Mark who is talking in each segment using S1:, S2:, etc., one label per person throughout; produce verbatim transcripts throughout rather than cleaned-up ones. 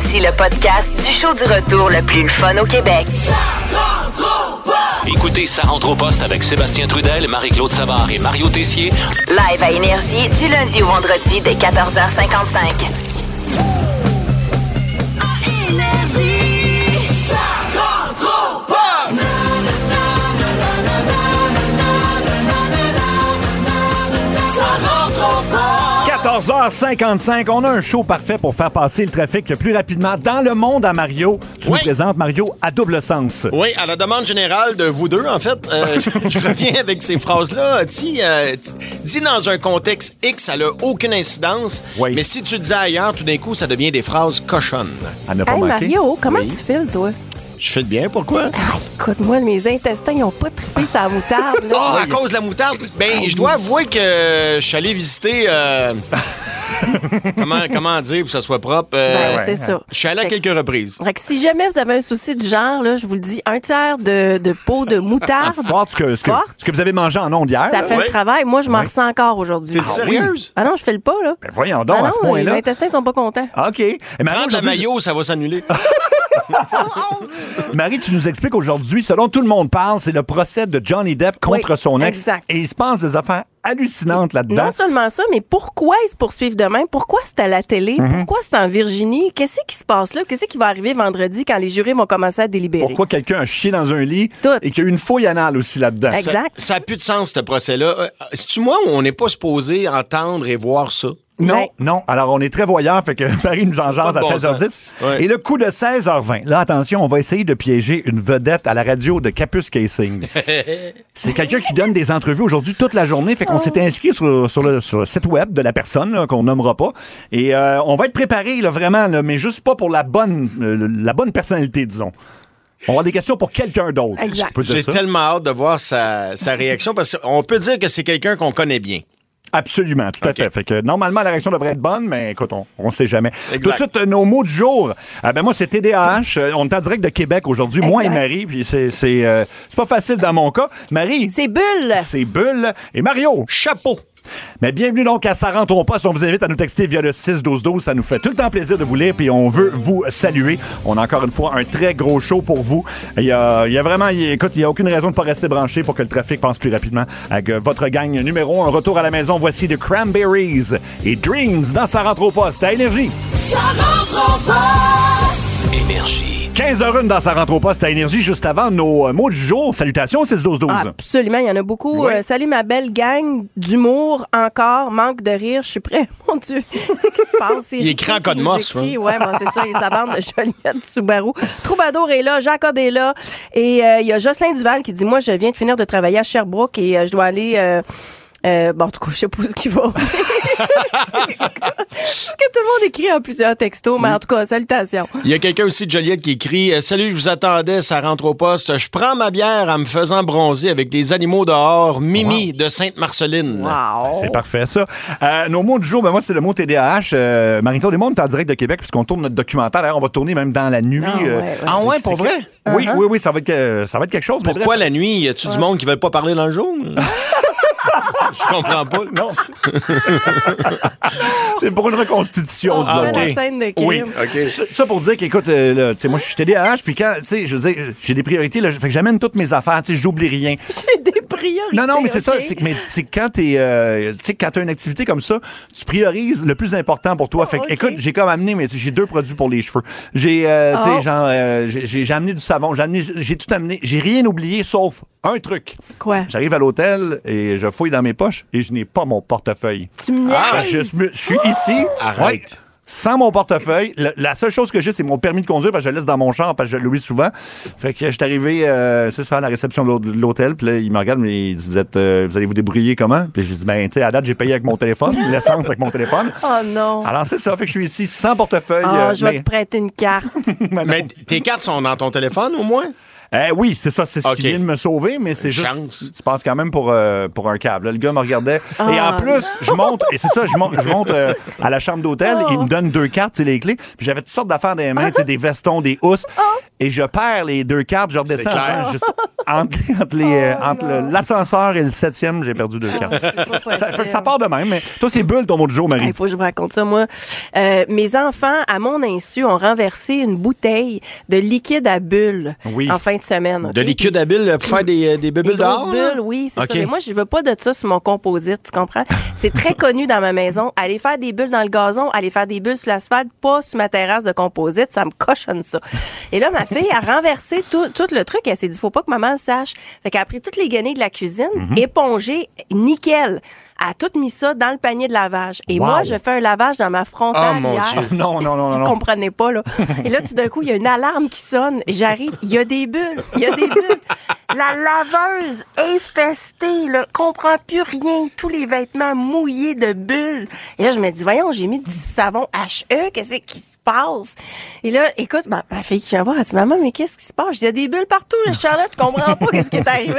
S1: Voici le podcast du show du retour le plus le fun au Québec.
S2: Écoutez Ça rentre au poste avec Sébastien Trudel, Marie-Claude Savard et Mario Tessier.
S1: Live à Énergie du lundi au vendredi dès quatorze heures cinquante-cinq. À Énergie, ça rentre au poste! Ça rentre au poste!
S3: quatorze heures cinquante-cinq, on a un show parfait pour faire passer le trafic le plus rapidement dans le monde à Mario. Tu
S4: oui.
S3: nous présentes, Mario, à double sens.
S4: Oui, à la demande générale de vous deux, en fait. Euh, je, je reviens avec ces phrases-là. Dis, euh, dis dans un contexte X, ça n'a aucune incidence.
S3: Oui.
S4: Mais si tu le dis ailleurs, tout d'un coup, ça devient des phrases cochonnes.
S3: À ne pas
S5: Hey
S3: manquer.
S5: Mario, comment
S4: Oui.
S5: tu files, toi?
S4: Je fais le bien, pourquoi?
S5: Ah, écoute-moi, mes intestins, ils ont pas trippé sa moutarde, là.
S4: Ah, à cause de la moutarde? Ben, je dois avouer que je suis allé visiter... euh, comment, comment dire pour que ça soit propre? Euh,
S5: Ben, c'est ça.
S4: Je suis allé à
S5: Fait-
S4: quelques reprises.
S5: Fait que si jamais vous avez un souci du genre, là, je vous le dis, un tiers de, de pot de moutarde,
S3: Forte, ce que, ce, que,
S5: Forte.
S3: ce que vous avez mangé en ondes hier.
S5: ça
S3: là.
S5: fait
S4: Ouais.
S5: le travail. Moi, je m'en
S3: Ouais.
S5: ressens encore aujourd'hui.
S4: T'es
S5: Ah,
S4: sérieuse?
S5: Ah non, je fais le pas, là.
S3: Ben voyons donc,
S5: Ah
S3: à ce
S5: non, les
S3: point-là.
S5: intestins sont pas contents.
S3: OK. Et Marie,
S4: Prendre la
S3: aujourd'hui-
S4: maillot, ça va s'annuler.
S3: Marie, tu nous expliques aujourd'hui, selon tout le monde parle, c'est le procès de Johnny Depp contre
S5: Oui,
S3: son ex.
S5: exact.
S3: Et il se passe des affaires hallucinantes là-dedans.
S5: Non seulement ça, mais pourquoi ils se poursuivent demain? Pourquoi c'est à la télé?
S3: Mhm.
S5: Pourquoi c'est en Virginie? Qu'est-ce qui se passe là? Qu'est-ce qui va arriver vendredi quand les jurés vont commencer à délibérer?
S3: Pourquoi quelqu'un a chié dans un lit
S5: Tout.
S3: et qu'il y a eu une fouille anale aussi là-dedans?
S5: Exact.
S4: Ça n'a plus de sens, ce procès-là. Euh, C'est-tu moi où on n'est pas supposé entendre et voir ça?
S3: Non,
S5: Ouais.
S3: non. Alors, on est très voyeurs, fait que Marie nous en jase
S4: Pas
S3: à
S4: de bon
S3: seize heures dix.
S4: sens. Ouais.
S3: Et le coup de seize heures vingt. Là, attention, on va essayer de piéger une vedette à la radio de Capus Casing. C'est quelqu'un qui donne des entrevues aujourd'hui toute la journée, fait qu'on s'est inscrit sur, sur, le, sur le site web de la personne, là, qu'on nommera pas. Et euh, on va être préparé, là, vraiment, là, mais juste pas pour la bonne, euh, la bonne personnalité, disons. On va avoir des questions pour quelqu'un d'autre.
S5: Exact.
S3: Je peux dire
S4: J'ai
S3: ça?
S4: tellement hâte de voir sa, sa réaction parce qu'on peut dire que c'est quelqu'un qu'on connaît bien.
S3: Absolument, tout à
S4: OK.
S3: fait. Fait que normalement, la réaction devrait être bonne, mais écoute, on ne sait jamais.
S4: Exact.
S3: Tout de suite, euh, nos mots du jour. Euh, ben moi, c'est T D A H. Euh, on est en direct de Québec aujourd'hui, moi et
S5: Exact.
S3: Marie. Puis c'est c'est euh, c'est pas facile dans mon cas. Marie,
S5: C'est bulle!
S3: c'est Bulle. Et Mario.
S4: Chapeau!
S3: Mais bienvenue donc à Ça rentre au poste. On vous invite à nous texter via le six douze douze. Ça nous fait tout le temps plaisir de vous lire, puis on veut vous saluer. On a encore une fois un très gros show pour vous. Il y a, il y a vraiment, il y a- écoute, il n'y a aucune raison de ne pas rester branché pour que le trafic passe plus rapidement avec euh, votre gang numéro un. Retour à la maison, voici The Cranberries et Dreams dans Ça rentre au poste à Énergie.
S1: Ça rentre au poste!
S2: Énergie.
S3: quinze heures une dans Ça rentre au poste à Énergie, juste avant nos euh, mots du jour. Salutations, six douze douze.
S5: Absolument, il y en a beaucoup.
S3: Oui.
S5: Euh, salut ma belle gang d'humour, encore, manque de rire, je suis prêt. Mon Dieu, c'est qui se passe? C'est
S4: Il écrit en
S5: Ricky
S4: code
S5: qui nous
S4: Morse,
S5: écrit. Ouais, bon, c'est ça, et sa bande de Joliette Subaru. Troubadour est là, Jacob est là. Et euh, il y a Jocelyn Duval qui dit, moi, je viens de finir de travailler à Sherbrooke et euh, je dois aller... euh, euh, bon, en tout cas, je sais pas où ce qu'il va. Parce que tout le monde écrit en plusieurs textos, mais en tout cas, salutations.
S4: Il y a quelqu'un aussi de Joliette qui écrit euh, Salut, je vous attendais, ça rentre au poste. Je prends ma bière en me faisant bronzer avec des animaux dehors. Mimi de Sainte-Marceline.
S5: Wow.
S3: C'est parfait, ça. Euh, nos mots du jour, ben moi, c'est le mot T D A H. Euh, Marie-Claude et moi, on est en direct de Québec puisqu'on tourne notre documentaire. D'ailleurs, on va tourner même dans la nuit.
S5: Ah, ouais,
S3: euh,
S5: ouais.
S4: Ah ouais, pour vrai?
S3: Oui, oui, oui, ça va être, euh, ça va être quelque chose. mais
S4: Pourquoi
S3: bref.
S4: la nuit? Y a-tu du monde qui veut pas parler dans le jour? Je comprends pas.
S3: Non. C'est pour une reconstitution,
S5: Ah,
S3: disons.
S5: la scène de crime.
S3: Oui, OK. Ça, ça pour dire qu'écoute, euh, là, tu sais, moi, je suis T D A H, puis quand, tu sais, je veux dire, j'ai des priorités, là, fait que j'amène toutes mes affaires, tu sais, j'oublie rien.
S5: J'ai des priorités.
S3: Non, non, mais c'est ça,
S5: OK?
S3: c'est que, mais, c'est que quand t'es, euh, tu sais, quand t'as une activité comme ça, tu priorises le plus important pour toi. Fait que,
S5: OK.
S3: écoute, j'ai comme amené, mais tu sais, j'ai deux produits pour les cheveux. J'ai, euh, tu sais,
S5: Oh.
S3: genre, euh, j'ai, j'ai j'ai amené du savon, j'ai amené, j'ai tout amené, j'ai rien oublié sauf un truc.
S5: Quoi?
S3: J'arrive à l'hôtel et je fouille dans mes poches et je n'ai pas mon portefeuille.
S5: Tu me
S4: Ah,
S5: niaises?
S3: Je, suis- je suis ici.
S4: Arrête.
S3: ouais, sans mon portefeuille. Le- la seule chose que j'ai, c'est mon permis de conduire parce que je le laisse dans mon char parce que je l'oublie souvent. Fait que je suis arrivé, euh, c'est ça, à la réception de l'hô- de l'hôtel. Puis là, il me regarde, mais il dit, vous êtes, euh, vous allez vous débrouiller comment? Puis je dis, ben, tu sais, à date, j'ai payé avec mon téléphone, l'essence avec mon téléphone.
S5: Oh non.
S3: Alors, c'est ça. Fait que je suis ici sans portefeuille.
S5: Ah,
S3: euh,
S5: je vais
S3: mais-
S5: te prêter une carte.
S4: Mais t- tes cartes sont dans ton téléphone, au moins?
S3: Euh, oui, c'est ça, c'est ce
S4: OK.
S3: qui vient de me sauver, mais c'est
S4: Une
S3: juste,
S4: chance.
S3: tu passes quand même pour, euh, pour un câble. Là, le gars me regardait. Et
S5: Ah.
S3: en plus, je monte, et c'est ça, je monte, je monte euh, à la chambre d'hôtel, il me donne deux cartes, tu sais, les clés, puis j'avais toutes sortes d'affaires dans les mains, tu sais, des vestons, des housses. et je perds les deux cartes. Je redescends.
S4: clair.
S3: Juste entre entre, les, euh, entre le- l'ascenseur et le septième, j'ai perdu deux cartes. Ça, fait que ça part de même. Mais toi, c'est bulle ton mot de jour, Marie.
S5: Il faut que je vous raconte ça, moi. Euh, mes enfants, à mon insu, ont renversé une bouteille de liquide à bulles
S3: Oui.
S5: en fin de semaine.
S4: De
S5: OK?
S4: liquide
S5: Puis
S4: à bulles pour faire des, des
S5: Des
S4: bulles
S5: grosses
S4: dehors? là?
S5: bulles, oui, c'est
S4: OK.
S5: ça. Mais moi, je veux pas de ça sur mon composite, tu comprends? C'est très connu dans ma maison. Aller faire des bulles dans le gazon, aller faire des bulles sur l'asphalte, pas sur ma terrasse de composite, ça me cochonne ça. Et là, ma fille a renversé tout, tout le truc. Elle s'est dit, faut pas que maman le sache. Fait qu'elle a pris toutes les guenilles de la cuisine, épongées, nickel. Elle a tout mis ça dans le panier de lavage. Et
S3: Wow.
S5: moi, je fais un lavage dans ma frontale
S4: Oh, mon
S5: hier.
S4: Dieu.
S3: Non, non, non, non.
S5: Vous
S3: non.
S5: comprenez pas, là. Et là, tout d'un coup, il y a une alarme qui sonne. Et j'arrive, il y a des bulles. Il y a des bulles. La laveuse infestée, là, comprend plus rien. Tous les vêtements mouillés de bulles. Et là, je me dis, voyons, j'ai mis du savon H E. Qu'est-ce qui se passe? Et là, écoute, ma, ma fille qui vient voir, elle dit, maman, mais qu'est-ce qui se passe? Je dis, il y a des bulles partout, là, Charlotte. Je comprends pas qu'est-ce qui est arrivé.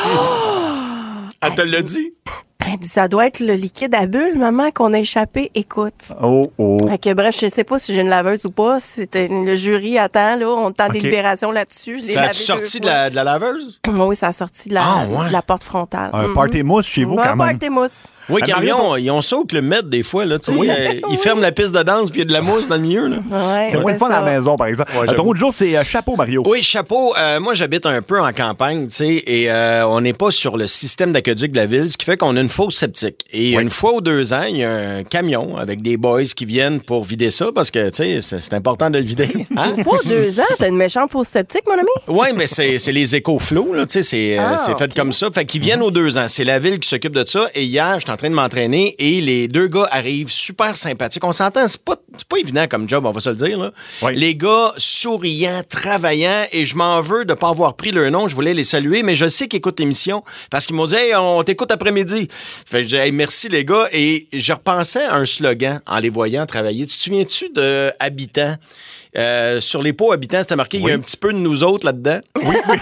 S4: Elle te l'a dit?
S5: Elle dit, ça doit être le liquide à bulles, maman, qu'on a échappé. Écoute.
S3: Oh, oh.
S5: Fait que, bref, je sais pas si j'ai une laveuse ou pas. C'était le jury attend, là. On est en
S3: OK.
S5: délibération là-dessus. Je l'ai
S4: Ça
S5: lavé
S4: a-tu
S5: deux
S4: sorti de
S5: fois.
S4: la, de la laveuse?
S5: Oui, ça a sorti de la,
S4: Ah, ouais.
S5: de la porte frontale.
S3: Un
S5: Mhm.
S3: party mousse chez vous,
S5: Ouais,
S3: quand même.
S5: party mousse.
S4: Oui,
S3: Ben,
S4: camion,
S3: Mario,
S4: ils ont ça au Club Med des fois. Là, tu sais,
S3: Oui.
S4: euh, ils ferment la piste de danse puis il y a de la mousse dans le milieu. Là.
S5: Ouais,
S3: C'est moins le fun
S5: ça.
S3: à la maison, par exemple.
S4: Ouais,
S3: Euh, ton
S4: j'avoue.
S3: mot de jour, c'est euh, chapeau, Mario.
S4: Oui, chapeau. Euh, moi, j'habite un peu en campagne, tu sais, et euh, on n'est pas sur le système d'aqueduc de la ville, ce qui fait qu'on a une fosse septique. Et une fois ou deux ans, il y a un camion avec des boys qui viennent pour vider ça, parce que, tu sais, c'est, c'est important de le vider. Hein?
S5: Une fois deux ans, t'as une méchante fosse septique, mon ami?
S4: Oui, mais c'est, c'est les éco-flots, là, tu sais, c'est, euh,
S5: Ah,
S4: c'est fait
S5: ok.
S4: comme ça. Fait qu'ils viennent aux deux ans. C'est la ville qui s'occupe de ça. Et hier, j'étais en train de m'entraîner et les deux gars arrivent super sympathiques. On s'entend, c'est pas, c'est pas évident comme job, on va se le dire, là.
S3: Oui.
S4: Les gars souriants, travaillants, et je m'en veux de pas avoir pris leur nom. Je voulais les saluer, mais je sais qu'ils écoutent l'émission parce qu'ils m'ont dit, hey, on t'écoute après-midi. Fait que je dis, hey, merci les gars. Et je repensais à un slogan en les voyant travailler. Tu te souviens-tu de Habitants? Euh, sur les pots habitants, c'était marqué, il y a un petit peu de nous autres là-dedans.
S3: Oui, oui.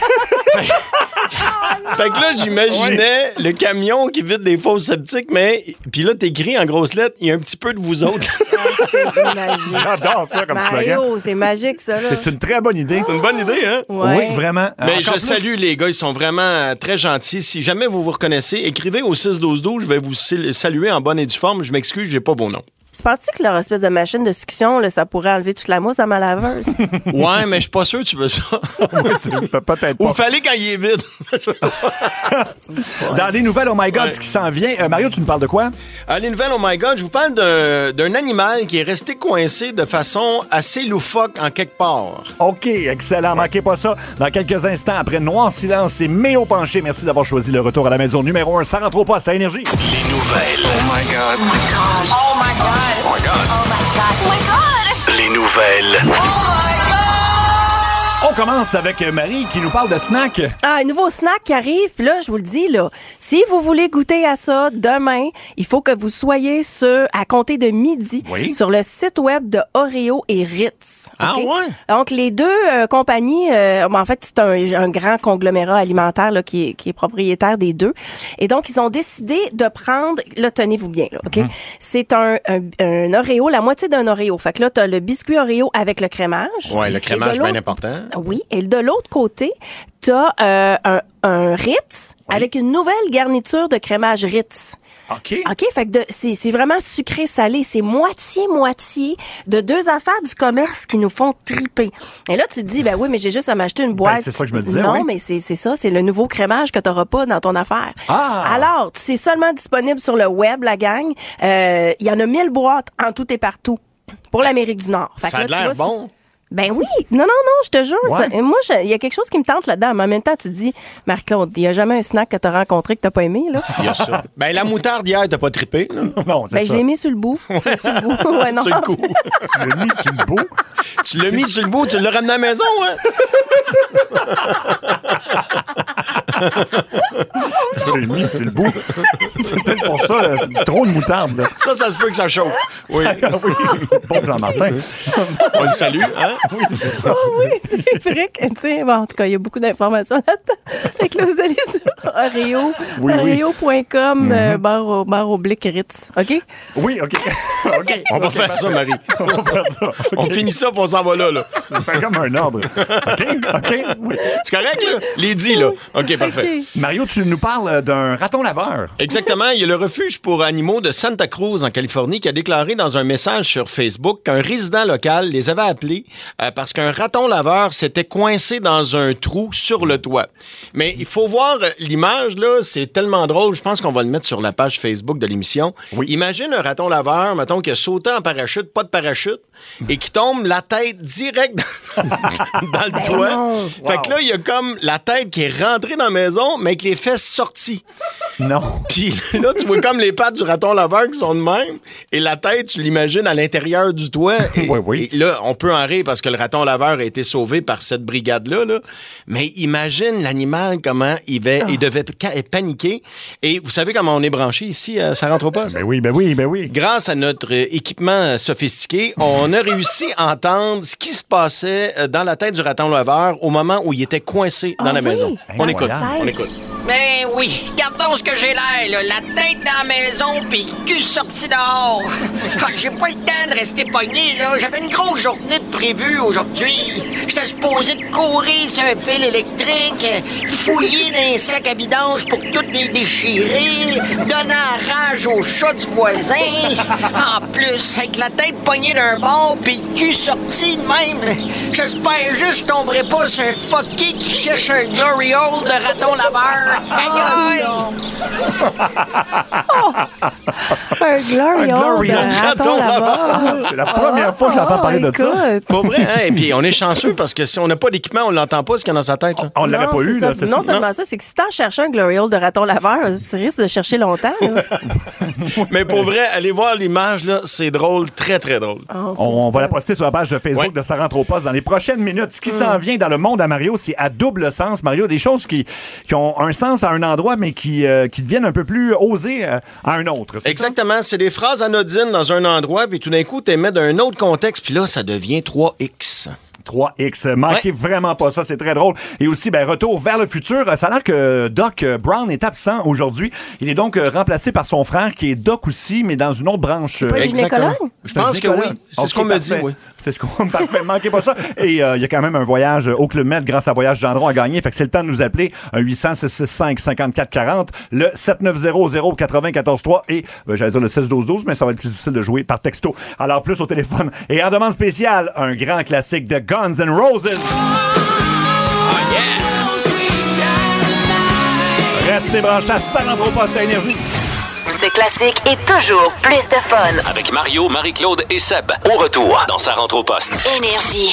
S4: Fait que là, j'imaginais le camion qui vide des fosses septiques, mais puis là, t'écris en grosses lettres, il y a un petit peu de vous autres.
S5: C'est magique.
S3: J'adore ça comme slogan.
S5: Mario, c'est magique, ça, là.
S3: C'est une très bonne idée.
S4: C'est une bonne idée, hein?
S5: Ouais.
S3: Oui, vraiment.
S4: Mais
S3: Encore
S4: je
S3: plus-
S4: salue les gars, ils sont vraiment euh, très gentils. Si jamais vous vous reconnaissez, écrivez au six douze douze, je vais vous sil- saluer en bonne et due forme. Je m'excuse, j'ai pas vos noms.
S5: Tu penses-tu que leur espèce de machine de succion, là, ça pourrait enlever toute la mousse à ma laveuse?
S4: Ouais, mais je suis pas sûr que tu veux ça.
S3: Oui, tu peux peut-être
S4: Ou
S3: pas.
S4: fallait quand il est vide.
S3: Dans les nouvelles, oh my God,
S4: Ouais.
S3: ce qui s'en vient. Euh, Mario, tu nous parles de quoi?
S4: À les nouvelles, oh my God, je vous parle d'un, d'un animal qui est resté coincé de façon assez loufoque en quelque part.
S3: OK, excellent. Manquez pas ça. Dans quelques instants, après Noir Silence et Méo Penché, merci d'avoir choisi le retour à la maison numéro un. Ça rentre au poste à Énergie.
S2: Les nouvelles.
S1: Oh my God. Oh my God.
S2: Oh my God.
S1: Oh my God. Oh my God.
S2: Les nouvelles.
S3: On commence avec Marie qui nous parle de snack.
S5: Ah, un nouveau snack qui arrive. Puis là, je vous le dis, là, si vous voulez goûter à ça demain, il faut que vous soyez sur, à compter de midi
S3: Oui.
S5: sur le site web de Oreo et Ritz.
S4: Ah
S5: OK?
S4: ouais?
S5: Donc, les deux euh, compagnies, euh, ben, en fait, c'est un, un grand conglomérat alimentaire là, qui, est, qui est propriétaire des deux. Et donc, ils ont décidé de prendre, là, tenez-vous bien, là, OK? C'est un, un, un Oreo, la moitié d'un Oreo. Fait que là, t'as le biscuit Oreo avec le crémage.
S4: Ouais, le
S5: Et
S4: crémage,
S5: de
S4: bien
S5: l'autre-
S4: important.
S5: Oui, et de l'autre côté, t'as euh, un, un Ritz avec une nouvelle garniture de crémage Ritz.
S3: OK.
S5: OK, fait que de- c'est c'est vraiment sucré-salé. C'est moitié-moitié de deux affaires du commerce qui nous font triper. Et là, tu te dis, ben oui, mais j'ai juste à m'acheter une boîte.
S3: Ben, c'est ça que je me disais,
S5: Non,
S3: oui.
S5: mais c'est c'est ça, c'est le nouveau crémage que t'auras pas dans ton affaire.
S3: Ah!
S5: Alors, c'est seulement disponible sur le web, la gang. Euh, Il y en a mille boîtes en tout et partout pour l'Amérique du Nord. Fait que
S4: Ça a
S5: là, tu
S4: l'air
S5: vois,
S4: bon.
S5: Ben oui. Non, non, non, je te jure.
S3: Ouais.
S5: ça- moi, je- il y a quelque chose qui me tente là-dedans. Mais en même temps, tu te dis, Marc-Claude, il n'y a jamais un snack que tu as rencontré que tu n'as pas aimé, là.
S4: Il y a ça. Ben, la moutarde hier, t'as pas trippé, là?
S3: Non, c'est
S5: Ben, je
S3: ça.
S5: l'ai mis sur le bout. C'est sur le bout. Ouais, non.
S4: Sur le coup.
S3: Tu l'as mis sur le bout.
S4: Tu l'as mis sur le bout, tu l'as ramené à la maison, hein?
S3: Je l'ai mis sur le bout. C'est peut-être pour ça, là, c'est trop de moutarde. Là.
S4: Ça, ça se peut que ça chauffe. Oui.
S3: oui. Bon, Jean-Martin.
S4: On le salue, hein?
S3: Oui, c'est ça.
S5: Oh oui, c'est vrai que, tu sais, bon, en tout cas, il y a beaucoup d'informations là-dedans. Fait que là, vous allez sur Oreo,
S3: Oui, oui.
S5: oreo point com,
S3: Mm-hmm.
S5: euh, barre, au- barre oblique Ritz. OK?
S3: Oui, OK. OK.
S4: On va
S3: OK,
S4: faire ça, Marie.
S3: On va faire ça. OK.
S4: On finit ça, puis on s'en va là, là.
S3: C'est comme un ordre. OK, OK. Oui.
S4: C'est correct, là? Les dit, là. OK, parfait.
S5: OK.
S3: Mario, tu nous parles d'un raton laveur.
S4: Exactement. Il y a le refuge pour animaux de Santa Cruz, en Californie, qui a déclaré dans un message sur Facebook qu'un résident local les avait appelés euh, parce qu'un raton laveur s'était coincé dans un trou sur le toit. Mais il faut voir euh, l'image, là. C'est tellement drôle. Je pense qu'on va le mettre sur la page Facebook de l'émission.
S3: Oui.
S4: Imagine un raton laveur, mettons, qui a sauté en parachute, pas de parachute, et qui tombe la tête direct dans, dans le toit.
S5: non.
S4: Fait que là, il y a comme la tête qui est rentrée dans la maison, mais avec les fesses sorties.
S3: Non.
S4: Puis là, tu vois comme les pattes du raton laveur qui sont de même. Et la tête, tu l'imagines à l'intérieur du toit. Et,
S3: Oui, oui.
S4: et là, on peut en rire parce que le raton laveur a été sauvé par cette brigade-là. Là. Mais imagine l'animal, comment il, va, il devait ca- paniquer. Et vous savez comment on est branché ici, à Ça rentre au poste?
S3: Ben oui, ben oui, ben oui.
S4: Grâce à notre euh, équipement sophistiqué, on a réussi à entendre ce qui se passait euh, dans la tête du raton laveur au moment où il était coincé dans
S5: Ah
S4: la
S5: oui?
S4: maison. On écoute,
S3: Incroyable.
S4: on écoute.
S6: Ben oui, gardons ce que j'ai l'air, là. La tête dans la maison, puis le cul sorti dehors. Ah, j'ai pas le temps de rester pogné, là. J'avais une grosse journée de prévue aujourd'hui. J'étais supposé de courir sur un fil électrique, fouiller dans les sacs à vidange pour toutes les déchirer, donner la rage au chat du voisin. En plus, avec la tête pognée d'un bord, puis le cul sorti de même, j'espère juste que je tomberai pas sur un fucké qui cherche un glory hole de raton laveur. Aïe, aïe!
S5: Un glory
S3: Un glory
S5: hole de
S3: hole.
S5: raton là-bas.
S3: C'est la première fois que j'entends parler de ça.
S4: Pas vrai, hein? Et puis on est chanceux parce que si on n'a pas d'équipement, on l'entend pas ce qu'il y a dans sa tête. Là.
S3: On l'aurait
S5: Non,
S3: pas
S5: c'est
S3: eu,
S5: ça.
S3: là, c'est
S5: Non
S3: ça.
S5: seulement ça, c'est que si t'en cherches un glory hole de raton laveur, tu risques de chercher longtemps. Là.
S4: Mais pour vrai, allez voir l'image, là, c'est drôle, très, très drôle.
S5: Oh,
S3: On va la poster sur la page de Facebook
S4: Ouais.
S3: de Ça rentre au poste dans les prochaines minutes. Ce qui s'en vient dans le monde à Mario, c'est à double sens, Mario. Des choses qui, qui ont un sens à un endroit, mais qui, euh, qui deviennent un peu plus osées euh, à un autre. C'est
S4: Exactement, c'est des phrases anodines dans un endroit, puis tout d'un coup, tu les mets d'un autre contexte, puis là, ça devient trois X.
S3: ça? trois X. Manquez vraiment pas ça, c'est très drôle. Et aussi, ben, retour vers le futur. Ça a l'air que Doc Brown est absent aujourd'hui. Il est donc euh, remplacé par son frère, qui est Doc aussi, mais dans une autre branche.
S5: pas
S3: euh,
S5: le
S4: Exactement.
S5: gynécologue?
S4: Je pense que oui. C'est
S3: Ok,
S4: ce qu'on me dit,
S3: parfait.
S4: oui.
S3: C'est ce qu'on parfait. Manquez pas ça. Et euh, il y a quand même un voyage au Club Med grâce à Voyage Gendron à gagner. Fait que c'est le temps de nous appeler un huit cents, six six cinq, cinquante-quatre quarante, le sept neuf zéro, zéro quatre-vingt-quatorze trois et ben, j'allais dire le seize douze douze, mais ça va être plus difficile de jouer par texto. Alors plus au téléphone. Et en demande spéciale, un grand classique de Guns N' Roses. Restez branchés à Ça rentre au poste à Énergie.
S1: Ce classique est toujours plus de fun.
S2: Avec Mario, Marie-Claude et Seb. Au retour dans Sa rentre au poste.
S1: Énergie.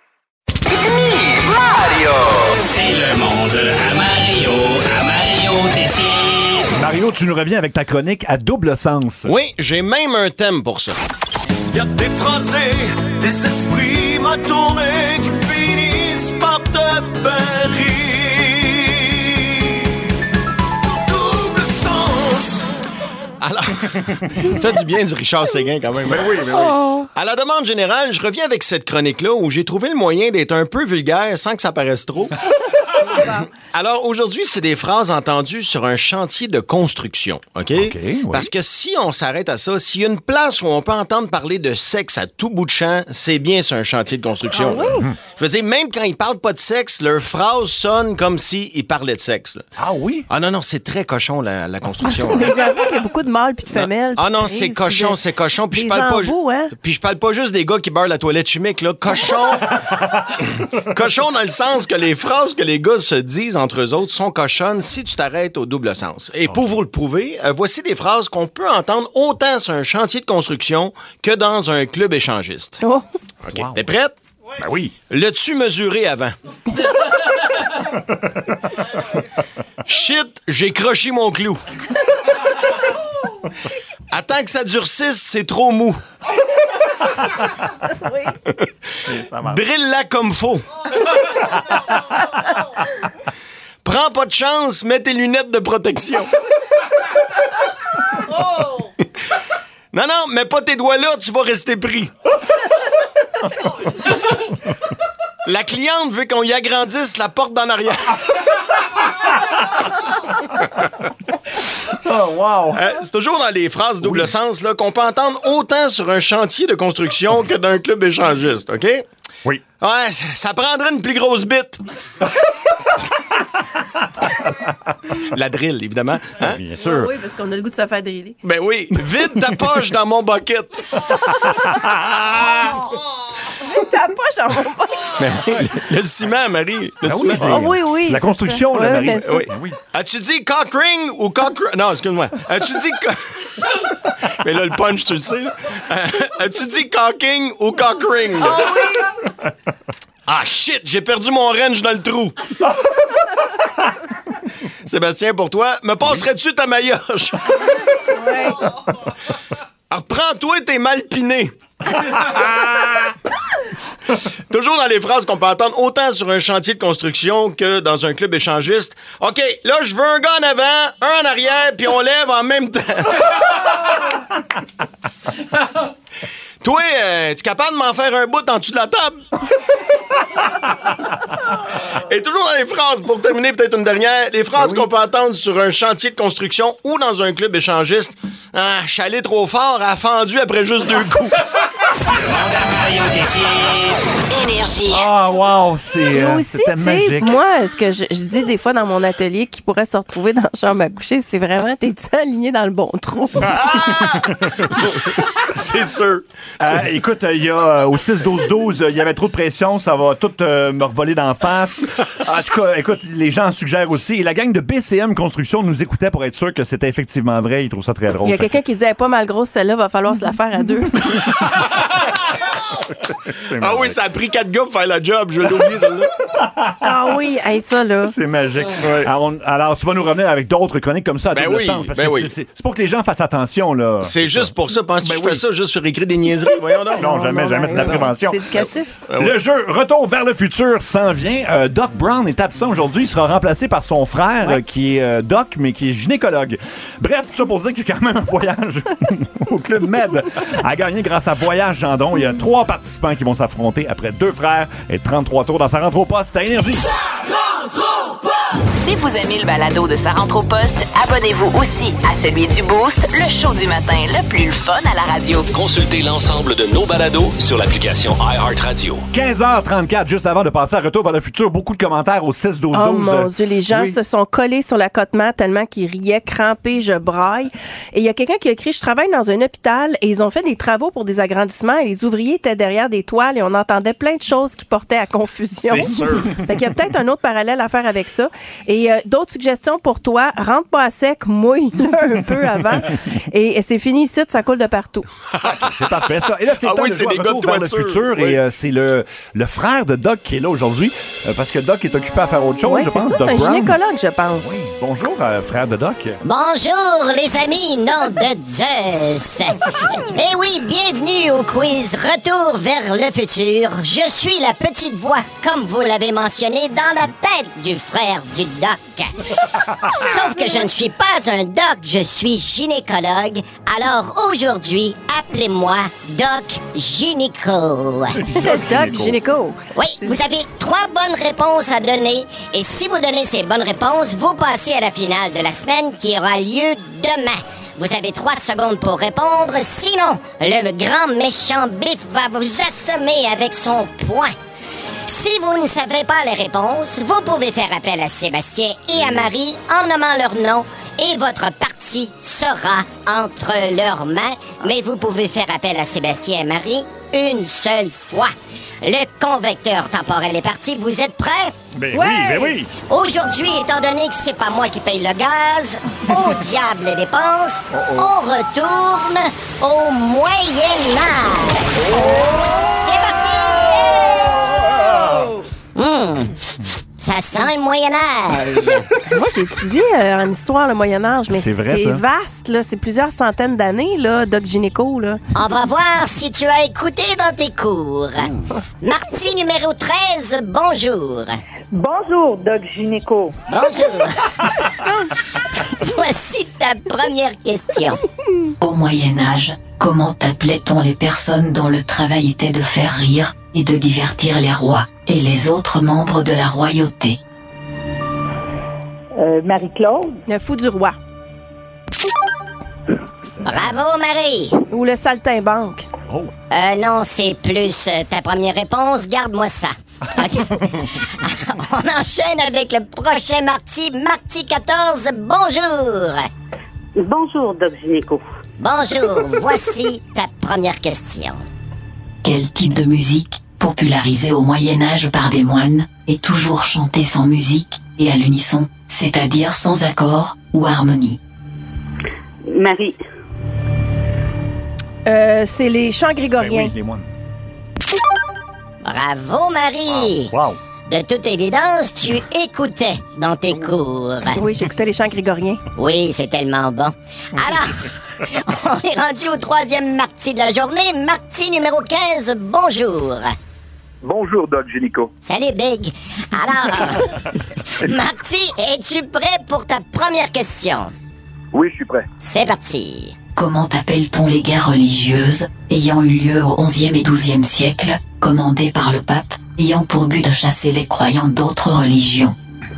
S7: C'est le monde à Mario, à Mario Tessier.
S3: Mario, tu nous reviens avec ta chronique à double sens.
S4: Oui, j'ai même un thème pour ça.
S8: Y a des phrases, des esprits mal tournés qui finissent par te faire rire. Double sens.
S4: Alors, fait du bien du Richard Séguin quand même.
S3: Ben oui, ben oui.
S4: À la demande générale, je reviens avec cette chronique-là où j'ai trouvé le moyen d'être un peu vulgaire sans que ça paraisse trop. Alors, aujourd'hui, c'est des phrases entendues sur un chantier de construction, OK?
S3: oui.
S4: Parce que si on s'arrête à ça, s'il y a une place où on peut entendre parler de sexe à tout bout de champ, c'est bien sur un chantier de construction.
S5: Ah oui?
S4: Je veux dire, même quand ils parlent pas de sexe, leurs phrases sonnent comme s'ils parlaient de sexe. là.
S3: Ah oui?
S4: Ah non, non, c'est très cochon, la, la construction.
S5: Mais j'avoue qu'il y a beaucoup de mâles puis de femelles.
S4: Ah non,
S5: puis
S4: c'est
S5: de
S4: cochon,
S5: prises,
S4: c'est cochon. Puis je
S5: des
S4: parle pas
S5: embouts, hein?
S4: Puis je parle pas juste des gars qui beurrent la toilette chimique là, cochon. Cochon dans le sens que les phrases que les gars se disent entre eux autres sont cochonnes si tu t'arrêtes au double sens. Et pour vous le prouver, euh, voici des phrases qu'on peut entendre autant sur un chantier de construction que dans un club échangiste.
S5: Oh.
S4: OK,
S3: Wow.
S4: t'es prête?
S3: Ben oui.
S4: L'as-tu mesuré avant? Shit, j'ai croché mon clou. Attends que ça durcisse, c'est trop mou.
S3: Ça marche.
S4: Drill-la comme faut. Prends pas de chance, mets tes lunettes de protection. Non, non, mets pas tes doigts là, tu vas rester pris. La cliente veut qu'on y agrandisse la porte d'en arrière.
S3: Oh, wow!
S4: Euh, c'est toujours dans les phrases double oui. sens là, qu'on peut entendre autant sur un chantier de construction que d'un club échangiste, OK?
S3: Oui.
S4: Ouais, ça, ça prendrait une plus grosse bite. La drill, évidemment. Hein?
S3: Bien sûr.
S5: Oui, parce qu'on a le goût de se faire driller.
S4: Ben oui. Vide ta poche dans mon bucket.
S5: Ta poche dans mon bucket.
S4: Ben oui, le, le ciment, Marie. Le
S3: ben
S4: ciment.
S3: Oui,
S5: oh, oui, oui.
S3: C'est la construction, là,
S5: ouais,
S3: Marie.
S4: Oui. oui. As-tu dit cock ring ou cock... Non, excuse-moi. As-tu dit... Co... Mais là, le punch, tu le sais. Là. As-tu dit cocking ou cock ring?
S5: Oh oui.
S4: Ah, shit, j'ai perdu mon wrench dans le trou. Sébastien, pour toi, me passerais-tu ta maillotche?
S5: Oui.
S4: Reprends-toi, t'es mal piné. Toujours dans les phrases qu'on peut entendre autant sur un chantier de construction que dans un club échangiste. OK, là, je veux un gars en avant, un en arrière, puis on lève en même temps. Toi, euh, es-tu capable de m'en faire un bout en dessous de la table? Et toujours dans les phrases, pour terminer peut-être une dernière, les phrases ben oui. qu'on peut entendre sur un chantier de construction ou dans un club échangiste. Ah, je suis allé trop fort, elle a fendu après juste deux coups.
S1: Énergie.
S3: Ah, wow, c'est, euh,
S5: aussi,
S3: c'était magique.
S5: Moi, ce que je, je dis des fois dans mon atelier qui pourrait se retrouver dans la chambre à coucher, c'est vraiment, t'es-tu aligné dans le bon trou?
S4: Ah! C'est sûr.
S3: Euh, écoute, il y a euh, au six douze douze, il y avait trop de pression, ça va tout euh, me revoler d'en face. En tout cas, écoute, les gens suggèrent aussi. Et la gang de B C M Construction nous écoutait pour être sûr que c'était effectivement vrai. Ils trouvent ça très drôle.
S5: Il y a quelqu'un qui disait, elle est pas mal grosse, celle-là, va falloir se la faire à deux.
S4: Ah oui, ça a pris quatre gars pour faire la job. Je l'ai oublié, celle-là.
S5: Ah oui, hey, ça, là.
S3: C'est magique.
S4: Ouais.
S3: Alors, on, alors, tu vas nous revenir avec d'autres chroniques comme ça à
S4: ben
S3: double
S4: oui,
S3: sens. Parce
S4: ben
S3: que
S4: oui.
S3: c'est, c'est, c'est pour que les gens fassent attention, là.
S4: C'est, c'est juste ça. Pour ça. Penses-tu
S3: ben
S4: que je
S3: oui.
S4: fais ça juste pour écrire des niaiseries? Voyons donc.
S3: Non, jamais, jamais. C'est de la prévention.
S5: C'est éducatif.
S3: Le jeu Retour vers le futur s'en vient. Euh, Doc Brown est absent aujourd'hui. Il sera remplacé par son frère, ouais. euh, qui est euh, Doc, mais qui est gynécologue. Bref, tout ça pour dire qu'il y a quand même un voyage au Club Med à gagner grâce à Voyage Gendron. Il y a trois participants qui vont s'affronter après deux frères et trente-trois tours dans sa rentre au poste à Énergie.
S1: Si vous aimez le balado de Sa rentre au poste, abonnez-vous aussi à celui du Boost, le show du matin le plus le fun à la radio.
S2: Consultez l'ensemble de nos balados sur l'application iHeartRadio.
S3: quinze heures trente-quatre, juste avant de passer à Retour vers le futur, beaucoup de commentaires au six douze douze.
S5: Oh mon Dieu, les gens oui. se sont collés sur l'accotement tellement qu'ils riaient, crampés, je braille. Et il y a quelqu'un qui a écrit, je travaille dans un hôpital et ils ont fait des travaux pour des agrandissements et les ouvriers étaient derrière des toiles et on entendait plein de choses qui portaient à confusion.
S4: C'est sûr.
S5: Fait qu'il y a peut-être un autre parallèle à faire avec ça. Et euh, d'autres suggestions pour toi, rentre pas à sec, mouille-le un peu avant. Et, et c'est fini ici, ça coule de partout.
S3: C'est parfait, ça. Et là, c'est
S4: ah
S3: le temps
S4: oui,
S3: de
S4: c'est
S3: jouer
S4: des
S3: à
S4: gars de
S3: Retour vers le
S4: toiture.
S3: futur.
S4: Oui.
S3: Et euh, c'est le, le frère de Doc qui est là aujourd'hui. Euh, parce que Doc est occupé à faire autre chose,
S5: Oui,
S3: je
S5: c'est
S3: pense.
S5: ça,
S3: Doc
S5: c'est un
S3: Brown.
S5: gynécologue, je pense.
S3: Oui. Bonjour, euh, frère de Doc.
S9: Bonjour, les amis, nom de Zeus. Eh oui, bienvenue au quiz Retour vers le futur. Je suis la petite voix, comme vous l'avez mentionné, dans la tête du frère du Doc. Sauf que je ne suis pas un doc, je suis gynécologue. Alors aujourd'hui, appelez-moi Doc Gynéco.
S5: Doc Gynéco.
S9: Oui, vous avez trois bonnes réponses à donner. Et si vous donnez ces bonnes réponses, vous passez à la finale de la semaine qui aura lieu demain. Vous avez trois secondes pour répondre, sinon le grand méchant Biff va vous assommer avec son poing. Si vous ne savez pas les réponses, vous pouvez faire appel à Sébastien et à Marie en nommant leur nom et votre partie sera entre leurs mains. Mais vous pouvez faire appel à Sébastien et Marie une seule fois. Le convecteur temporel est parti. Vous êtes prêts?
S3: Ben
S5: ouais.
S3: oui, ben oui.
S9: Aujourd'hui, étant donné que c'est pas moi qui paye le gaz, au diable les dépenses, oh oh. on retourne au Moyen-Âge. C'est parti! Mmh. Ça sent le Moyen-Âge.
S5: Moi, j'ai étudié euh, en histoire le Moyen-Âge, mais
S3: C'est vrai,
S5: c'est
S3: ça.
S5: vaste, là. C'est plusieurs centaines d'années, là, Doc Gynéco, là.
S9: On va voir si tu as écouté dans tes cours. Marty numéro treize, bonjour.
S10: Bonjour, Doc Gynéco.
S9: Bonjour. Voici ta première question.
S11: Au Moyen-Âge, comment appelait-on les personnes dont le travail était de faire rire et de divertir les rois et les autres membres de la royauté?
S10: Euh, Marie-Claude.
S5: Le fou du roi.
S9: Bravo, Marie.
S5: Ou le saltimbanque.
S3: Oh.
S9: Euh, non, c'est plus euh, ta première réponse. Garde-moi ça. OK. On enchaîne avec le prochain Marty. Marty quatorze, bonjour.
S10: Bonjour, Doc Gynéco.
S9: Bonjour, voici ta première question.
S11: Quel type de musique, popularisée au Moyen-Âge par des moines, est toujours chantée sans musique et à l'unisson, c'est-à-dire sans accord ou harmonie?
S10: Marie.
S5: Euh, c'est les chants
S3: Ben
S5: grégoriens.
S3: oui, des moines.
S9: Bravo, Marie.
S3: Wow.
S9: De toute évidence, tu écoutais dans tes cours.
S5: Oui, j'écoutais les chants grégoriens.
S9: Oui, c'est tellement bon. Alors, on est rendu au troisième Marty de la journée. Marty numéro quinze, bonjour.
S12: Bonjour, Doc Gynéco.
S9: Salut, Big. Alors, Marty, es-tu prêt pour ta première question?
S12: Oui, je suis prêt.
S9: C'est parti.
S11: Comment appelle-t-on les guerres religieuses ayant eu lieu au onzième et douzième siècle, commandées par le pape, ayant pour but de chasser les croyants d'autres religions?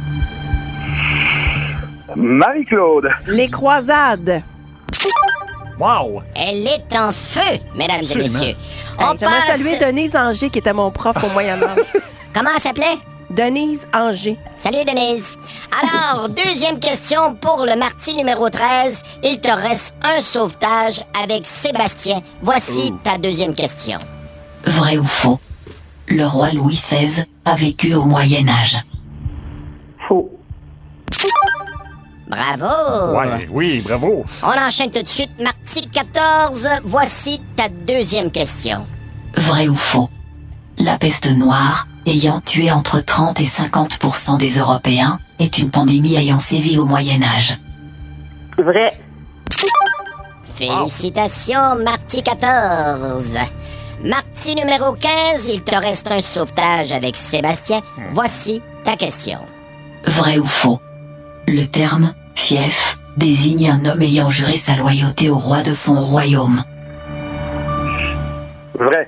S12: Marie-Claude.
S5: Les croisades.
S3: Wow!
S9: Elle est en feu, mesdames
S3: Absolument.
S9: et messieurs.
S5: Hey,
S9: On
S5: J'aimerais
S9: passe...
S5: saluer Denise Anger, qui était mon prof au Moyen-Âge.
S9: Comment elle s'appelait?
S5: Denise Anger.
S9: Salut, Denise. Alors, deuxième question pour le Marty numéro treize. Il te reste un sauvetage avec Sébastien. Voici ta deuxième question.
S11: Vrai ou faux? Le roi Louis seize a vécu au Moyen-Âge.
S10: Faux.
S9: Bravo.
S3: Ouais, oui, bravo.
S9: On enchaîne tout de suite. Marty quatorze. Voici ta deuxième question.
S11: Vrai ou faux? La peste noire, ayant tué entre trente et cinquante pour cent des Européens, est une pandémie ayant sévi au Moyen-Âge.
S10: Vrai.
S9: Félicitations, Marty quatorze. Marty numéro quinze, il te reste un sauvetage avec Sébastien. Voici ta question.
S11: Vrai ou faux? Le terme « fief » désigne un homme ayant juré sa loyauté au roi de son royaume.
S12: Vrai.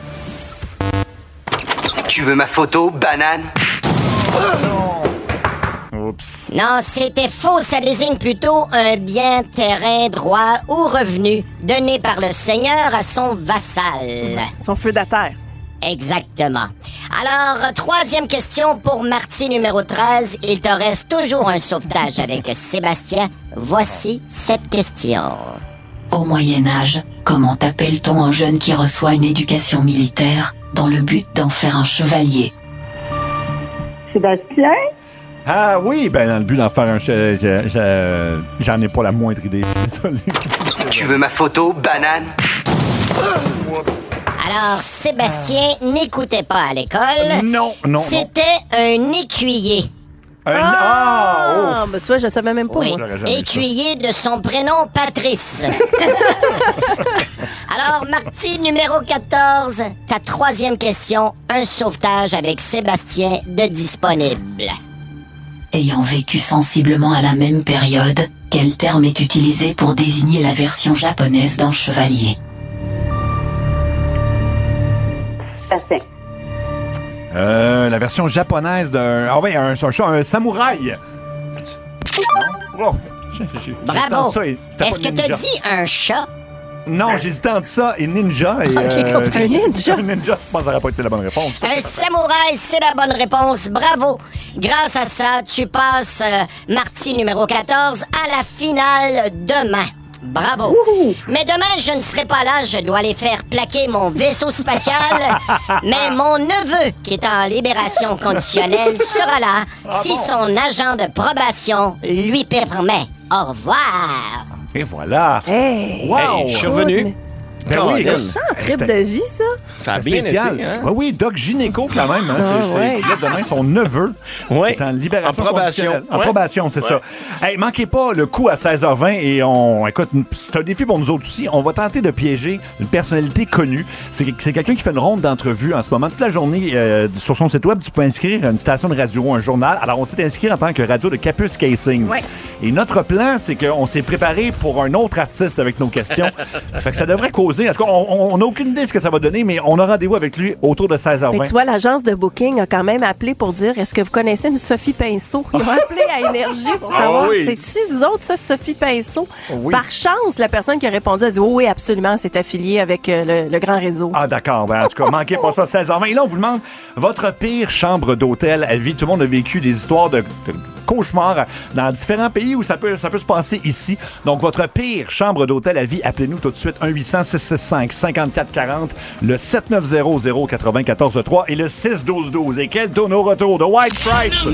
S13: Tu veux ma photo, banane?
S3: Oups.
S9: Non, c'était faux. Ça désigne plutôt un bien, terrain, droit ou revenu donné par le seigneur à son vassal.
S5: Son feudataire.
S9: Exactement. Alors, troisième question pour Marty numéro treize. Il te reste toujours un sauvetage avec Sébastien. Voici cette question.
S11: Au Moyen-Âge, comment appelle-t-on un jeune qui reçoit une éducation militaire dans le but d'en faire un chevalier?
S10: Sébastien?
S3: Ah oui, ben dans le but d'en faire un... che- je- je- J'en ai pas la moindre idée. Désolé.
S13: Tu veux ma photo, banane?
S3: Oups.
S9: Alors, Sébastien n'écoutait pas à l'école.
S3: Non, non, non.
S9: C'était un écuyer.
S3: Un-
S5: Ah!
S3: Ah!
S5: Ben, tu vois, je savais même pas,
S9: Oui,
S5: moi.
S3: J'aurais jamais dit ça.
S9: écuyer de son prénom Patrice. Alors, Marty numéro quatorze, ta troisième question, un sauvetage avec Sébastien de disponible.
S11: Ayant vécu sensiblement à la même période, quel terme est utilisé pour désigner la version japonaise d'un chevalier?
S10: Sébastien.
S3: Euh, la version japonaise d'un... Ah oui, un, un, chat, un samouraï. Non? Oh. J'ai- j'ai- j'hésitais
S9: Bravo.
S3: entre ça et- c'était pas
S9: Est-ce que t'as
S3: ninja.
S9: dit un chat?
S3: Non, j'hésitais entre ça et ninja. Et,
S5: Ah, j'ai compris. Un ninja.
S3: Un ninja, je pense que ça n'aurait pas été la bonne réponse.
S9: Un samouraï, c'est la bonne réponse. Bravo. Grâce à ça, tu passes, euh, Marty numéro quatorze, à la finale demain. Bravo. Mais demain, je ne serai pas là. Je dois aller faire plaquer mon vaisseau spatial. Mais mon neveu, qui est en libération conditionnelle, sera là si son agent de probation lui permet. Au revoir.
S3: Et voilà.
S5: Hey!
S3: Wow!
S4: Hey, je suis revenu.
S3: Ben oui, écoute,
S5: Un trip de vie, ça.
S4: Ça a
S3: c'est
S4: bien
S3: spécial.
S4: été, hein?
S3: Oui, oui, Doc Gynéco, quand même. Hein,
S5: Ah,
S3: c'est, c'est
S5: ouais.
S3: Philippe Denain, son neveu.
S4: Ouais.
S3: Est en libération
S4: En probation.
S3: conditionnelle. En
S4: Ouais.
S3: probation, c'est
S4: Ouais.
S3: ça. Hey, manquez pas le coup à seize heures vingt et on, écoute, c'est un défi pour nous autres aussi. On va tenter de piéger une personnalité connue. C'est, c'est quelqu'un qui fait une ronde d'entrevues en ce moment. Toute la journée, euh, sur son site web, tu peux inscrire à une station de radio, un journal. Alors, on s'est inscrit en tant que radio de Capus Casing.
S5: Ouais.
S3: Et notre plan, c'est qu'on s'est préparé pour un autre artiste avec nos questions. Fait que ça devrait causer. En tout cas, on n'a aucune idée de ce que ça va donner, mais on a rendez-vous avec lui autour de seize heures
S5: Mais
S3: vingt.
S5: tu vois, l'agence de booking a quand même appelé pour dire est-ce que vous connaissez une Sophie Pinceau? Ils ont appelé à Énergie pour
S4: Ah
S5: savoir
S4: oui.
S5: c'est-tu vous autres, ça, Sophie Pinceau?
S3: Oui.
S5: Par chance, la personne qui a répondu a dit oh, oui, absolument, c'est affilié avec euh, le, le grand réseau.
S3: Ah, d'accord. Ben, en tout cas, manquez pas ça, seize heures vingt. Et là, on vous demande votre pire chambre d'hôtel à vie. Tout le monde a vécu des histoires de, de cauchemars dans différents pays où ça peut, ça peut se passer ici. Donc, votre pire chambre d'hôtel à vie, appelez-nous tout de suite un huit cents six six cinq cinquante-quatre quarante, le sept neuf zéro zéro quatre-vingt-quatorze trois et le six douze douze. Et quel tourne au retour de White Stripes?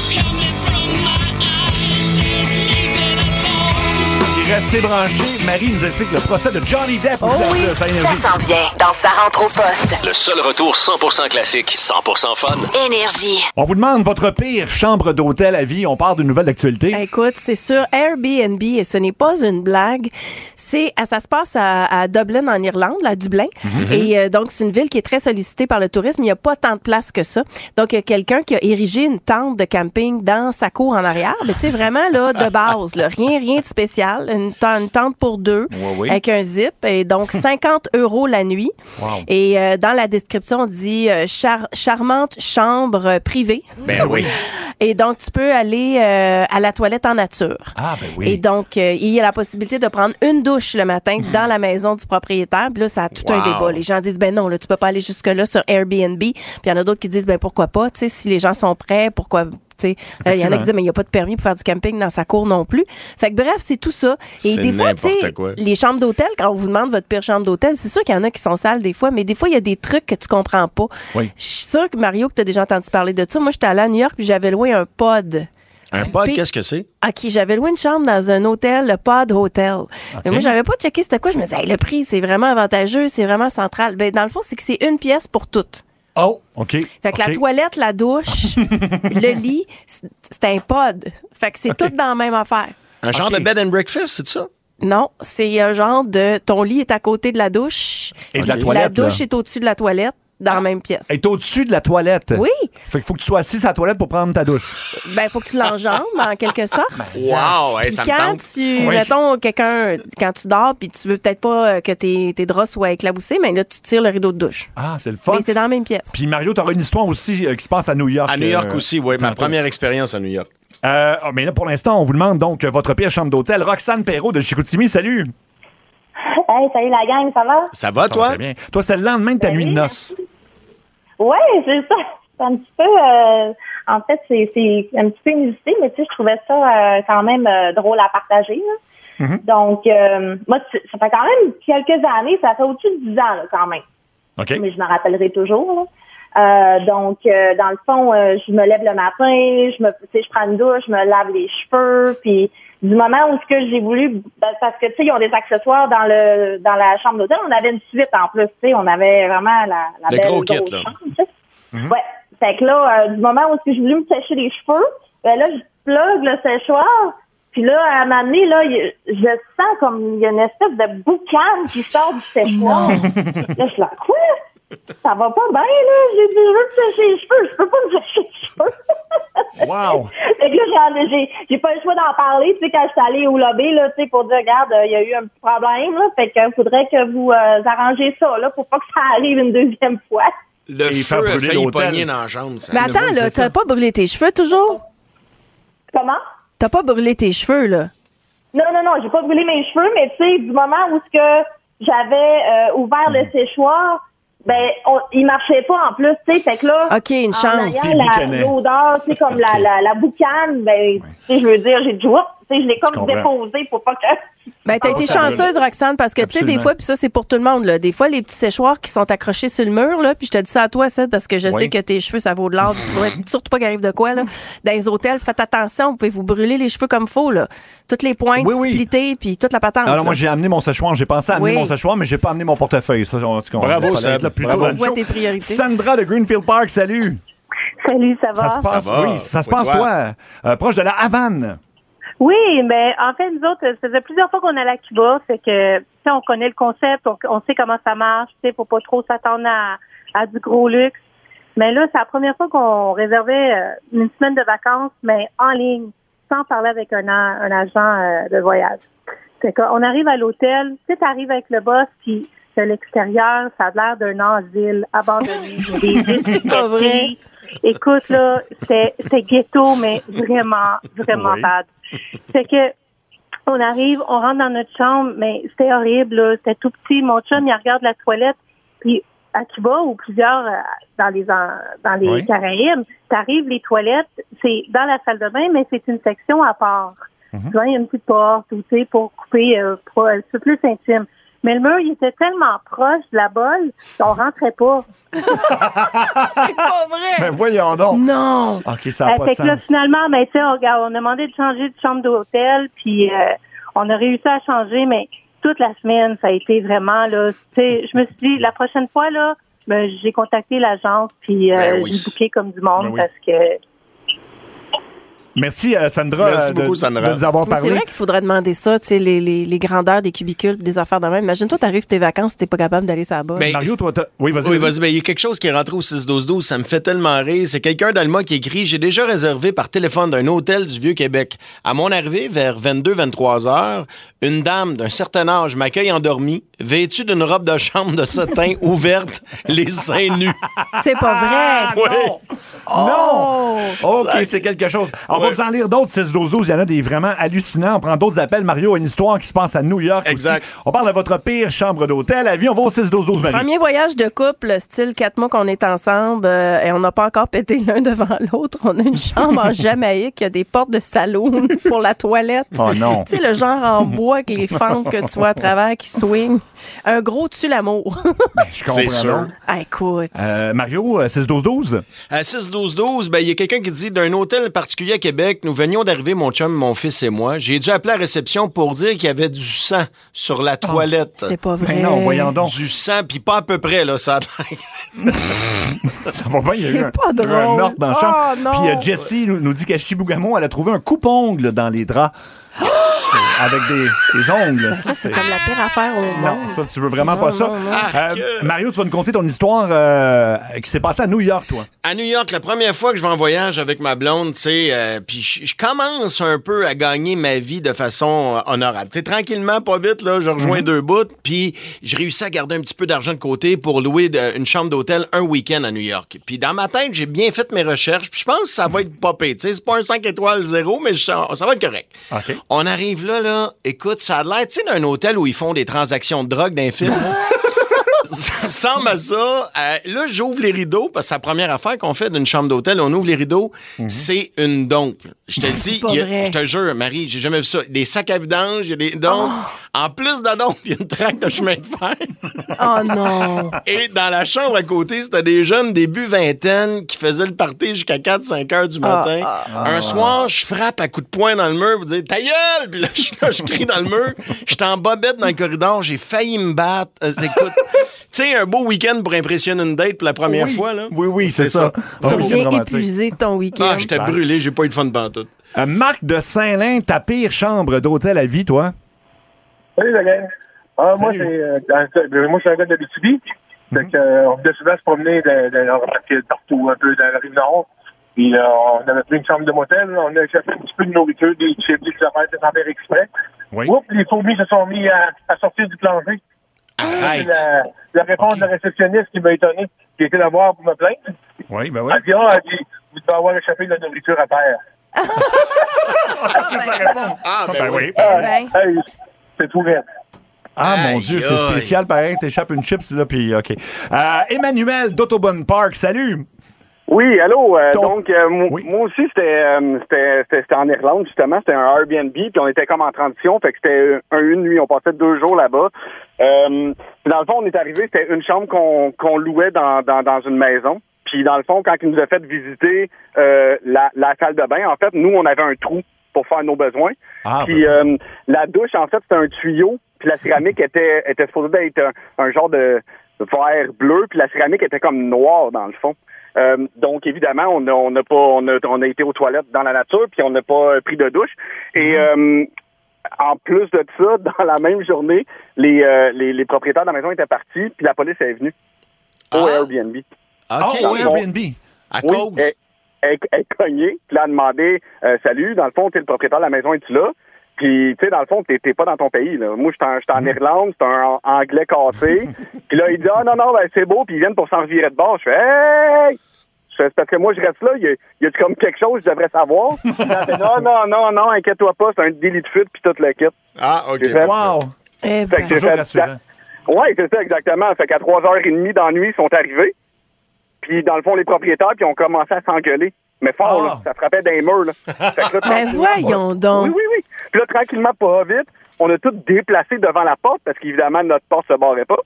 S3: Et restez branchés. Marie nous explique le procès de Johnny Depp.
S5: Oh
S3: aussi en
S5: oui.
S3: plus à Énergie.
S1: Ça s'en vient dans Sa rentre au poste.
S2: Le seul retour cent pour cent classique, cent pour cent fun.
S1: Énergie.
S3: On vous demande votre pire chambre d'hôtel à vie. On part d'une nouvelle d'actualité.
S5: Écoute, c'est sur Airbnb et ce n'est pas une blague. C'est, ça se passe à, à Dublin, en Irlande, à Dublin.
S3: Mm-hmm.
S5: Et euh, donc, c'est une ville qui est très sollicitée par le tourisme. Il n'y a pas tant de place que ça. Donc, il y a quelqu'un qui a érigé une tente de camping dans sa cour en arrière. Mais tu sais, vraiment, là, de base, là, rien, rien de spécial. Une, t- une tente pour deux
S3: Ouais, oui.
S5: avec un zip. Et donc, cinquante euros la nuit.
S3: Wow.
S5: Et euh, dans la description, on dit euh, char- charmante chambre euh, privée.
S4: Ben oui.
S5: Et donc, tu peux aller euh, à la toilette en nature.
S3: Ah, ben oui.
S5: Et donc, euh, il y a la possibilité de prendre une douche le matin dans la maison du propriétaire. Puis là, ça a tout
S4: Wow.
S5: un débat. Les gens disent, ben non, là, tu peux pas aller jusque-là sur Airbnb. Puis il y en a d'autres qui disent, ben pourquoi pas? Tu sais, si les gens sont prêts, pourquoi... Il euh, y en a qui disent, mais il n'y a pas de permis pour faire du camping dans sa cour non plus. Fait que bref, c'est tout ça. Et
S4: C'est
S5: des fois, tu
S4: n'importe
S5: sais,
S4: quoi.
S5: les chambres d'hôtel, quand on vous demande votre pire chambre d'hôtel, c'est sûr qu'il y en a qui sont sales des fois, mais des fois, il y a des trucs que tu comprends pas.
S3: Oui.
S5: Je suis sûre que Mario, que tu as déjà entendu parler de ça. Moi, j'étais allée à New York puis j'avais loué un pod.
S4: Un pod,
S5: Puis-
S4: qu'est-ce que c'est?
S5: OK, j'avais loué une chambre dans un hôtel, le Pod Hotel. Mais moi, j'avais pas checké c'était quoi. Je me disais, hey, le prix, c'est vraiment avantageux, c'est vraiment central. Ben, dans le fond, c'est que c'est une pièce pour toutes.
S3: Oh, OK.
S5: Fait que
S3: OK.
S5: la toilette, la douche, le lit, c'est c'est un pod. Fait que c'est tout dans la même affaire.
S4: Un genre
S3: Ok.
S4: de bed and breakfast, c'est ça?
S5: Non, c'est un genre de... Ton lit est à côté de la douche.
S3: Et de la
S5: La
S3: toilette,
S5: douche
S3: là.
S5: est au-dessus de la toilette, dans la même pièce.
S3: Elle est au-dessus de la toilette.
S5: Oui.
S3: Fait qu'il faut que tu sois assis sur la toilette pour prendre ta douche.
S5: Ben, faut que tu l'enjambes, en quelque sorte.
S4: Wow, hey,
S5: Puis
S4: ça me
S5: quand
S4: tente.
S5: tu,
S3: Oui.
S5: mettons, quelqu'un, quand tu dors, puis tu veux peut-être pas euh, que tes, tes draps soient éclaboussés, mais là, tu tires le rideau de douche.
S3: Ah, c'est le fun.
S5: Mais c'est dans la même pièce.
S3: Puis Mario, t'auras une histoire aussi euh, qui se passe à New York.
S4: À New York
S3: euh,
S4: aussi, oui. Ma
S3: tantôt.
S4: première expérience à New York.
S3: Euh, oh, mais là, pour l'instant, on vous demande donc euh, votre pire chambre d'hôtel. Roxane Perrault de Chicoutimi, salut.
S14: Hey, salut la gang, ça va?
S4: Ça va,
S3: Ça
S4: toi?
S3: va très bien. Toi, c'était le lendemain de ta
S14: Ben
S3: nuit de
S14: oui.
S3: noces.
S14: Ouais, c'est ça. C'est un petit peu, euh, en fait, c'est, c'est un petit peu inusité, mais tu sais, je trouvais ça euh, quand même euh, drôle à partager. Là.
S3: Mm-hmm.
S14: Donc, euh, moi, tu- ça fait quand même quelques années, ça fait au-dessus de dix ans, là, quand même.
S3: OK.
S14: Mais je me rappellerai toujours. Là. Euh, donc, euh, dans le fond, euh, je me lève le matin, je me, tu sais, je prends une douche, je me lave les cheveux, puis du moment où ce que j'ai voulu, ben, parce que tu sais, ils ont des accessoires dans le dans la chambre d'hôtel, on avait une suite en plus, tu sais, on avait vraiment la, la
S4: Le
S14: belle
S4: gros kit,
S14: grosse
S4: là.
S14: chambre, tu sais. Ouais. Fait que là, euh, du moment où je voulais me sécher les cheveux, ben là, je plug le séchoir. Puis là, à un moment donné, là, il- je sens comme il y a une espèce de boucan qui sort du séchoir. Là, je suis là, quoi? Ça va pas bien, là. J'ai dit, je veux me sécher les cheveux. Je peux pas me sécher les cheveux.
S3: Wow.
S14: Fait que là, j'ai, j'ai, j'ai pas le choix d'en parler, tu sais, quand je suis allée au lobby, là, tu sais, pour dire, regarde, il y a eu un petit problème, là. Fait que faudrait que vous euh, arrangez ça, là, pour pas que ça arrive une deuxième fois.
S4: Le
S3: Et
S4: feu
S3: faire
S4: a
S3: brûler
S4: failli
S3: l'hôtel.
S4: pogner dans la chambre. Ça.
S5: Mais attends, là, t'as pas brûlé tes cheveux toujours?
S14: Comment?
S5: T'as pas brûlé tes cheveux, là?
S14: Non, non, non, j'ai pas brûlé mes cheveux, mais tu sais, du moment où ce que j'avais euh, ouvert le séchoir, ben, on, il marchait pas en plus, tu sais, fait que là,
S5: OK, une
S14: en
S5: chance.
S14: ayant la-
S3: bicanait.
S14: l'odeur, tu sais, comme la, la, la boucane, ben, tu sais, je veux dire, j'ai dit, oups, tu Tu sais, je l'ai comme
S3: comprends.
S14: déposé pour pas que...
S5: Ben, t'as été chanceuse, Roxane, parce que, tu sais, des
S3: Absolument.
S5: fois, puis ça, c'est pour tout le monde, là. Des fois, les petits séchoirs qui sont accrochés sur le mur, là, puis je te dis ça à toi, Seth, parce que je
S3: Oui.
S5: sais que tes cheveux, ça vaut de l'or. Il faudrait surtout pas qu'il arrive de quoi, là. Dans les hôtels, faites attention, vous pouvez vous brûler les cheveux comme faux, là. Toutes les pointes
S3: Oui, oui.
S5: splittées, puis toute la patente.
S3: Alors,
S5: là.
S3: moi, j'ai amené mon séchoir. J'ai pensé à amener
S5: Oui.
S3: mon séchoir, mais j'ai pas amené mon portefeuille. Ça, on, on,
S4: Bravo,
S3: il fallait
S4: Seb.
S3: être là plus
S4: Bravo.
S3: tôt dans le
S5: Vois
S3: show.
S5: tes priorités.
S3: Sandra de Greenfield Park, salut.
S14: Salut, ça va?
S3: Ça se passe,
S4: Ça va.
S3: oui, ça se
S4: Oui,
S3: passe,
S4: toi.
S3: toi, euh, proche de la Havane.
S14: Oui, mais en fait, nous autres, ça faisait plusieurs fois qu'on allait à Cuba, fait que, tu sais, on connaît le concept, on, on sait comment ça marche, tu sais, faut pas trop s'attendre à, à du gros luxe. Mais là, c'est la première fois qu'on réservait euh, une semaine de vacances, mais en ligne, sans parler avec un, a- un agent euh, de voyage. Fait qu'on arrive à l'hôtel, tu sais, t'arrives avec le boss, puis de l'extérieur, ça a l'air d'un asile abandonné. Il y a des vis
S5: C'est pas vrai.
S14: pétées. Écoute, là, c'était c'était ghetto, mais vraiment, vraiment
S3: Oui.
S14: bad. Fait que, on arrive, on rentre dans notre chambre, mais c'était horrible, là. C'était tout petit. Mon chum, il regarde la toilette, puis à Cuba ou plusieurs euh, dans les en- dans les
S3: Oui.
S14: Caraïbes, t'arrives, les toilettes, c'est dans la salle de bain, mais c'est une section à part.
S3: Mhm.
S14: Souvent, il y a une petite porte, ou, tu sais, pour couper, euh, pour, euh, c'est plus intime. Mais le mur, il était tellement proche de la bolle qu'on rentrait pas.
S5: C'est pas vrai!
S3: Ben, voyons donc.
S5: Non!
S3: OK, ça n'a
S14: Euh,
S3: pas de
S14: fait que là,
S3: sens.
S14: finalement, ben, tu sais, on, regarde, on a demandé de changer de chambre d'hôtel, puis euh, on a réussi à changer, mais toute la semaine, ça a été vraiment, là, tu sais, je me suis dit, la prochaine fois, là, ben, j'ai contacté l'agence, puis euh,
S4: Ben oui.
S14: j'ai booké comme du monde,
S3: Ben oui.
S14: parce que...
S3: Merci, euh, Sandra,
S4: Merci
S3: euh, de,
S4: beaucoup, Sandra.
S3: de nous avoir
S5: Mais c'est
S3: parlé.
S5: vrai qu'il faudrait demander ça, tu sais, les, les, les grandeurs des cubicules, pis des affaires de même. Imagine-toi, t'arrives tes vacances, t'es pas capable d'aller sur la bas.
S4: Mais-
S3: Mario, toi, t'as- oui, vas-y.
S4: Oui,
S3: vas-y.
S4: vas-y. Ben, il y a quelque chose qui est rentré au six douze douze. Ça me fait tellement rire. C'est quelqu'un d'Allemand qui écrit « J'ai déjà réservé par téléphone d'un hôtel du Vieux-Québec. À mon arrivée, vers vingt-deux vingt-trois heures, une dame d'un certain âge m'accueille endormie, vêtue d'une robe de chambre de satin ouverte, les seins nus.
S5: C'est pas vrai!
S4: Oui.
S3: Non! OK,
S4: Ça-
S3: c'est quelque chose. On va
S4: Ouais.
S3: vous en lire d'autres, six douze douze. Il y en a des vraiment hallucinants. On prend d'autres appels. Mario, une histoire qui se passe à New York
S4: Exact.
S3: aussi. On parle de votre pire chambre d'hôtel. Avis, on va au six douze douze, Marie.
S5: Premier voyage de couple, style quatre mois qu'on est ensemble, euh, et on n'a pas encore pété l'un devant l'autre. On a une chambre en Jamaïque, il y a des portes de saloon pour la toilette.
S3: Oh non.
S5: Tu sais, le genre en bois avec les fentes que tu vois à travers qui swing. Un gros tue l'amour.
S3: Je comprends
S4: C'est sûr.
S3: donc.
S5: Ah, écoute.
S3: Euh, Mario, euh, six douze douze.
S4: À six douze douze, ben, il y a quelqu'un qui dit d'un hôtel particulier à Québec, nous venions d'arriver, mon chum, mon fils et moi. J'ai dû appeler la réception pour dire qu'il y avait du sang sur la toilette.
S5: C'est pas vrai.
S3: Ben non, voyons donc.
S4: Du sang, puis pas à peu près, là, ça a l'air.
S3: Ça va bien, il y a eu
S5: C'est
S3: un,
S5: pas
S3: il y a eu un
S5: drôle.
S3: meurtre dans la
S5: Oh,
S3: chambre.
S5: non.
S3: Puis euh, Jessie nous, nous dit qu'à Chibougamau, elle a trouvé un coupe-ongle dans les draps. Avec des, des ongles.
S5: Ça, c'est comme la pire affaire au
S3: Non,
S5: monde.
S3: ça, tu veux vraiment
S5: Non,
S3: pas ça.
S5: non, non.
S4: Arc.
S3: Euh, Mario, tu vas nous conter ton histoire euh, qui s'est passée à New York, toi.
S4: À New York, la première fois que je vais en voyage avec ma blonde, tu sais, euh, puis je je commence un peu à gagner ma vie de façon euh, honorable. Tu sais, tranquillement, pas vite, là, je rejoins
S3: Mhm.
S4: deux bouts, puis je réussis à garder un petit peu d'argent de côté pour louer de- une chambre d'hôtel un week-end à New York. Puis dans ma tête, j'ai bien fait mes recherches, puis je pense que ça va être popé. Tu sais, c'est pas un cinq étoiles zéro, mais je- ça va être correct.
S3: OK.
S4: On arrive là, là, écoute, ça a l'air, tu sais, d'un hôtel où ils font des transactions de drogue d'un film. Ça ressemble à ça. Euh, là, j'ouvre les rideaux, parce que c'est la première affaire qu'on fait d'une chambre d'hôtel. On ouvre les rideaux, c'est une dompe. Je te le dis,
S5: pas
S4: il y a-
S5: vrai.
S4: je te jure, Marie, j'ai jamais vu ça. Des sacs à vidange, il y a des dompes. En plus de la dompe, il y a une traque de chemin de fer.
S5: Oh non.
S4: Et dans la chambre à côté, c'était des jeunes début vingtaine qui faisaient le party jusqu'à quatre cinq heures du matin. Un soir, je frappe à coups de poing dans le mur, vous dites « Ta gueule! » Puis là, je, là, je crie dans le mur. J'étais en bobette dans le corridor, j'ai failli me battre. Euh, écoute, tu sais, un beau week-end pour impressionner une date pour la première
S3: Oui.
S4: fois, là.
S3: Oui, oui, c'est ça.
S5: Tu
S3: Un week-end
S5: reviens
S3: romantique.
S5: épuisé de ton week-end.
S4: Ah, j'étais brûlé, j'ai pas eu de fun pantoute.
S3: Euh, Marc de Saint-Lin, ta pire chambre d'hôtel à vie, toi?
S15: Salut la gang. Ah, moi,
S3: Salut.
S15: c'est, euh, dans- moi, je suis un gars de l'Abitibi. Fait que, euh, on venait souvent se promener de, de, de- partout, un peu dans la rive nord. Puis, euh, on avait pris une chambre de motel. On a échappé un petit peu de nourriture, des chips, des affaires, c'est sans faire exprès.
S3: Oui.
S15: Oups, les fourmis se sont mis à, à sortir du plancher.
S4: Arrête.
S15: C'est la, la réponse
S3: Ok.
S15: de la réceptionniste qui m'a étonné, qui était là voir pour me plaindre.
S3: Oui, ben oui.
S15: Elle dit, ah, elle dit, vous devez avoir échappé de la nourriture à terre.
S3: C'est sa réponse.
S4: Ah, ben,
S3: Ben
S4: oui.
S3: oui. ben oui.
S5: Ben,
S15: Hey, c'est tout vrai.
S3: Ah, mon
S4: Aïe,
S3: Dieu, c'est
S4: aïe.
S3: spécial, pareil. T'échappes une chips, là, puis OK. Euh, Emmanuel d'Autobahn Park, salut!
S12: Oui, allô. Euh,
S3: Ton-
S12: donc, euh, mo-
S3: Oui.
S12: moi aussi, c'était, euh, c'était, c'était, c'était en Irlande, justement. C'était un Airbnb, puis on était comme en transition. Fait que c'était un, une nuit. On passait deux jours là-bas. Euh, puis dans le fond, on est arrivé, c'était une chambre qu'on, qu'on louait dans, dans, dans une maison. Puis dans le fond, quand ils nous a fait visiter euh, la, la salle de bain, en fait, nous, on avait un trou pour faire nos besoins.
S3: Ah,
S12: Puis euh, la douche, en fait, c'était un tuyau. Puis la céramique était, était supposée être un, un genre de vert bleu. Puis la céramique était comme noire, dans le fond. Euh, donc évidemment, on a, on a pas, on a, on a été aux toilettes dans la nature, puis on n'a pas pris de douche. Et euh, en plus de ça, dans la même journée, les, euh, les, les propriétaires de la maison étaient partis, puis la police est venue au
S4: Ah.
S12: Airbnb.
S4: OK.
S3: Oh, Airbnb.
S4: À
S12: Oui,
S4: cause.
S12: elle, elle, elle est cognée, puis elle a demandé euh, salut, dans le fond, t'es le propriétaire de la maison, es-tu là? Puis, tu sais, dans le fond, t'es, t'es pas dans ton pays, là. Moi, j'étais en, j'étais en Irlande, c'est un anglais cassé. Puis là, il dit, ah non, non, ben, c'est beau, puis ils viennent pour s'en revirer de bord. Je fais, hey! Je fais, c'est parce que moi, je reste là, il y a, il y a comme quelque chose que je devrais savoir. Puis elle fait, non, non, non, non, inquiète-toi pas, c'est un délit de fuite, puis tout le kit.
S4: Ah, OK.
S12: J'ai fait-
S3: Wow.
S5: Eh
S12: Fait
S5: ben.
S12: que j'ai
S3: Toujours
S12: fait-
S3: rassurant.
S12: Ouais, c'est ça, exactement. Fait qu'à trois heures trente dans la nuit, ils sont arrivés. Puis, dans le fond, les propriétaires, puis ont commencé à s'engueuler. Mais fort,
S3: Ah.
S12: là. Ça frappait des murs, là. Fait que là,
S5: Ben
S12: tranquillement,
S5: voyons donc.
S12: Oui, oui, oui. Puis là, tranquillement, pas vite, on a tout déplacé devant la porte parce qu'évidemment, notre porte se barrait pas.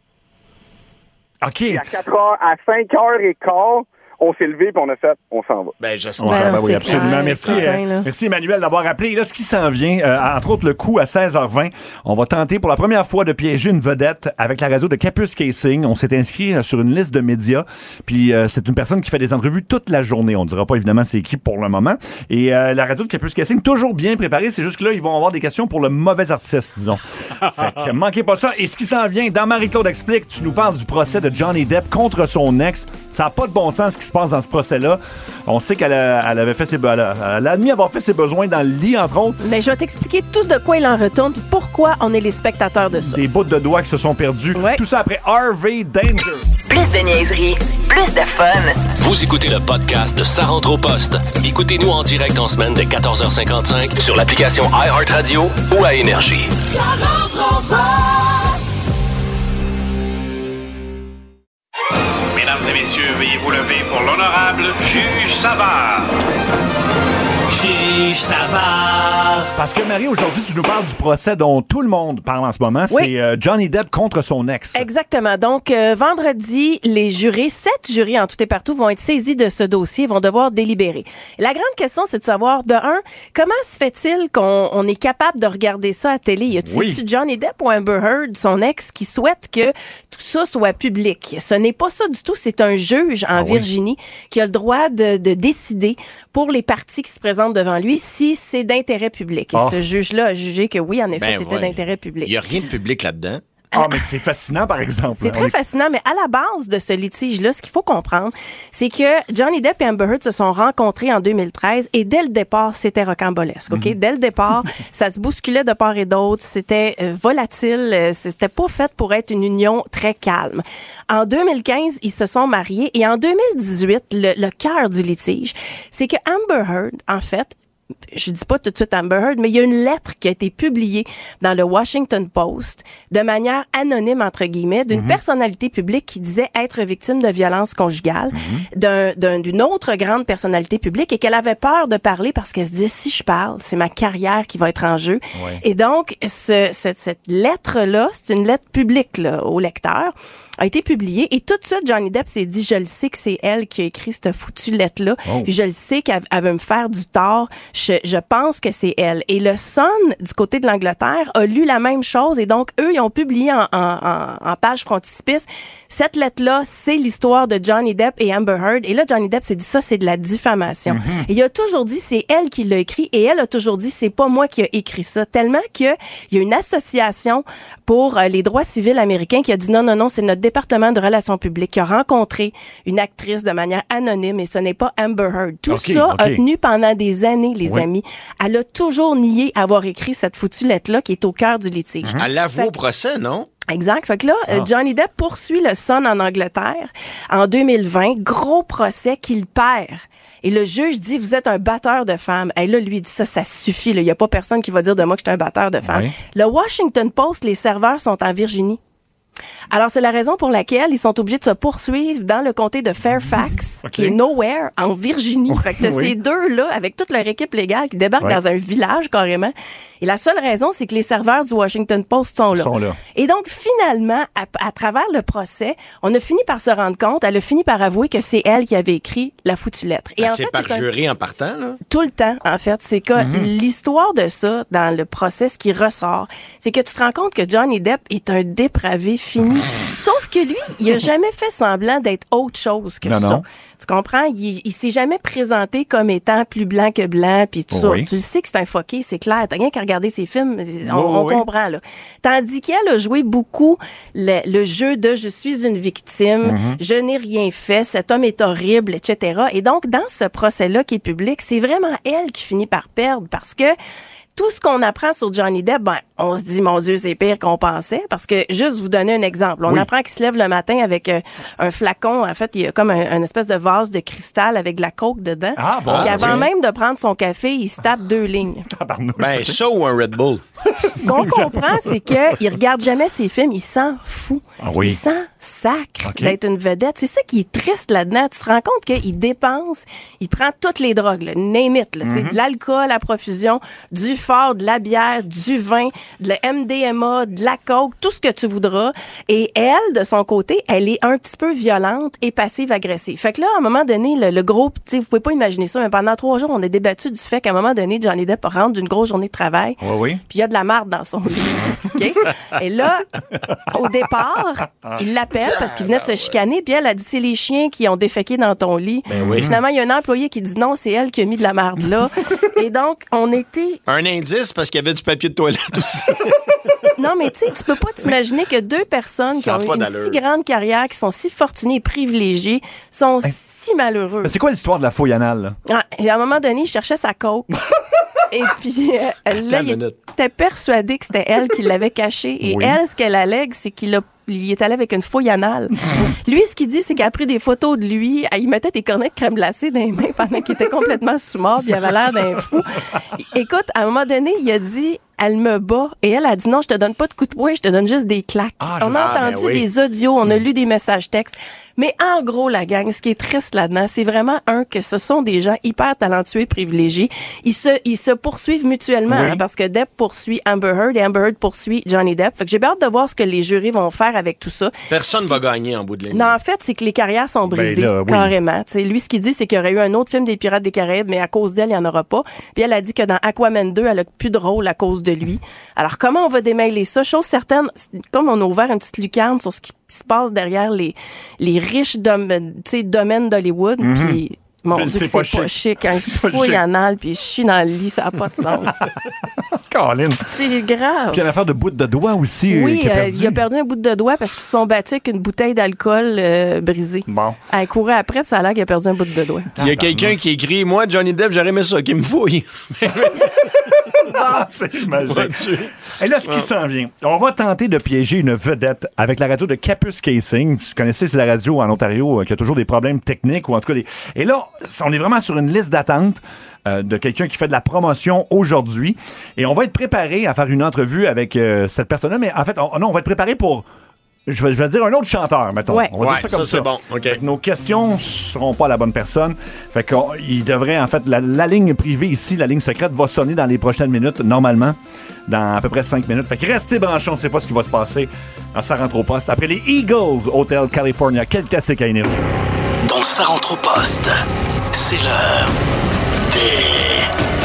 S3: OK.
S12: Puis à quatre heures, à cinq heures quinze, on s'est levé puis on a fait, on s'en va.
S4: Ben, j'espère.
S3: Ouais,
S5: Ben,
S3: ben oui,
S5: c'est
S3: absolument.
S5: clair,
S3: Merci,
S5: c'est certain,
S3: euh,
S5: là.
S3: merci Emmanuel d'avoir appelé. Là, ce qui s'en vient, euh, entre autres le coup à seize heures vingt, on va tenter pour la première fois de piéger une vedette avec la radio de Capus Casing. On s'est inscrit euh, sur une liste de médias, puis euh, c'est une personne qui fait des entrevues toute la journée. On ne dira pas évidemment c'est qui pour le moment. Et euh, la radio de Capus Casing, toujours bien préparée, c'est juste que là, ils vont avoir des questions pour le mauvais artiste, disons. Fait que manquez pas ça. Et ce qui s'en vient, dans Marie-Claude Explique, tu nous parles du procès de Johnny Depp contre son ex. Ça n'a pas de bon sens ce qui se passe dans ce procès-là. On sait qu'elle a- elle avait fait ses, be- elle a, elle a admis avoir fait ses besoins dans le lit, entre autres.
S5: Mais je vais t'expliquer tout de quoi il en retourne puis pourquoi on est les spectateurs de ça.
S3: Des bouts de doigts qui se sont perdus.
S5: Ouais.
S3: Tout ça après Harvey Danger.
S1: Plus de niaiserie, plus de fun.
S2: Vous écoutez le podcast de Ça rentre au poste. Écoutez-nous en direct en semaine dès quatorze heures cinquante-cinq sur l'application iHeartRadio ou à Énergie.
S7: Mesdames et messieurs, veuillez vous lever pour l'honorable Juge Savard. Juge Savard.
S3: Parce que Marie, aujourd'hui, tu nous parles du procès dont tout le monde parle en ce moment.
S5: Oui.
S3: C'est euh, Johnny Depp contre son ex.
S5: Exactement. Donc, euh, vendredi, les jurés, sept jurys en tout et partout, vont être saisis de ce dossier et vont devoir délibérer. La grande question, c'est de savoir, de un, comment se fait-il qu'on on est capable de regarder ça à télé? Y a-tu
S3: Oui.
S5: c'est-tu Johnny Depp ou Amber Heard, son ex, qui souhaite que tout ça soit public? Ce n'est pas ça du tout. C'est un juge en
S3: Ah oui.
S5: Virginie qui a le droit de, de décider pour les parties qui se présentent devant lui si c'est d'intérêt public. Et
S3: Ah.
S5: ce juge-là a jugé que oui, en effet,
S4: Ben,
S5: c'était
S4: ouais.
S5: d'intérêt public.
S4: Il n'y a rien de public là-dedans.
S3: Ah, mais c'est fascinant, par exemple.
S5: C'est
S3: On
S5: très
S3: est-
S5: fascinant, mais à la base de ce litige-là, ce qu'il faut comprendre, c'est que Johnny Depp et Amber Heard se sont rencontrés en deux mille treize et dès le départ, c'était rocambolesque. OK? Dès le départ, ça se bousculait de part et d'autre, c'était euh, volatile, euh, c'était pas fait pour être une union très calme. En deux mille quinze, ils se sont mariés et en deux mille dix-huit, le, le cœur du litige, c'est que Amber Heard, en fait, je dis pas tout de suite Amber Heard, mais il y a une lettre qui a été publiée dans le Washington Post de manière anonyme, entre guillemets, d'une
S3: Mhm.
S5: personnalité publique qui disait être victime de violence conjugale, d'un- d'un- d'une autre grande personnalité publique et qu'elle avait peur de parler parce qu'elle se disait, si je parle, c'est ma carrière qui va être en jeu.
S3: Ouais.
S5: Et donc, ce, ce- cette lettre-là, c'est une lettre publique là, au lecteur, a été publiée et tout de suite, Johnny Depp s'est dit, je le sais que c'est elle qui a écrit cette foutue lettre-là,
S3: Oh.
S5: puis je le sais qu'elle elle veut me faire du tort, je, je pense que c'est elle. Et le Sun, du côté de l'Angleterre, a lu la même chose et donc, eux, ils ont publié en, en, en, en page frontispice, cette lettre-là, c'est l'histoire de Johnny Depp et Amber Heard. Et là, Johnny Depp s'est dit, ça, c'est de la diffamation.
S3: Mm-hmm.
S5: Et il a toujours dit, c'est elle qui l'a écrit et elle a toujours dit, c'est pas moi qui a écrit ça. Tellement qu'il y a une association pour euh, les droits civils américains qui a dit, non, non, non, c'est notre département de relations publiques qui a rencontré une actrice de manière anonyme et ce n'est pas Amber Heard. Tout
S3: OK,
S5: ça a
S3: OK.
S5: tenu pendant des années, les
S3: Oui.
S5: amis. Elle a toujours nié avoir écrit cette foutue lettre-là qui est au cœur du litige.
S3: Mhm.
S4: Elle l'avoue
S5: Fait-
S4: au procès, non?
S5: Exact. Fait que là, euh,
S3: Ah.
S5: Johnny Depp poursuit le Sun en Angleterre en deux mille vingt. Gros procès qu'il perd. Et le juge dit, vous êtes un batteur de femmes. Et là, lui, il dit ça, ça suffit. Il n'y a pas personne qui va dire de moi que je suis un batteur de femmes.
S3: Oui.
S5: Le Washington Post, les serveurs sont en Virginie. Alors, c'est la raison pour laquelle ils sont obligés de se poursuivre dans le comté de Fairfax,
S3: OK.
S5: qui est nowhere, en Virginie. Fait que t'as
S3: Oui.
S5: ces deux-là, avec toute leur équipe légale, qui débarquent
S3: Ouais.
S5: dans un village, carrément. Et la seule raison, c'est que les serveurs du Washington Post sont là.
S3: Sont là.
S5: Et donc, finalement, à, à travers le procès, on a fini par se rendre compte, elle a fini par avouer que c'est elle qui avait écrit la foutue lettre. Et
S4: Ben,
S5: en
S4: c'est
S5: fait,
S4: par
S5: c'est un-
S4: jury en partant, là.
S5: tout le temps, en fait. C'est que
S3: Mm-hmm.
S5: l'histoire de ça, dans le procès, ce qui ressort, c'est que tu te rends compte que Johnny Depp est un dépravé fini. Sauf que lui, il a jamais fait semblant d'être autre chose que
S3: Non,
S5: ça.
S3: non.
S5: Tu comprends? Il, il s'est jamais présenté comme étant plus blanc que blanc, puis tout ça.
S3: Oui.
S5: Tu le sais que c'est un fucké, c'est clair. T'as rien qu'à regarder ses films, on, on
S3: oui.
S5: comprend, là. Tandis qu'elle a joué beaucoup le, le jeu de « je suis une victime,
S3: Mm-hmm.
S5: je n'ai rien fait, cet homme est horrible, et cetera » Et donc, dans ce procès-là qui est public, c'est vraiment elle qui finit par perdre parce que tout ce qu'on apprend sur Johnny Depp, ben, on se dit, mon Dieu, c'est pire qu'on pensait. Parce que, juste vous donner un exemple, on
S3: Oui.
S5: apprend qu'il se lève le matin avec euh, un flacon. En fait, il y a comme un, un espèce de vase de cristal avec de la coke dedans.
S3: Ah, bon.
S5: Et qu'avant
S4: Ah,
S5: même de prendre son café, il se tape deux lignes.
S3: Tabarnouche.
S4: Ben, ça ou un Red Bull.
S5: Ce qu'on comprend, c'est qu'il regarde jamais ses films, il s'en fout.
S3: Ah oui.
S5: Il s'en sacre
S3: OK.
S5: d'être une vedette. C'est ça qui est triste là-dedans. Tu te rends compte qu'il dépense, il prend toutes les drogues, là, name it, là, tu sais,
S3: Mm-hmm.
S5: de l'alcool à profusion, du fort, de la bière, du vin, de la M D M A, de la coke, tout ce que tu voudras. Et elle, de son côté, elle est un petit peu violente et passive-agressive. Fait que là, à un moment donné, le, le groupe, tu sais, vous pouvez pas imaginer ça, mais pendant trois jours, on a débattu du fait qu'à un moment donné, Johnny Depp rentre d'une grosse journée de travail.
S3: Oui, oui.
S5: Puis il y a de la marde dans son lit. OK? Et là, au départ, il l'appelle parce qu'il venait de se chicaner. Puis elle a dit, c'est les chiens qui ont déféqué dans ton lit. Et finalement, il y a un employé qui dit non, c'est elle qui a mis de la marde là. Et donc, on était...
S4: Un indice parce qu'il y avait du papier de toilette aussi.
S5: Non, mais tu sais, tu peux pas t'imaginer que deux personnes qui
S4: Ça a
S5: ont eu
S4: pas
S5: une
S4: d'allure.
S5: si grande carrière, qui sont si fortunées et privilégiées, sont si malheureux.
S3: C'est quoi l'histoire de la fouille anale, là?
S5: Ah, et à un moment donné, il cherchait sa coke. Et puis, euh, là, il
S4: minute.
S5: était persuadé que c'était elle qui l'avait caché. Et
S3: Oui.
S5: elle, ce qu'elle allègue, c'est qu'il a il est allé avec une fouille anale. Lui, ce qu'il dit, c'est qu'il a pris des photos de lui. Il mettait des cornets de crème glacée dans les mains pendant qu'il était complètement sous-mort. Puis il avait l'air d'un fou. Écoute, à un moment donné, il a dit... Elle me bat. Et elle a dit non, je te donne pas de coups de poing, je te donne juste des claques.
S3: Ah,
S5: on a
S4: ah, ben
S5: entendu
S4: oui.
S5: des audios, on a lu des messages textes. Mais en gros, la gang, ce qui est triste là-dedans, c'est vraiment, un, que ce sont des gens hyper talentueux et privilégiés. Ils se, ils se poursuivent mutuellement,
S3: Oui.
S5: hein, parce que Depp poursuit Amber Heard et Amber Heard poursuit Johnny Depp. Fait que j'ai hâte de voir ce que les jurys vont faire avec tout ça.
S4: Personne va gagner en bout de ligne.
S5: Non, en fait, c'est que les carrières sont
S3: Ben
S5: brisées,
S3: là, oui.
S5: carrément. T'sais, lui, ce qu'il dit, c'est qu'il y aurait eu un autre film des Pirates des Caraïbes, mais à cause d'elle, il n'y en aura pas. Puis elle a dit que dans Aquaman deux, elle a plus de rôle à cause de lui. Alors, comment on va démêler ça? Chose certaine, c'est comme on a ouvert une petite lucarne sur ce qui se passe derrière les, les riches dom- t'sais, domaines d'Hollywood, puis... Mon
S3: Ben,
S5: Dieu,
S3: c'est
S5: que
S3: pas
S5: c'est pas
S3: chic.
S5: chic. Un
S3: C'est pas
S5: fouille
S3: chic.
S5: anal, puis chie dans le lit, ça n'a pas de sens.
S3: Colin.
S5: C'est grave.
S3: Puis il y a l'affaire de bout de doigt aussi. euh,
S5: Oui,
S3: qui a
S5: euh,
S3: perdu.
S5: il a perdu un bout de doigt parce qu'ils se sont battus avec une bouteille d'alcool euh, brisée.
S3: Bon.
S5: Elle courait après, puis ça a l'air qu'il a perdu un bout de doigt.
S4: Il y a quelqu'un qui écrit moi, Johnny Depp, j'aurais aimé ça, qui me fouille.
S3: Ah, c'est magique.
S4: Vois-tu?
S3: Et là, ce qui s'en vient, on va tenter de piéger une vedette avec la radio de Capus Casing. Vous connaissez, c'est la radio en Ontario euh, qui a toujours des problèmes techniques ou en tout cas des... Et là, on est vraiment sur une liste d'attente euh, de quelqu'un qui fait de la promotion aujourd'hui. Et on va être préparé à faire une entrevue avec euh, cette personne-là. Mais en fait, on, non, on va être préparé pour... Je vais, je vais dire un autre chanteur, mettons.
S5: Ouais.
S3: On va
S4: Ouais,
S3: dire ça comme
S4: ça,
S3: ça.
S4: c'est bon. OK.
S3: Fait que nos questions seront pas à la bonne personne. Fait qu'il devrait, en fait, la, la ligne privée ici, la ligne secrète, va sonner dans les prochaines minutes, normalement, dans à peu près cinq minutes. Fait que restez branchés, on ne sait pas ce qui va se passer dans Ça rentre au poste. Après les Eagles, Hotel California, quel classique à énergie.
S2: Dans Ça rentre au poste, c'est l'heure des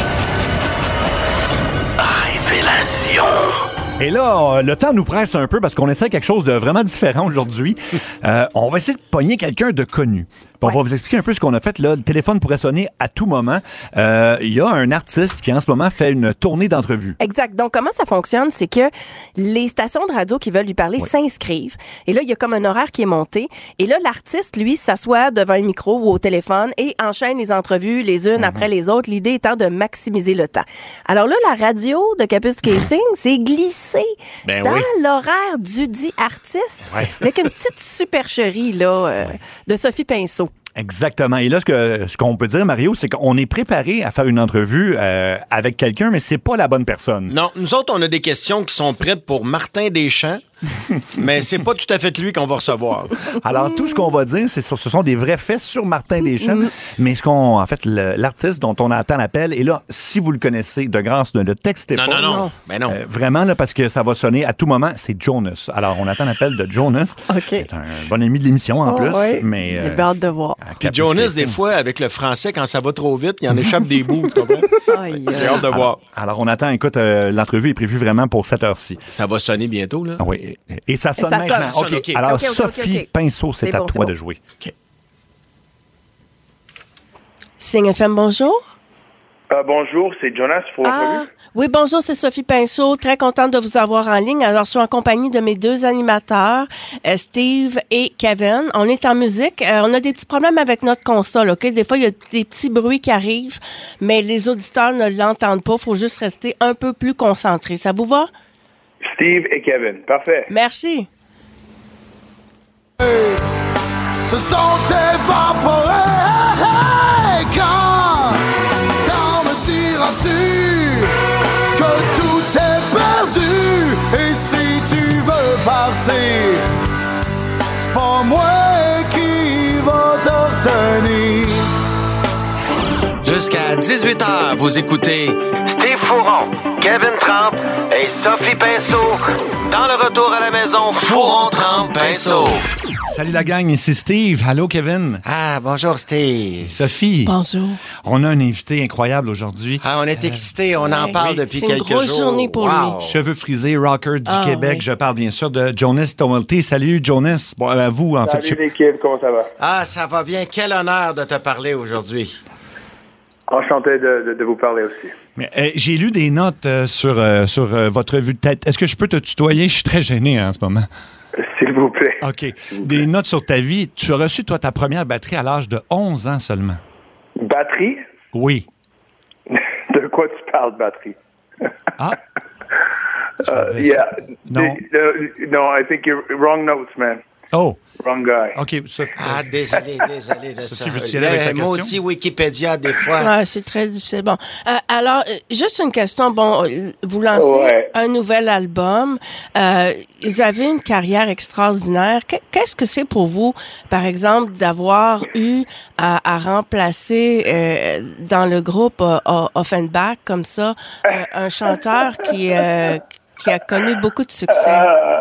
S2: révélations.
S3: Et là, euh, le temps nous presse un peu parce qu'on essaie quelque chose de vraiment différent aujourd'hui. Euh, on va essayer de pogner quelqu'un de connu. Puis on va vous expliquer un peu ce qu'on a fait. Là, le téléphone pourrait sonner à tout moment. Euh, Il y a un artiste qui, en ce moment, fait une tournée d'entrevues.
S5: Exact. Donc, comment ça fonctionne? C'est que les stations de radio qui veulent lui parler
S3: Oui.
S5: s'inscrivent. Et là, il y a comme un horaire qui est monté. Et là, l'artiste, lui, s'assoit devant un micro ou au téléphone et enchaîne les entrevues les unes
S3: Mhm.
S5: après les autres. L'idée étant de maximiser le temps. Alors là, la radio de Capus Casing s'est glissée
S4: Ben
S5: dans
S4: oui.
S5: l'horaire du dit artiste
S3: Ouais.
S5: avec une petite supercherie là, euh, de Sophie Pinceau.
S3: Exactement. Et là, ce que ce qu'on peut dire, Mario, c'est qu'on est préparé à faire une entrevue euh, avec quelqu'un, mais c'est pas la bonne personne.
S4: Non, nous autres, on a des questions qui sont prêtes pour Martin Deschamps. Mais c'est pas tout à fait lui qu'on va recevoir.
S3: Alors, tout ce qu'on va dire, c'est ce sont des vrais faits sur Martin Deschamps. Mm-hmm. Mais ce qu'on, en fait, le, l'artiste dont on attend l'appel, et là, si vous le connaissez, de grâce, ne le textez
S4: non,
S3: pas.
S4: Non, non, non. Ben non.
S3: Euh, vraiment, là, parce que ça va sonner à tout moment, c'est Jonas. Alors, on attend l'appel de Jonas.
S5: OK.
S3: C'est un bon ami de l'émission, en
S5: oh,
S3: plus.
S5: Oui.
S3: Mais,
S5: euh, j'ai hâte de voir.
S4: Puis Jonas, des fois, avec le français, quand ça va trop vite, il en échappe des bouts, tu comprends?
S5: Aïe,
S4: j'ai hâte de
S3: alors,
S4: voir.
S3: Alors, on attend, écoute, euh, l'entrevue est prévue vraiment pour cette heure-ci.
S4: Ça va sonner bientôt, là?
S3: Oui. Et ça sonne
S5: Et ça
S3: maintenant.
S5: sonne.
S4: Ça sonne,
S3: OK.
S4: OK.
S3: Alors,
S5: OK, OK,
S3: Sophie
S5: OK, OK.
S3: Pinceau, c'est,
S5: C'est
S3: à
S5: bon,
S3: toi
S5: c'est bon.
S3: de jouer.
S4: OK.
S5: Signe F M, bonjour.
S15: Euh, bonjour, c'est Jonas. Pour
S5: ah, oui, bonjour, c'est Sophie Pinceau. Très contente de vous avoir en ligne. Alors, je suis en compagnie de mes deux animateurs, euh, Steve et Kevin. On est en musique. Euh, on a des petits problèmes avec notre console, OK? Des fois, il y a des petits bruits qui arrivent, mais les auditeurs ne l'entendent pas. Il faut juste rester un peu plus concentré. Ça vous va?
S15: Steve et Kevin. Parfait.
S5: Merci.
S8: Se sont évaporés. Hey, quand, quand me diras-tu que tout est perdu? Et si tu veux partir, c'est pas moi qui va te retenir.
S4: Jusqu'à dix-huit heures, vous écoutez Steve Fourron, Kevin Trempe et Sophie Pinceau. Dans le retour à la maison, Fourron, Trempe, Pinceau.
S3: Salut la gang, ici Steve. Allô, Kevin.
S4: Ah, bonjour, Steve.
S3: Sophie.
S5: Bonjour.
S3: On a un invité incroyable aujourd'hui.
S4: Ah, on est excités, on en
S5: ouais,
S4: parle
S5: oui.
S4: depuis
S5: C'est
S4: quelques
S5: une grosse
S4: jours.
S5: journée pour
S4: wow.
S5: lui.
S3: Cheveux frisés, rocker du
S5: ah,
S3: Québec.
S5: Oui.
S3: Je parle bien sûr de Jonas Tumulty. Salut, Jonas. Bon, à vous, en
S15: Salut
S3: fait.
S15: Salut l'équipe, comment ça va?
S4: Ah, ça va bien. Quel honneur de te parler aujourd'hui.
S15: Enchanté de, de, de vous parler aussi.
S3: Mais, euh, j'ai lu des notes euh, sur, euh, sur euh, votre revue de tête. Est-ce que je peux te tutoyer? Je suis très gêné hein, en ce moment.
S15: S'il vous plaît.
S3: OK. Des notes sur ta vie. Tu as reçu, toi, ta première batterie à l'âge de onze ans seulement.
S15: Batterie?
S3: Oui.
S15: De quoi tu parles, batterie?
S3: Ah.
S15: uh, yeah.
S3: Non.
S15: The, uh, no, I think you're wrong notes, man.
S3: Oh.
S15: Wrong guy.
S3: OK. Ça,
S4: ah, désolé, désolé de ça.
S3: Le
S4: maudit Wikipédia, des fois.
S5: Ah, c'est très difficile. Bon. Euh, alors, euh, juste une question. Bon, vous lancez
S15: ouais.
S5: un nouvel album. Euh, vous avez une carrière extraordinaire. Qu'est-ce que c'est pour vous, par exemple, d'avoir eu à, à remplacer euh, dans le groupe euh, Offenbach, comme ça, euh, un chanteur qui, euh, qui a connu beaucoup de succès?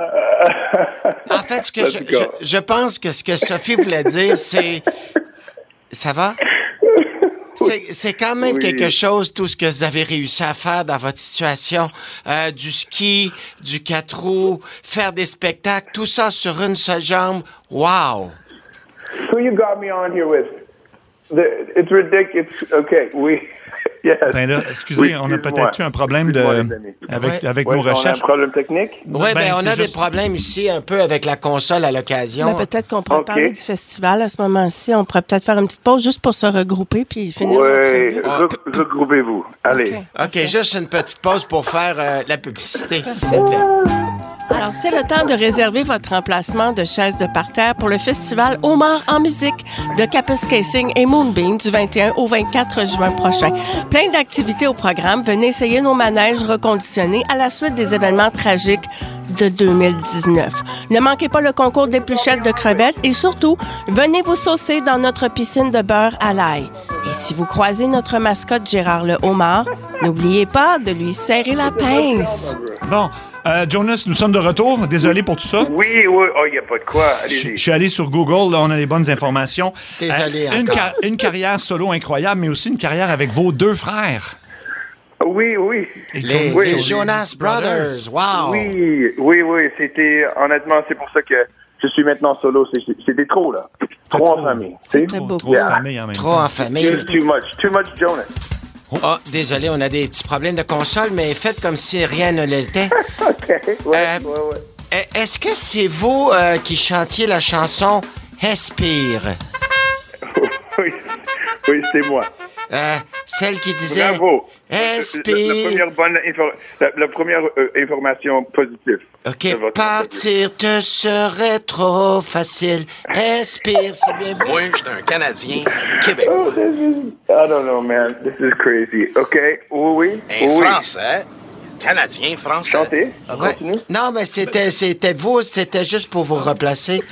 S4: En fait, ce que je, je, je pense que ce que Sophie voulait dire, c'est... Ça va? C'est, c'est quand même oui. quelque chose, tout ce que vous avez réussi à faire dans votre situation. Euh, du ski, du quatre roues, faire des spectacles, tout ça sur une seule jambe. Wow!
S15: Who you got me on here with? The, it's ridiculous. OK, oui. Yes.
S3: Ben là, excusez, oui, on a peut-être eu un problème de, avec,
S4: ouais.
S3: avec
S15: ouais,
S3: nos recherches.
S15: On a un problème technique?
S4: Oui, ben, ben on a
S3: juste...
S4: des problèmes ici un peu avec la console à l'occasion.
S5: Mais peut-être qu'on pourrait okay. parler du festival à ce moment-ci. On pourrait peut-être faire une petite pause juste pour se regrouper puis finir
S15: oui,
S5: l'entrevue.
S15: Re- regroupez-vous. Allez.
S4: OK, okay juste une petite pause pour faire euh, la publicité, s'il vous plaît.
S5: Alors, c'est le temps de réserver votre emplacement de chaise de parterre pour le festival Homard en musique de Kapuskasing et Moonbeam du vingt et un au vingt-quatre juin prochain. Plein d'activités au programme. Venez essayer nos manèges reconditionnés à la suite des événements tragiques de deux mille dix-neuf. Ne manquez pas le concours d'épluchettes de crevettes et surtout, venez vous saucer dans notre piscine de beurre à l'ail. Et si vous croisez notre mascotte Gérard le homard, n'oubliez pas de lui serrer la pince.
S3: Bon. Euh, Jonas, nous sommes de retour. Désolé pour tout ça.
S15: Oui, oui. Oh, il n'y a pas de quoi.
S3: Je, je suis allé sur Google. Là, on a les bonnes informations.
S4: Désolé
S3: euh, une, car- une carrière solo incroyable, mais aussi une carrière avec vos deux frères.
S15: Oui, oui.
S4: Les,
S15: oui.
S4: les Jonas Brothers. Wow.
S15: Oui, oui, oui. C'était, honnêtement, c'est pour ça que je suis maintenant solo. C'est, c'était trop, là. Trop, trop en famille.
S5: C'est très beau.
S3: Trop, trop en famille en même
S4: trop
S3: temps.
S4: en famille.
S15: It's too much. Too much Jonas.
S4: Ah, oh, désolé, on a des petits problèmes de console, mais faites comme si rien ne l'était.
S15: OK, ouais,
S4: euh,
S15: ouais, ouais.
S4: Est-ce que c'est vous euh, qui chantiez la chanson « Respire » ?
S15: Oui, oui, c'est moi.
S4: Euh, celle qui disait
S15: Bravo.
S4: « Respire ».
S15: La, la première, bonne infor- la, la première euh, information positive.
S4: OK, partir te serait trop facile. Respire, c'est bien vu.
S2: Moi, je suis un Canadien québécois.
S15: Oh, this is, I don't know, man. This is crazy. OK, oui, oui.
S2: Un
S15: oui.
S2: Français
S4: Canadien, français.
S12: Chanter.
S4: Ouais. Non, mais c'était, c'était vous, c'était juste pour vous replacer.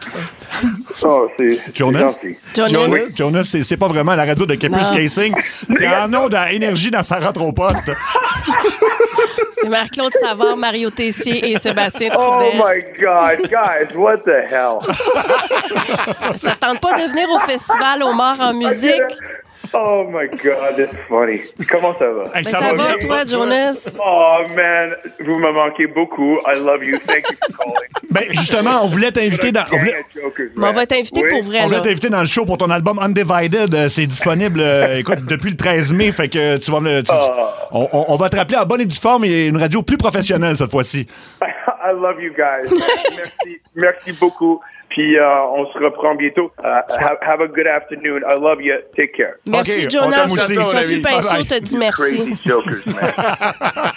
S12: Oh, c'est
S3: Jonas?
S12: c'est gentil.
S5: Jonas.
S3: Jonas, Jonas, c'est, c'est pas vraiment la radio de Caprice
S5: Non.
S3: Casing. T'es en onde à énergie dans sa rentre au poste.
S5: C'est Marc-Claude Savard, Mario Tessier et Sébastien
S12: Oh
S5: Trudel.
S12: my God, guys, what the hell?
S5: Ça tente pas de venir au festival aux morts en musique?
S12: Oh my God, that's funny. Comment ça va?
S5: Ben, ça va,
S3: bien.
S5: toi, Jonas?
S12: Oh man, vous me manquez beaucoup. I love you. Thank you for calling.
S3: Ben, justement, on voulait t'inviter dans. On voulait,
S5: Mais on va t'inviter
S12: Oui.
S5: pour vrai,
S3: on voulait
S5: là.
S3: t'inviter dans le show pour ton album Undivided. Euh, C'est disponible, euh, écoute, depuis le treize mai. Fait que tu vas me. tu- tu- on, on- on va te rappeler en bonne et due forme et une radio plus professionnelle cette fois-ci.
S12: I love you guys. Merci, merci beaucoup. Puis euh, on se reprend bientôt. Uh, have, have a good afternoon. I love you. Take care.
S5: Merci,
S3: Ok, on
S5: Jonas.
S3: t'aime aussi.
S5: Sophie
S3: Bye
S5: Pinceau
S3: bye.
S5: te dit merci.
S12: Crazy jokers, man.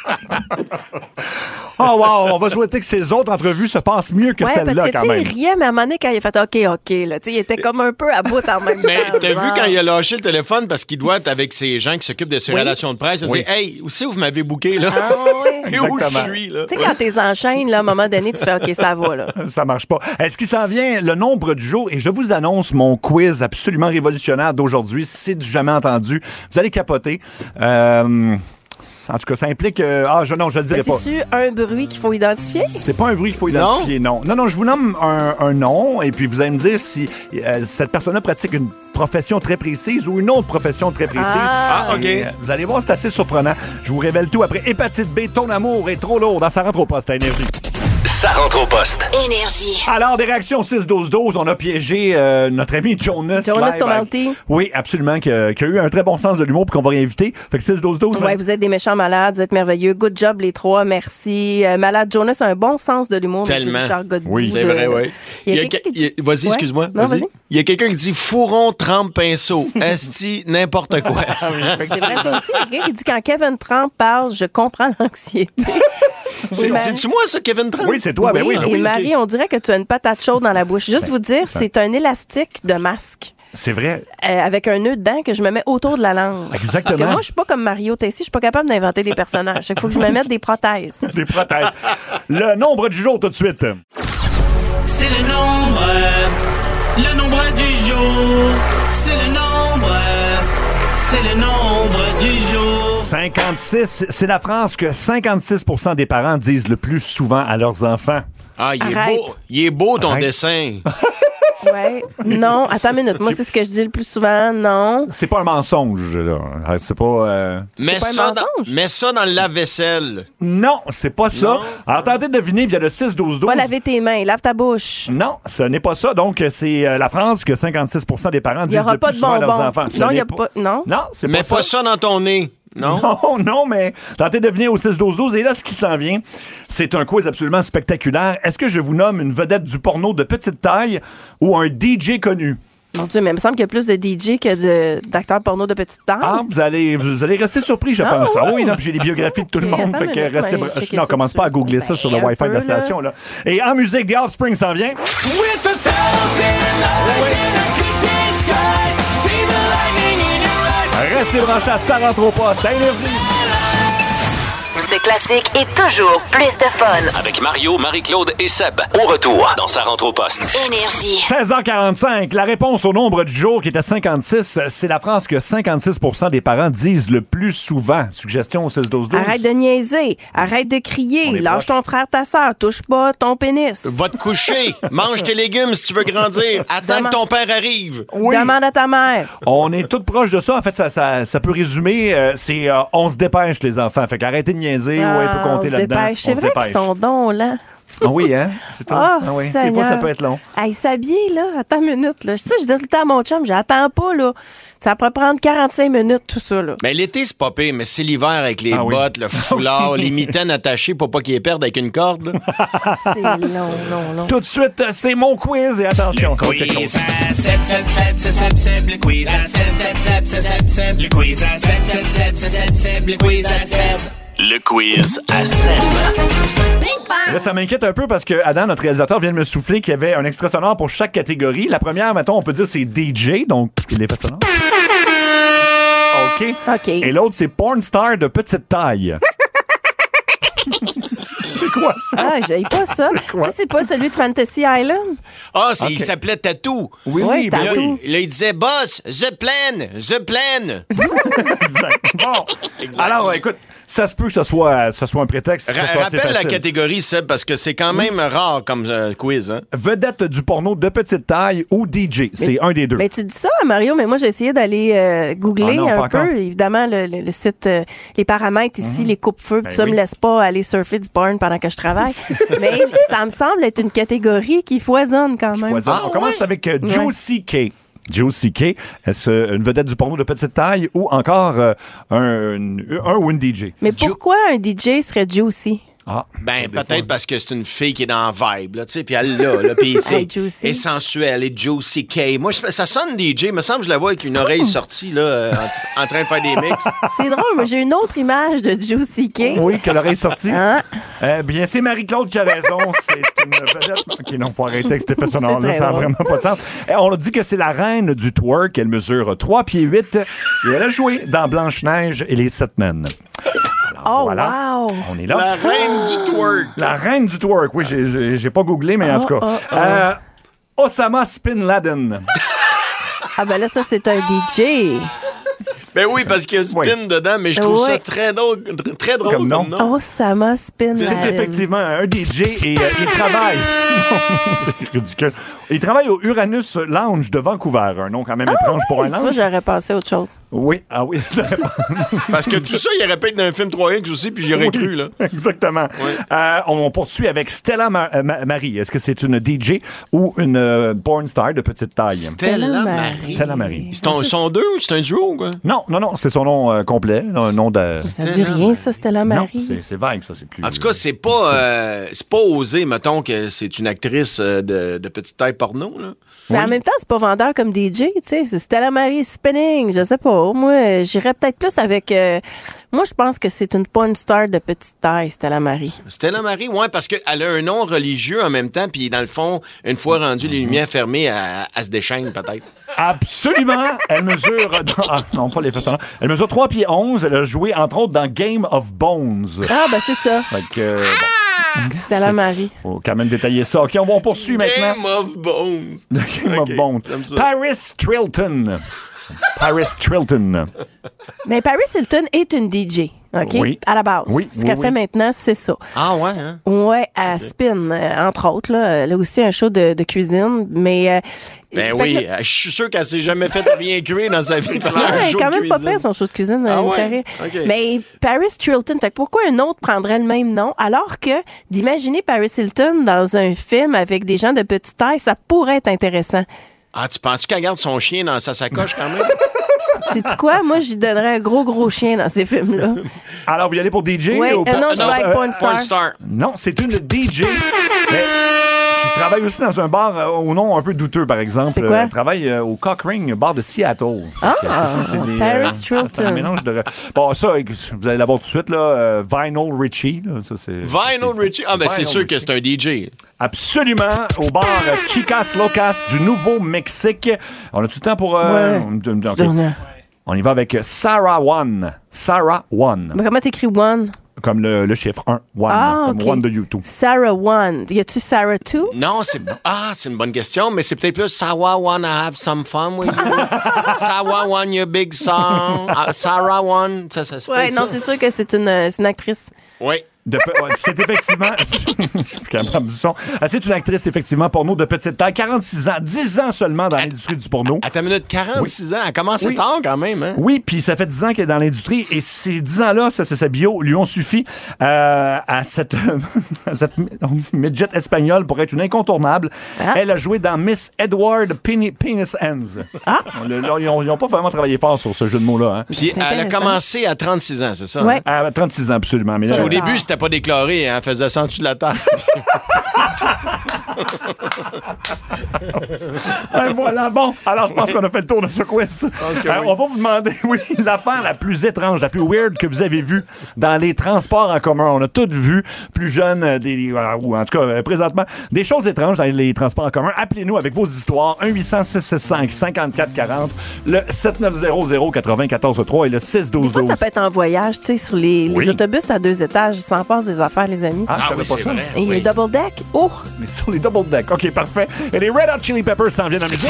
S3: Oh, wow, on va souhaiter que ces autres entrevues se passent mieux que
S5: Ouais,
S3: celle-là,
S5: parce que,
S3: quand
S5: tu sais,
S3: même.
S5: il riait, mais à un moment donné, quand il a fait OK, OK, là, tu sais, il était comme un peu à bout en même
S4: Mais
S5: temps.
S4: t'as vu
S5: genre.
S4: quand il a lâché le téléphone parce qu'il doit être avec ces gens qui s'occupent de ses
S5: Oui.
S4: relations de presse, il a
S3: Oui.
S4: dit Hey, où c'est où vous m'avez booké là?
S5: Ah, ouais.
S4: C'est où je
S3: Exactement.
S4: suis là?
S5: Tu sais, quand t'es enchaînes, là, à un moment donné, tu fais OK, ça va, là.
S3: Ça marche pas. Est-ce qu'il s'en vient le nombre du jour? Et je vous annonce mon quiz absolument révolutionnaire d'aujourd'hui. Si c'est du jamais entendu, vous allez capoter. Euh, en tout cas, ça implique... euh, ah, je, non, je le dirai pas.
S5: C'est-tu un bruit qu'il faut identifier?
S3: C'est pas un bruit qu'il faut identifier, non. Non, non, je vous nomme un, un nom et puis vous allez me dire si euh, cette personne-là pratique une profession très précise ou une autre profession très précise.
S5: Ah.
S4: Ah, OK.
S3: Et, euh, vous allez voir, c'est assez surprenant. Je vous révèle tout après. Hépatite B, ton amour est trop lourd dans sa rentre au poste à Énergie.
S2: Ça rentre au poste.
S1: Énergie.
S3: Alors, des réactions six douze douze, on a piégé euh, notre ami Jonas.
S5: Jonas
S3: live.
S5: Tomalti.
S3: Oui, absolument, qui a, qui a eu un très bon sens de l'humour puis qu'on va réinviter. Fait que six douze douze.
S5: Ouais, vous êtes des méchants malades, vous êtes merveilleux. Good job, les trois, merci. Euh, malade Jonas a un bon sens de l'humour.
S4: Tellement.
S5: me dit Richard Godbout
S4: Oui, c'est
S5: de-
S4: vrai, oui.
S5: Il y a
S4: Il y a
S5: quelqu'un
S4: que-
S5: qui dit-
S4: il y a- Vas-y,
S5: Ouais.
S4: excuse-moi.
S5: Non,
S4: Vas-y.
S5: vas-y.
S4: Il y a quelqu'un qui dit fourron, trempe, pinceau. Esti, n'importe quoi.
S5: C'est vrai, ça aussi. Il y a quelqu'un qui dit quand Kevin Trump parle, je comprends l'anxiété.
S4: C'est-
S5: Et Marie-
S4: C'est-tu moi, ça, Kevin Trump?
S3: Oui, c'est toi. Ben oui, ben
S5: et
S3: oui,
S5: Marie,
S3: ok.
S5: on dirait que tu as une patate chaude dans la bouche. Juste vous dire,
S3: ça-
S5: c'est un élastique de masque.
S3: C'est vrai.
S5: euh, avec un nœud dedans que je me mets autour de la langue.
S3: Exactement.
S5: Parce que moi, je suis pas comme Mario Tessier, je suis pas capable d'inventer des personnages. Il faut que je me mette des prothèses.
S3: Des prothèses. Le nombre du jour tout de suite.
S7: C'est le nombre, le nombre du jour. C'est le nombre, c'est le nombre du jour.
S3: cinquante-six, c'est la phrase que cinquante-six pour cent des parents disent le plus souvent à leurs enfants.
S4: Ah, il est
S5: Arrête.
S4: beau. Il est beau, ton
S3: Arrête.
S4: dessin.
S5: Ouais. Non, attends une minute. Moi, c'est ce que je dis le plus souvent. Non.
S3: C'est pas un mensonge, là. C'est pas... euh,
S4: Mets
S5: pas un
S4: ça, dans,
S5: mensonge?
S4: mets ça dans le lave-vaisselle.
S3: Non, c'est pas ça.
S4: Non.
S3: Alors, tentez de deviner via le six douze douze.
S5: Va laver tes mains, lave ta bouche.
S3: Non, ce n'est pas ça. Donc, c'est euh, la phrase que cinquante-six pour cent des parents
S5: Il
S3: disent
S5: n'y aura
S3: le
S5: pas
S3: plus
S5: de
S3: souvent à leurs
S5: bonbons.
S3: enfants. Ce
S5: Non, il
S3: n'est
S5: y a pas. Non.
S3: Non, c'est
S4: Mets
S3: pas,
S4: pas
S3: ça.
S4: ça dans ton nez. Non?
S3: Non, non, mais tentez de venir au six douze douze. Et là, ce qui s'en vient, c'est un quiz absolument spectaculaire. Est-ce que je vous nomme une vedette du porno de petite taille ou un D J connu?
S5: Mon Dieu, mais il me semble qu'il y a plus de D J que de- d'acteurs porno de petite taille.
S3: Ah, vous allez, vous allez rester surpris, je
S5: Ah,
S3: pense. Ah
S5: ouais.
S3: oui, non, puis j'ai les biographies de tout le
S5: Ok,
S3: monde.
S5: attends
S3: Fait
S5: une
S3: que
S5: minute,
S3: restez
S5: on va
S3: bra-
S5: checker
S3: Non,
S5: ça
S3: commence
S5: tout
S3: pas à
S5: de suite.
S3: googler ça sur le
S5: Ben, un
S3: Wi-Fi de
S5: peu,
S3: la
S5: là.
S3: station. Là. Et en musique, The Offspring s'en vient.
S8: With a thousand lights in a good day sky, see the lightning in your eyes.
S3: Restez branchés à Ça rentre au poste. À Énergie.
S1: Ce classique est toujours plus de fun.
S2: Avec Mario, Marie-Claude et Seb. Au retour dans Sa rentre au poste.
S1: Énergie.
S3: seize heures quarante-cinq, la réponse au nombre du jour qui était cinquante-six, c'est la phrase que cinquante-six pour cent des parents disent le plus souvent. Suggestion au six douze douze.
S5: Arrête de niaiser, arrête de
S3: On
S5: crier,
S3: est
S5: lâche
S3: proche.
S5: ton frère, ta soeur, touche pas ton pénis.
S4: Va te coucher. Mange tes légumes si tu veux grandir. Attends
S5: Demande-
S4: que ton père arrive.
S3: Oui.
S5: Demande à ta mère.
S3: On est tous proches de ça. En fait, ça, ça, ça peut résumer, euh, c'est euh, on se dépêche, les enfants. Fait qu'arrêtez de niaiser ou un peu
S5: Ah,
S3: compter
S5: on se
S3: là-dedans.
S5: dépêche. C'est
S3: On se
S5: vrai
S3: dépêche.
S5: qu'ils sont dons, là.
S3: Ah oui, hein? C'est tout.
S5: Oh,
S3: Ah oui. Des fois,
S5: Seigneur.
S3: ça peut être long.
S5: Hey, s'habiller, là, attends une minute, là. Ça, je dis tout le temps à mon chum, j'attends pas, là. Ça pourrait prendre quarante-cinq minutes, tout ça, là.
S4: Mais l'été, c'est pas pire, mais c'est l'hiver avec les
S3: Ah oui.
S4: bottes, le foulard, les mitaines attachées pour pas qu'ils les perdent avec une corde. là.
S5: C'est long, long, long.
S3: Tout de suite, c'est mon quiz et attention. ça va être quelque
S7: Quiz
S3: chose.
S7: à Seb, Seb, Seb, Seb, Seb, Seb, le quiz à Seb, Seb, Seb, Seb, Seb, Seb, le quiz à Seb, Seb, Seb, Seb, Seb, Seb, le quiz à Seb.
S2: Le quiz à Seb.
S3: Là, ça m'inquiète un peu parce que Adam, notre réalisateur, vient de me souffler qu'il y avait un extrait sonore pour chaque catégorie. La première, mettons, on peut dire c'est D J, donc l'effet sonore. OK.
S5: OK.
S3: Et l'autre, c'est porn star de petite taille. C'est quoi ça?
S5: Ah, j'aille pas ça.
S3: quoi?
S5: Ça, c'est pas celui de Fantasy Island?
S4: Ah, c'est-
S3: Ok.
S4: il s'appelait Tatou.
S3: Oui,
S5: Ouais,
S3: oui, ben
S5: Tatou.
S3: oui.
S4: Là, il disait, boss, the plan, the plan.
S3: Exact. Bon. Alors, écoute, ça se peut que ce soit, ce soit un prétexte. que ce
S4: Ra-
S3: soit assez
S4: rappelle la
S3: facile.
S4: catégorie, Seb, parce que c'est quand même rare comme euh, quiz. Hein?
S3: Vedette du porno de petite taille ou D J. C'est un des deux.
S5: Ben, tu dis ça, Mario, mais moi, j'ai essayé d'aller euh, googler
S3: Ah non, pas
S5: un
S3: encore.
S5: peu. Évidemment, le, le- le site, euh, les paramètres ici, les coupes-feux,
S3: Ben
S5: tout ça
S3: oui.
S5: me laisse pas aller surfer du porn pendant que je travaille. Mais ça me semble être une catégorie qui foisonne quand même.
S3: Foisonne.
S4: Ah,
S3: On commence
S4: ouais?
S3: avec euh,
S5: Ouais.
S3: Josie K. Josie K, est-ce une vedette du porno de petite taille ou encore euh, un, un ou une D J?
S5: Mais pourquoi un D J serait juicy?
S3: Ah,
S4: Ben,
S3: des
S4: peut-être
S3: fois.
S4: parce que c'est une fille qui est dans la vibe, là, tu sais, puis elle l'a, là, puis c'est
S5: Hey, Juicy.
S4: est sensuelle, et Juicy K. Moi, je- ça sonne D J, me semble que je la vois avec une oreille sortie, là, euh, en, en train de faire des mix.
S5: C'est drôle, mais j'ai une autre image de Juicy K.
S3: Oui, que l'oreille sortie.
S5: Hein?
S3: Eh bien, c'est Marie-Claude qui a raison. C'est une vedette. OK, non, faut arrêter avec cet effet sonore-là.
S5: C'est très
S3: Ça n'a
S5: drôle.
S3: vraiment pas de sens. Eh, on a dit que c'est la reine du twerk. Elle mesure trois pieds huit et elle a joué dans Blanche-Neige et les Sept Naines. Alors,
S5: Oh,
S3: voilà.
S5: wow!
S3: On est là.
S4: La reine du twerk.
S3: La reine du twerk. Oui, j'ai- j'ai j'ai pas googlé, mais en
S5: Oh,
S3: tout cas.
S5: oh, oh.
S3: Euh, Osama Spin Laden.
S5: Ah, ben là, ça, c'est un D J.
S4: Ben oui, parce qu'il y a spin
S3: Oui.
S4: dedans, mais je trouve
S5: Ouais.
S4: ça très drôle, très drôle
S3: Comme
S4: comme
S3: nom.
S4: nom.
S5: Oh, Sama Spin
S3: C'est
S5: Laden.
S3: effectivement un D J et euh, il travaille. C'est ridicule. Il travaille au Uranus Lounge de Vancouver. Un nom quand même étrange pour un
S5: Ça,
S3: lounge.
S5: j'aurais pensé à autre chose.
S3: Oui, ah oui.
S4: Parce que tout ça, il aurait pu être dans un film trois X aussi, puis j'aurais
S3: Oui,
S4: cru, là.
S3: Exactement.
S4: Ouais.
S3: Euh, on poursuit avec Stella Ma- euh, Ma- Marie. Est-ce que c'est une D J ou une euh, porn star de petite taille?
S4: Stella
S5: Stella
S4: Marie.
S3: Stella Marie.
S4: C'est ton- sont deux ou c'est un duo, quoi?
S3: Non, non, non, c'est son nom euh, complet. Un nom de.
S5: Ça dit rien, ça, Stella
S3: Non,
S5: Marie.
S3: c'est c'est vague, ça, c'est plus.
S4: En tout cas, c'est pas, euh, c'est pas osé, mettons, que c'est une actrice euh, de, de petite taille porno, là.
S5: Mais en même temps, c'est pas vendeur comme D J, tu sais. C'est Stella Marie Spinning, je sais pas. Moi, euh, j'irais peut-être plus avec... euh, moi, je pense que c'est une porn star de petite taille, Stella Marie.
S4: Stella Marie, ouais, parce qu'elle a un nom religieux en même temps, puis dans le fond, une fois rendu les lumières fermées, elle, elle se déchaîne, peut-être.
S3: Absolument! Elle mesure. dans- Ah, non, pas les façons. Elle mesure trois pieds onze. Elle a joué, entre autres, dans Game of Bones.
S5: Ah, ben c'est ça.
S3: Fait que, euh, bon,
S5: Stella Marie.
S3: faut quand même détailler ça. OK, on va poursuivre maintenant.
S4: Game of Bones.
S3: Game
S4: Ok,
S3: of Bones.
S4: j'aime ça.
S3: Paris Trilton. Paris Trilton.
S5: Mais Paris Hilton est une D J, OK?
S3: Oui.
S5: À la base.
S3: Oui,
S5: Ce
S3: oui,
S5: qu'elle
S3: oui.
S5: fait maintenant, c'est ça.
S4: Ah ouais, hein?
S5: Ouais, à Spin, euh, entre autres. Là. Elle a aussi un show de, de cuisine, mais... euh,
S4: Ben
S5: fait
S4: oui,
S5: que là-
S4: je suis sûr qu'elle s'est jamais fait rien cuire dans sa vie.
S5: Ouais, elle est quand même pas pire, son show de cuisine.
S4: Ah
S5: elle me
S4: ouais?
S5: fait rire.
S4: OK.
S5: Mais Paris Hilton, fait que pourquoi un autre prendrait le même nom alors que d'imaginer Paris Hilton dans un film avec des gens de petite taille, ça pourrait être intéressant.
S4: Ah, tu penses qu'elle garde son chien dans sa sacoche quand même?
S5: Sais-tu quoi? Moi, j'y donnerais un gros, gros chien dans ces films-là.
S3: Alors, vous y allez pour D J?
S5: Ouais,
S3: ou
S5: euh,
S3: pas-
S5: non, je vais avec
S3: euh,
S5: porn star.
S4: Porn star.
S3: Non, c'est une D J. mais qui travaille aussi dans un bar euh, au nom un peu douteux, par exemple.
S5: C'est quoi?
S3: Elle travaille euh, au Cock Ring, bar de Seattle.
S5: Ah,
S3: Fait que c'est ça, c'est des,
S5: Paris
S3: euh,
S5: Trilton.
S3: c'est un mélange de... Bon, ça, vous allez l'avoir tout de suite, là. euh, Vinyl Richie. Là, ça, c'est,
S4: Vinyl
S3: c'est-
S4: Richie? Ah, ben c'est
S3: Vinyl
S4: sûr
S3: Richie.
S4: que c'est un D J.
S3: Absolument, au bar euh, Chicas Locas du Nouveau-Mexique. On a tout le temps pour... euh,
S5: Ouais.
S3: on- ok.
S5: Donne-
S3: On y va avec Sarah One. Sarah One.
S5: Mais comment t'écris One?
S3: Comme le, le chiffre un. One.
S5: Ah,
S3: comme
S5: ok.
S3: One de YouTube.
S5: Sarah One. Y a-tu Sarah Two?
S4: Non, c'est ah, c'est une bonne question, mais c'est peut-être plus Sawa wanna have some fun with you. Sawa want your big song. Ah, Sarah one, ça, ça se
S5: Ouais,
S4: peut,
S5: non,
S4: ça?
S5: c'est sûr que c'est une, euh, c'est une actrice.
S4: Oui.
S3: De pe- ouais, c'est effectivement. Je suis capable du son. Ah, c'est une actrice, effectivement, porno de petite taille. quarante-six ans, dix ans seulement dans l'industrie du porno.
S4: À ta minute, quarante-six ans, elle commence
S3: Oui.
S4: tard quand même, hein?
S3: Oui, puis ça fait dix ans qu'elle est dans l'industrie et ces dix ans-là, ça, c'est sa bio, lui ont suffi euh, à cette, à cette on dit midget espagnole pour être une incontournable.
S5: Ah.
S3: Elle a joué dans Miss Edward Peni- Penis Hands.
S5: Ah.
S3: Le- là, ils n'ont pas vraiment travaillé fort sur ce jeu de mots-là. Hein.
S4: Puis
S5: C'est
S4: elle a
S5: intéressant.
S4: commencé à trente-six ans, c'est ça?
S5: Ouais.
S3: À trente-six ans, absolument. Mais
S4: Puis
S3: là,
S4: au début, c'était pas déclaré, hein? Elle faisait ça en dessous de la table.
S3: Et voilà, bon. Alors, je pense qu'on a fait le tour de ce quiz. Euh,
S4: oui.
S3: On va vous demander, oui, l'affaire la plus étrange, la plus weird que vous avez vue dans les transports en commun. On a toutes vu, plus jeunes, euh, des, euh, ou en tout cas, euh, présentement, des choses étranges dans les transports en commun. Appelez-nous avec vos histoires. un huit cents six six cinq cinquante-quatre quarante, le sept neuf zéro zéro quatre-vingt-quatorze trois et le six douze douze.
S5: Des fois, ça peut être en voyage, tu sais, sur les, les
S3: Oui.
S5: autobus à deux étages. Ils s'en passent des affaires, les amis.
S3: Ah, je
S4: oui,
S3: savais
S4: c'est
S3: pas ça.
S4: vrai.
S5: Et
S4: Oui.
S5: les double deck, oh!
S3: Mais sur les double deck. OK, parfait. Et les Red Hot Chili Peppers s'en viennent en musique.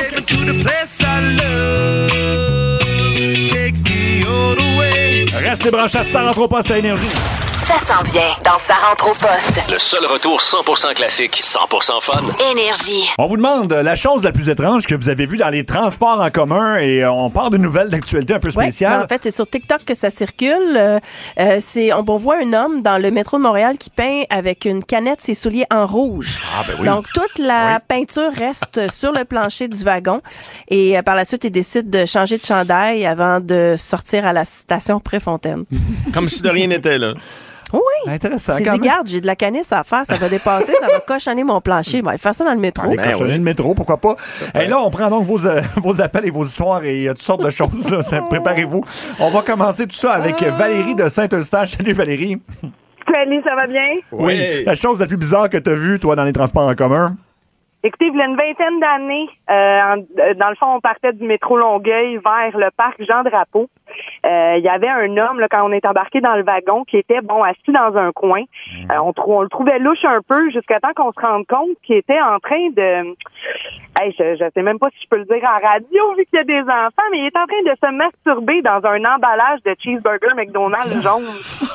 S3: Restez branchés à ça rentre au poste à Énergie.
S1: Ça s'en vient dans Sa rentre au poste.
S2: Le seul retour cent pour cent classique, cent pour cent fun.
S1: Énergie.
S3: On vous demande la chose la plus étrange que vous avez vue dans les transports en commun et euh, on part de nouvelles d'actualité un peu
S5: Ouais,
S3: spéciales.
S5: en fait, c'est sur TikTok que ça circule. Euh, euh, c'est, on, on voit un homme dans le métro de Montréal qui peint avec une canette ses souliers en rouge.
S3: Ah, ben oui.
S5: Donc, toute la peinture reste sur le plancher du wagon. Et euh, par la suite, il décide de changer de chandail avant de sortir à la station Préfontaine.
S4: Comme si de rien n'était, là.
S5: Oui.
S3: Intéressant.
S5: C'est
S3: quand
S5: dit,
S3: même.
S5: garde, j'ai de la canisse à faire, ça va dépasser, ça va cochonner mon plancher. Je vais faire ça dans le métro.
S3: Allez, cochonner le métro, pourquoi pas. Et là, on prend donc vos, euh, vos appels et vos histoires et euh, toutes sortes de choses. Là. Ça, préparez-vous. On va commencer tout ça avec euh, Valérie de Saint-Eustache. Salut Valérie.
S16: Salut, ça va bien?
S3: Oui. La chose la plus bizarre que tu as vue, toi, dans les transports en commun?
S16: Écoutez, il y a une vingtaine d'années, euh, en- dans le fond, on partait du métro Longueuil vers le parc Jean-Drapeau. Euh, Il y avait un homme, là, quand on est embarqué dans le wagon, qui était, bon, assis dans un coin. Euh, on, trou- on le trouvait louche un peu jusqu'à temps qu'on se rende compte qu'il était en train de... Hey, je, je sais même pas si je peux le dire en radio, vu qu'il y a des enfants, mais il est en train de se masturber dans un emballage de cheeseburger McDonald's jaune.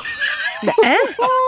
S5: Hein?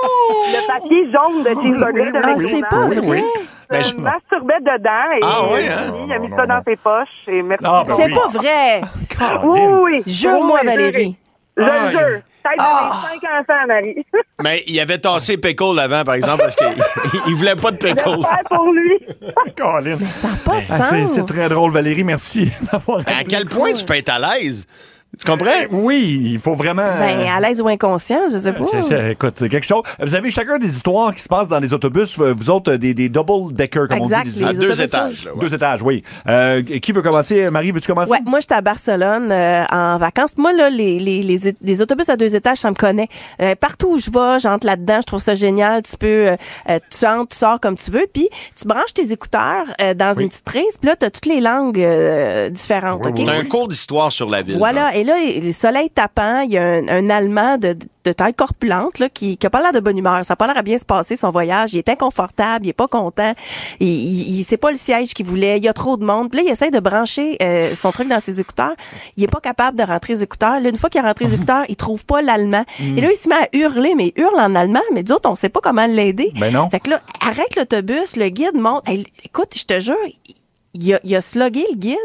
S16: Le papier jaune de cheeseburger de
S5: Ah,
S16: McDonald's.
S5: c'est pas vrai.
S4: Ben,
S16: se
S4: je-
S16: masturbait dedans et
S4: Ah oui,
S16: euh,
S4: hein?
S16: il a mis ça dans ses poches et merci.
S3: Ah, ben
S5: C'est
S3: oui.
S5: pas vrai.
S16: Oui, oui.
S5: Jure-moi,
S16: Oui,
S5: Valérie.
S16: Je
S3: Ah,
S16: le jure. Tête de mes cinq enfants, Marie.
S4: Mais il avait tassé pickle avant, par exemple, parce qu'il il voulait pas de pickle.
S16: J'espère pour lui.
S3: Colin.
S5: Ça n'a pas de
S3: Ah, c'est,
S5: sens.
S3: c'est très drôle, Valérie. Merci d'avoir
S4: À
S3: appelé.
S4: quel point tu peux être à l'aise? Tu comprends?
S3: Oui, il faut vraiment...
S5: Ben, à l'aise ou inconscient, je sais pas.
S3: C'est, c'est- écoute, c'est quelque chose. Vous avez chacun des histoires qui se passent dans les autobus. Vous autres, des, des double-decker, comme
S5: Exact,
S3: on dit.
S5: les
S4: À deux
S5: autobus
S4: étages. Là, ouais.
S3: Deux étages, oui. Euh, qui veut commencer? Marie, veux-tu commencer?
S5: Ouais, moi, j'étais à Barcelone euh, en vacances. Moi, là, les, les, les, é- les autobus à deux étages, ça me connaît. Euh, partout où je vais, j'entre là-dedans. Je trouve ça génial. Tu peux, euh, euh, tu entres, tu sors comme tu veux. Puis, tu branches tes écouteurs euh, dans une petite prise. Puis là, tu as toutes les langues euh, différentes. OK?
S4: C'est un cours d'histoire sur la ville.
S5: Voilà. Et là, le soleil tapant, il y a un, un Allemand de, de taille corpulente là, qui n'a pas l'air de bonne humeur. Ça n'a pas l'air à bien se passer, son voyage. Il est inconfortable, il est pas content. Il, il, il- c'est pas le siège qu'il voulait. Il y a trop de monde. Puis là, il essaie de brancher euh, son truc dans ses écouteurs. Il est pas capable de rentrer les écouteurs. Là, une fois qu'il a rentré les écouteurs, il trouve pas l'allemand. Et là, il se met à hurler, mais il hurle en allemand. Mais d'autres, on sait pas comment l'aider.
S3: Ben non.
S5: Fait que là, arrête l'autobus, le guide monte. Hey, écoute, je te jure, il a, il a slogué le guide.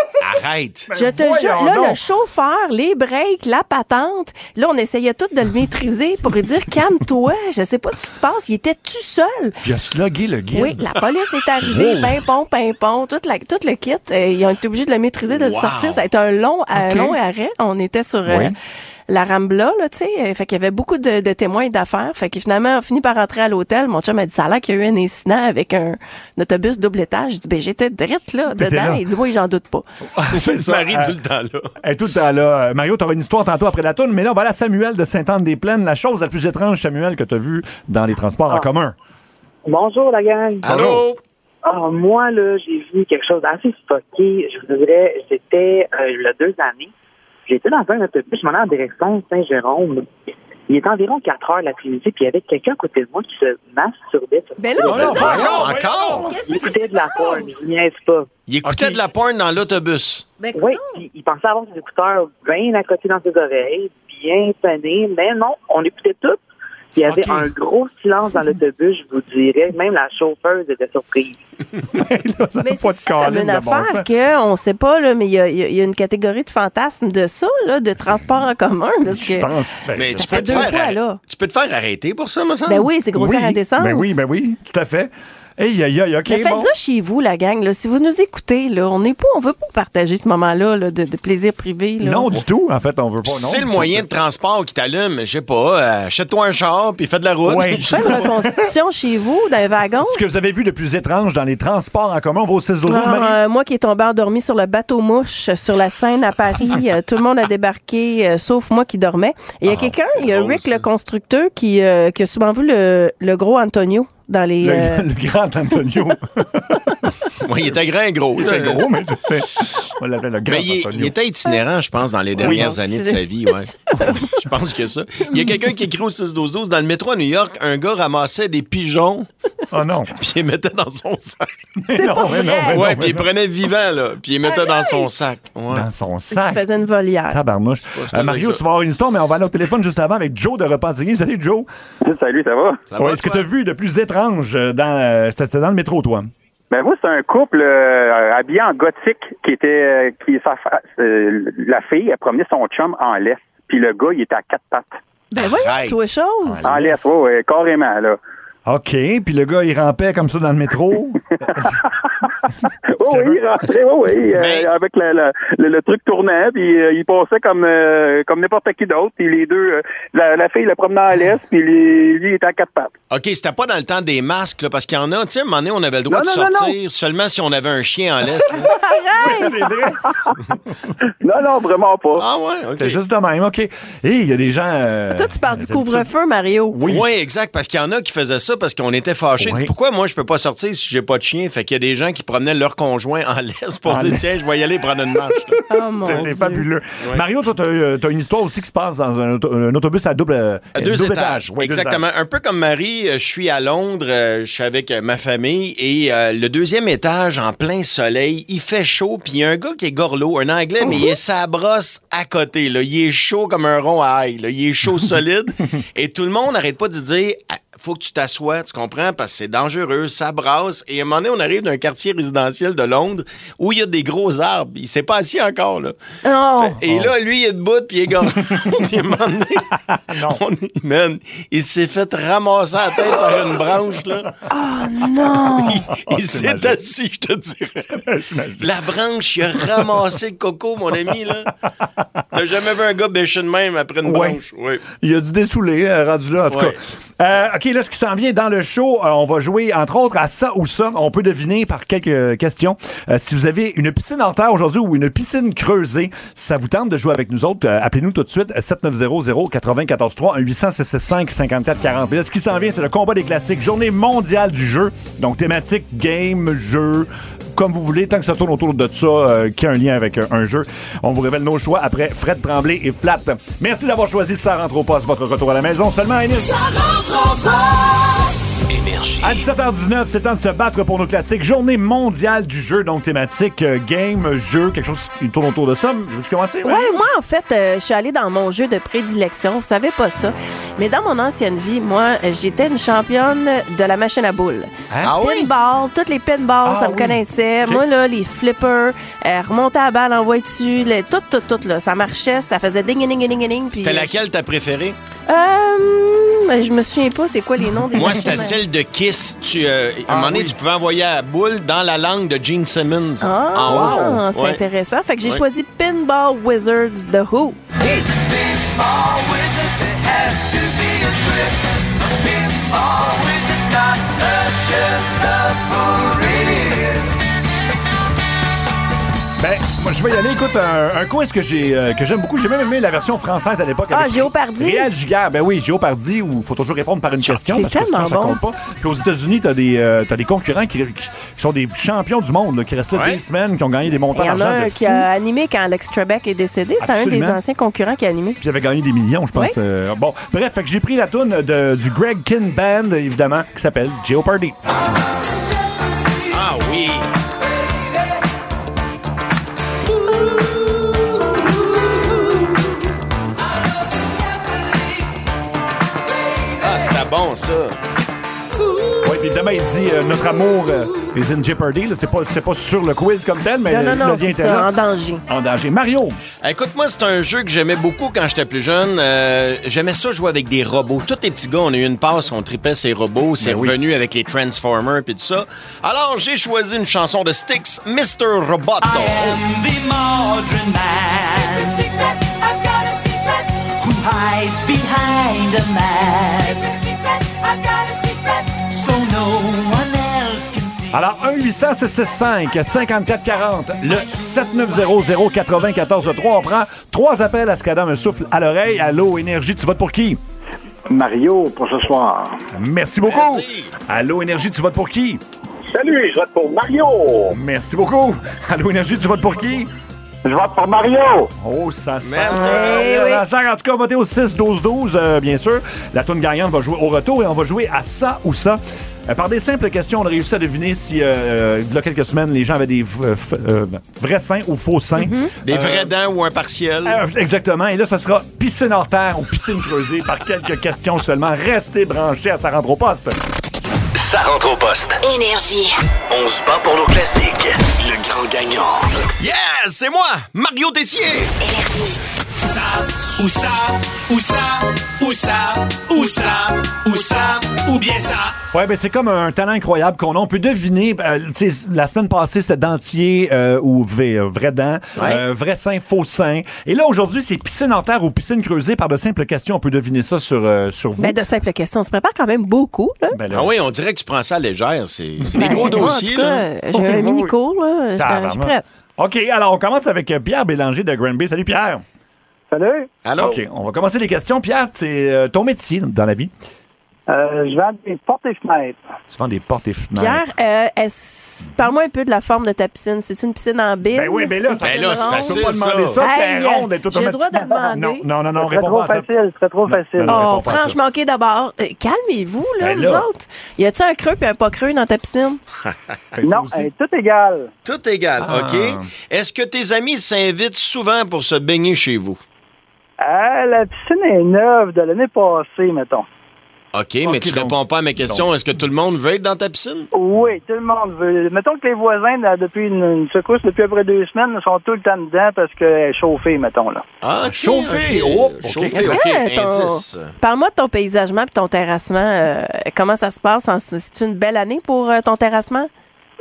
S4: Arrête.
S5: Je te
S3: voyons
S5: jure, là,
S3: donc.
S5: le chauffeur, les breaks, la patente, là, on essayait tout de le maîtriser pour lui dire, calme-toi, je sais pas ce qui se passe, il était tout seul.
S3: Il a slugué le guide.
S5: Oui, la police est arrivée,
S3: Oh.
S5: pimpon, pimpon, tout, la, tout le kit. Euh, ils ont été obligés de le maîtriser, de le
S4: Wow.
S5: sortir. Ça a été un long, un
S3: Ok.
S5: long arrêt. On était sur euh,
S3: Oui.
S5: la Rambla, là, tu sais. Euh, Fait qu'il y avait beaucoup de, de témoins et d'affaires. Fait que finalement, on finit par rentrer à l'hôtel. Mon chum a dit, ça a l'air qu'il y a eu un incident avec un, un autobus double étage. Je dis, ben, j'étais drette, là,
S3: T'étais
S5: dedans.
S3: là.
S5: Il dit, oui, j'en doute pas.
S3: C'est ça.
S4: Marie,
S3: Euh,
S4: tout le temps là.
S3: Elle est tout le temps là. Euh, Mario, tu auras une histoire tantôt après la tourne, mais là, on va aller à Samuel de Sainte-Anne-des-Plaines. La chose la plus étrange, Samuel, que tu as vue dans les transports en commun.
S17: Bonjour, la gang.
S4: Allô?
S17: Ah, moi, là, j'ai vu quelque chose d'assez fucké. Je vous dirais, c'était euh, il y a deux années. J'étais dans un autobus, je m'en allais en direction Saint-Jérôme. Il était environ quatre heures l'après-midi, puis il y avait quelqu'un à côté de moi qui se masturbait. sur
S5: Ben
S17: le
S5: là,
S17: téléphone.
S4: Encore? Encore?
S17: Il écoutait de la porn, je vous niaise pas.
S4: Il écoutait de la porn dans l'autobus.
S5: Ben,
S17: Oui, puis il pensait avoir ses écouteurs bien à côté dans ses oreilles, bien sonnés, mais non, on écoutait tout. Il y avait
S3: Ok.
S17: un gros silence dans l'autobus, je vous dirais. Même la chauffeuse était surprise.
S3: Là, ça
S5: Mais
S3: n'a pas
S5: c'est
S3: de
S5: comme
S3: câlin
S5: une
S3: de bon
S5: affaire
S3: sens.
S5: qu'on sait pas, là, mais il y a, il y a- il y a une catégorie de fantasmes de ça, là, de transport en commun. Parce que,
S3: Je pense. Ben,
S4: Mais
S3: je
S4: tu
S5: fait
S4: peux, te
S5: deux
S4: faire
S5: fois,
S4: arrêter-
S5: là.
S4: tu peux te faire arrêter pour ça, me semble?
S5: ben oui, c'est grossière
S3: oui,
S5: indécence.
S3: Ben oui, ben oui, tout à fait. Aïe, aïe, aïe, OK,
S5: Mais faites
S3: bon.
S5: ça chez vous, la gang. Là. Si vous nous écoutez, là, on n'est pas, on veut pas partager ce moment-là là, de, de plaisir privé. Là.
S3: Non, du tout. En fait, on veut pas. Non.
S4: C'est le moyen de transport qui t'allume. Je sais pas, euh, achète-toi un char puis fais de la route.
S3: Ouais,
S5: Faites une reconstitution chez vous, dans un wagon.
S3: Ce que vous avez vu de plus étrange dans les transports en commun, vos six douze,
S5: Ah,
S3: Marie?
S5: euh, moi qui est tombé endormi sur le bateau mouche sur la Seine à Paris, euh, tout le monde a débarqué, euh, sauf moi qui dormais. Et il y a quelqu'un, il y a Rick le constructeur, qui, euh, qui a souvent vu le, le gros Antonio dans les...
S3: Le,
S5: euh,
S3: le grand Antonio.
S4: Oui, il était grand et gros.
S3: Il était gros, mais c'était... On l'appelait le grand
S4: Mais il,
S3: Antonio.
S4: il était itinérant, je pense, dans les dernières
S3: Oui.
S4: années de sa vie. Ouais. Je pense que ça. Il y a quelqu'un qui écrit au six douze douze, dans le métro à New York, un gars ramassait des pigeons.
S3: Oh non.
S4: Puis il les mettait dans son sac.
S3: Mais non, mais non, mais non,
S4: Ouais,
S3: mais
S4: puis il
S3: non.
S4: prenait vivant, là. Puis il les mettait dans son sac. Ouais.
S3: Dans son
S5: il
S3: sac.
S5: se faisait une volière.
S3: Tabarnouche.
S4: ce que
S3: Euh,
S4: c'est
S3: Mario,
S4: que ça.
S3: tu vas avoir une histoire, mais on va aller au téléphone juste avant avec Joe de Repentigny. Salut, Joe.
S12: Salut, ça va?
S4: Ça
S3: Ouais,
S4: va,
S3: Est-ce que
S4: toi?
S3: tu as vu de plus étrange euh, dans, euh, c'était c'était dans le métro, toi?
S12: Ben moi, c'est un couple euh, habillé en gothique qui était euh, qui sa fa- euh, la fille, elle promenait son chum en laisse. Puis le gars, il était à quatre pattes.
S5: Ben voyons,
S4: Arrête.
S5: toi, chose.
S12: En laisse, oui, ouais, carrément, là.
S3: OK. Puis le gars, il rampait comme ça dans le métro.
S12: Oui, oui, il rentrait, oui, oui, euh,
S4: Mais-
S12: avec la- la- le, le truc tournant, puis euh, il passait comme euh, comme n'importe qui d'autre, puis les deux, euh, la, la fille la promenait à l'est, puis les- lui il était à quatre pattes.
S4: OK, c'était pas dans le temps des masques, là, parce qu'il y en a, tu sais, à un moment donné, on avait le droit
S12: Non,
S4: de
S12: non, non,
S4: sortir seulement si on avait un chien en laisse. là.
S3: C'est vrai.
S12: Non, non, vraiment pas.
S4: Ah ouais, OK.
S3: C'était juste de même, OK. Et il y a des gens... euh,
S5: Toi, tu parles du
S3: des
S5: couvre-feu, Mario.
S4: Oui. exact, parce qu'il y en a qui faisaient ça parce qu'on était fâchés.
S3: Oui.
S4: Pourquoi moi, je peux pas sortir si j'ai pas de chien? Fait qu'il y a des gens qui promenaient leur conjoint en laisse pour
S3: En
S4: dire,
S3: laisse.
S4: tiens, je vais y aller prendre une marche. là.
S5: Oh mon
S3: C'était
S5: Dieu.
S3: fabuleux.
S4: Ouais.
S3: Mario, toi, tu as une histoire aussi qui se passe dans un, auto- un autobus à double, euh,
S4: À deux
S3: double
S4: étages.
S3: Ouais, deux
S4: Exactement.
S3: étages.
S4: Un peu comme Marie, euh, je suis à Londres, euh, je suis avec euh, ma famille et euh, le deuxième étage en plein soleil, il fait chaud, puis il y a un gars qui est gorlot, un Anglais, mais il est sa brosse à côté. Là. Il est chaud comme un rond à ail. Là. Il est chaud solide. Et tout le monde n'arrête pas de dire ah, faut que tu t'assoies, tu comprends? Parce que c'est dangereux, ça brasse. Et à un moment donné, on arrive d'un quartier résidentiel de Londres où il y a des gros arbres. Il s'est pas assis encore, là.
S5: Oh.
S4: Fait- et là, lui, il est debout, puis il est gorlot. Puis à un moment donné, on- man, il s'est fait ramasser la tête par une branche, là.
S5: Oh non!
S4: Il, il s'est assis, je te dirais. La branche, il a ramassé le coco, mon ami, là. T'as jamais vu un gars bêcher de même après une
S3: Ouais.
S4: branche? Oui.
S3: Il a dû dessouler, euh, rendu là, en tout
S4: Ouais.
S3: cas. Euh, OK, là, ce qui s'en vient dans le show, euh, on va jouer, entre autres, à ça ou ça. On peut deviner par quelques questions. Euh, si vous avez une piscine en terre aujourd'hui ou une piscine creusée, si ça vous tente de jouer avec nous autres, euh, appelez-nous tout de suite, sept neuf zéro zéro neuf quatre trois, un huit cents six six cinq cinquante-quatre quarante. Là, ce qui s'en vient, c'est le combat des classiques. Journée mondiale du jeu. Donc, thématique, game, jeu, comme vous voulez, tant que ça tourne autour de ça, euh, qui a un lien avec euh, un jeu. On vous révèle nos choix après Fred Tremblay et Flat. Merci d'avoir choisi Ça rentre au poste, votre retour à la maison. Seulement à Nice.
S2: Énergie.
S3: À dix-sept heures dix-neuf, c'est temps de se battre pour nos classiques. Journée mondiale du jeu, donc thématique, euh, game, jeu, quelque chose qui tourne autour de ça. Veux-tu commencer?
S5: Ouais, moi, en fait, euh, je suis allée dans mon jeu de prédilection. Vous savez pas ça. Mais dans mon ancienne vie, moi, euh, j'étais une championne de la machine à boules.
S3: Hein?
S4: Ah oui?
S5: Pinball, toutes les pinballs,
S3: Ah
S5: ça me
S3: oui.
S5: connaissait.
S3: Ok.
S5: Moi, là, les flippers, euh, remonter à la balle, envoyer dessus, les- tout, tout, tout, là. Ça marchait, ça faisait ding, ding, ding, ding, ding. puis-
S4: C'était laquelle ta préférée?
S5: Euh, je me souviens pas, c'est quoi les noms des
S4: Moi,
S5: machines,
S4: c'était
S5: mais-
S4: celle de Kiss. Tu, euh, à un moment donné,
S3: oui.
S4: tu pouvais envoyer la boule dans la langue de Gene Simmons.
S5: Ah,
S4: En haut.
S5: c'est
S4: Ouais.
S5: intéressant. Fait que j'ai
S4: Ouais.
S5: choisi Pinball Wizards The Who.
S3: Ben, moi, je vais y aller. Écoute, un, un quiz que j'ai euh, que j'aime beaucoup. J'ai même aimé la version française à l'époque.
S5: Ah,
S3: avec
S5: Géopardy?
S3: Réal Giguère. Ben oui, Géopardy, où il faut toujours répondre par une question.
S5: C'est
S3: parce que sinon,
S5: tellement
S3: ça
S5: bon.
S3: compte pas. Puis aux États-Unis, t'as des, euh, t'as des concurrents qui, qui- qui sont des champions du monde, là, qui restent là
S4: Ouais.
S3: des semaines, qui ont gagné des montants
S5: Il y en a
S3: d'argent
S5: un
S3: de
S5: qui
S3: fou.
S5: a animé quand Alex Trebek est décédé. C'était un des
S3: Absolument.
S5: anciens concurrents qui a animé.
S3: Puis il avait gagné des millions, je pense.
S5: Oui.
S3: Euh, bon, bref, fait que j'ai pris la toune de, du Greg Kinn Band, évidemment, qui s'appelle Jeopardy.
S4: Ah oui! Ah, c'était bon, ça.
S3: Oui. puis demain, il dit euh, notre amour euh, is in jeopardy. Là. C'est pas, c'est pas sur le quiz comme tel, mais
S5: Non,
S3: le,
S5: non, non,
S3: le lien
S5: c'est
S3: était
S5: ça,
S3: là.
S5: en danger.
S3: En danger. Mario.
S4: Écoute, moi, c'est un jeu que j'aimais beaucoup quand j'étais plus jeune. Euh, j'aimais ça jouer avec des robots. Tous les petits gars, on a eu une passe, on tripait ces robots. C'est
S3: Ben oui.
S4: revenu avec les Transformers puis tout ça. Alors, j'ai choisi une chanson de Styx, mister Roboto.
S7: The modern man secret, secret, I've got a secret. Who hides behind a mask. Secret, secret, I've got a secret. So no one else can see.
S3: Alors, un huit cents six six cinq cinquante-quatre quarante, le sept neuf zéro zéro quatre-vingt-quatorze trois. On prend trois appels à ce qu'Adam me souffle à l'oreille. Allô, Énergie, tu votes pour qui?
S18: Mario, pour ce soir.
S3: Merci beaucoup. Merci. Allô, Énergie, tu votes pour qui?
S18: Salut, je vote pour Mario.
S3: Merci beaucoup. Allô, Énergie, tu votes pour qui?
S18: Je vote pour Mario.
S3: Oh, ça sent.
S4: Merci.
S3: Oui, oui. En tout cas, votez au six douze douze, euh, bien sûr. La toune gagnante va jouer au retour et on va jouer à ça ou ça. Euh, par des simples questions, on a réussi à deviner si, euh, il y a quelques semaines, les gens avaient des v- f- euh, vrais seins ou faux seins.
S4: Mm-hmm. Des
S3: Euh,
S4: vrais dents ou un partiel.
S3: euh, exactement. Et là, ça sera piscine hors terre ou piscine creusée par quelques questions seulement. Restez branchés à Ça rentre au poste.
S2: Ça rentre au poste.
S1: Énergie.
S2: On se bat pour nos classiques. Le grand gagnant.
S4: Yes, c'est moi, Mario Tessier.
S7: Ça, ou ça, ou ça, ou ça, ou ça, ou ça, ou bien ça.
S3: Ouais, ben c'est comme un talent incroyable qu'on a. On peut deviner. Euh, tu sais, la semaine passée, c'était dentier euh, ou v- euh, vrai dent,
S4: Ouais.
S3: euh, vrai sein, faux sein. Et là, aujourd'hui, c'est piscine en terre ou piscine creusée. Par de simples questions, on peut deviner ça sur, euh, sur vous.
S5: Ben, de simples questions. On se prépare quand même beaucoup, là.
S3: Ben là,
S4: Ah oui, on dirait que tu prends ça à légère. C'est c'est des
S5: Ben,
S4: gros
S5: moi,
S4: dossiers,
S5: en tout
S4: là.
S5: cas, j'ai un mini-cours, là. Je- Je suis prête.
S3: OK, alors on commence avec euh, Pierre Bélanger de Granby. Salut, Pierre.
S18: Salut.
S4: Allô?
S3: OK, on va commencer les questions. Pierre, c'est euh, ton métier dans la vie.
S18: Euh, je vends des portes et fenêtres.
S3: Tu vends des portes et fenêtres.
S5: Pierre, euh, est-ce- parle-moi un peu de la forme de ta piscine. C'est une piscine en bille?
S3: Ben oui, mais là, ça-
S4: Ben là, c'est
S5: ronde?
S4: facile,
S3: Tu peux pas demander ça,
S5: Hey,
S3: c'est ronde, elle est
S5: j'ai le droit de
S3: automatiquement-
S5: demander.
S3: Non, non, non, non,
S18: C'est
S3: réponds
S18: trop
S3: pas à ça.
S18: facile, c'est trop facile.
S3: non, non.
S5: Oh,
S3: réponds pas à ça.
S5: franchement, OK, d'abord. euh, calmez-vous, là,
S3: Ben
S5: vous
S3: là.
S5: autres. Y a-tu un creux puis un pas creux dans ta piscine?
S3: Ben, ça
S18: Non,
S3: aussi.
S18: hey, tout égal.
S4: Tout égal,
S3: Ah.
S4: OK? Est-ce que tes amis s'invitent souvent pour se baigner chez vous?
S18: Ah, la piscine est neuve de l'année passée, mettons.
S4: OK, mais
S3: OK,
S4: tu
S3: donc-
S4: réponds pas à mes questions. Est-ce que tout le monde veut être dans ta piscine?
S18: Oui, tout le monde veut. Mettons que les voisins, là, depuis une, une secousse, depuis à peu près deux semaines, sont tout le temps dedans parce qu'elle est chauffée, mettons, là.
S4: Ah, OK,
S3: Chauffé.
S4: OK.
S3: Oh, OK.
S4: Chauffé,
S5: Est-ce
S4: OK.
S5: que ton-
S4: Indice.
S5: Parle-moi de ton paysagement puis ton terrassement. euh, comment ça se passe? En- C'est une belle année pour euh, ton terrassement?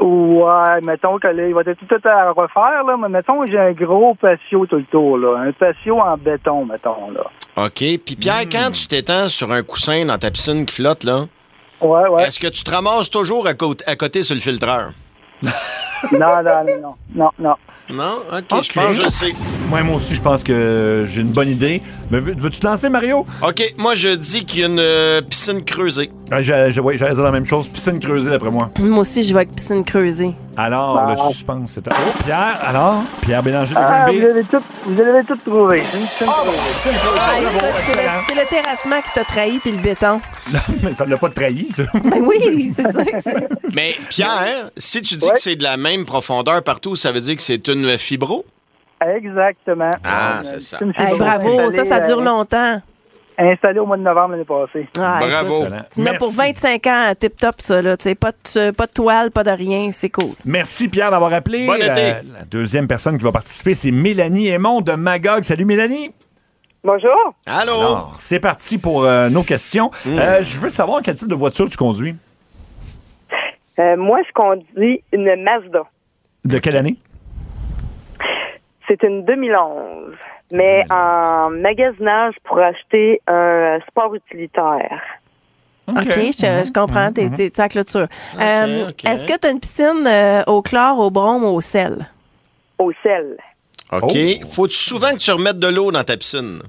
S18: Ouais, mettons que là, il va être tout à refaire, là, mais mettons que j'ai un gros patio tout le tour, là. Un patio en béton, mettons, là.
S4: OK. Puis Pierre, quand tu t'étends sur un coussin dans ta piscine qui flotte, là,
S18: Ouais, ouais.
S4: est-ce que tu te ramasses toujours à, côté, à côté sur le filtreur?
S18: Non, non, non, non, non.
S4: Non? OK,
S3: OK.
S4: je pense que je sais.
S3: Ouais, moi aussi, je pense que j'ai une bonne idée. Mais veux- veux-tu te lancer, Mario?
S4: OK, moi, je dis qu'il y a une euh, piscine creusée.
S3: Ah, j'ai- j'ai- ouais, j'allais dire la même chose. Piscine creusée, d'après moi.
S5: Moi aussi, je vais avec piscine creusée.
S3: Alors,
S18: Bah.
S3: le suspense, c'est... Oh, Pierre, alors? Pierre Bélanger de
S18: Ah,
S3: Granby.
S18: vous avez tout, vous avez tout trouvé. C'est une piscine creusée.
S5: Ah, écoute, c'est le, c'est le terrassement qui t'a trahi puis le béton.
S3: Non, mais ça ne l'a pas trahi, ça.
S5: Ben oui, c'est ça que c'est.
S4: Mais Pierre, si tu dis
S18: Ouais.
S4: que c'est de la même profondeur partout, ça veut dire que c'est une fibro?
S18: Exactement.
S4: Ah,
S18: Euh,
S4: c'est ça.
S18: une
S5: Hey,
S18: fibro
S5: bravo, ça,
S18: installée,
S5: ça dure
S18: euh,
S5: longtemps.
S18: Installée au mois de novembre l'année passée.
S5: Ah,
S4: Bravo.
S5: écoute, tu n'as pour
S3: Merci.
S5: vingt-cinq ans, tip-top, ça, là. Tu sais, pas de, pas de toile, pas de rien, c'est cool.
S3: Merci, Pierre, d'avoir appelé.
S4: Bon été.
S3: La, la deuxième personne qui va participer, c'est Mélanie Aymon de Magog. Salut, Mélanie.
S14: Bonjour.
S4: Allô?
S3: Alors, c'est parti pour euh, nos questions.
S4: Mm.
S3: Euh, je veux savoir quel type de voiture tu conduis.
S14: Euh, moi, je conduis une Mazda.
S3: De quelle année?
S14: C'est une deux mille onze, mais en magasinage pour acheter un sport utilitaire.
S5: OK, je, je comprends, t'es, t'es, t'es à la clôture. Euh,
S4: OK.
S5: Est-ce que tu as une piscine euh, au chlore, au brome, au sel?
S14: Au sel.
S4: OK.
S3: Oh.
S4: Faut-tu souvent que tu remettes de l'eau dans ta piscine?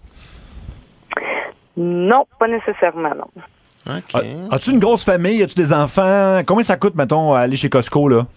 S14: Non, pas nécessairement, non.
S4: OK.
S3: Ah, as-tu une grosse famille? As-tu des enfants? Combien ça coûte, mettons, aller chez Costco, là?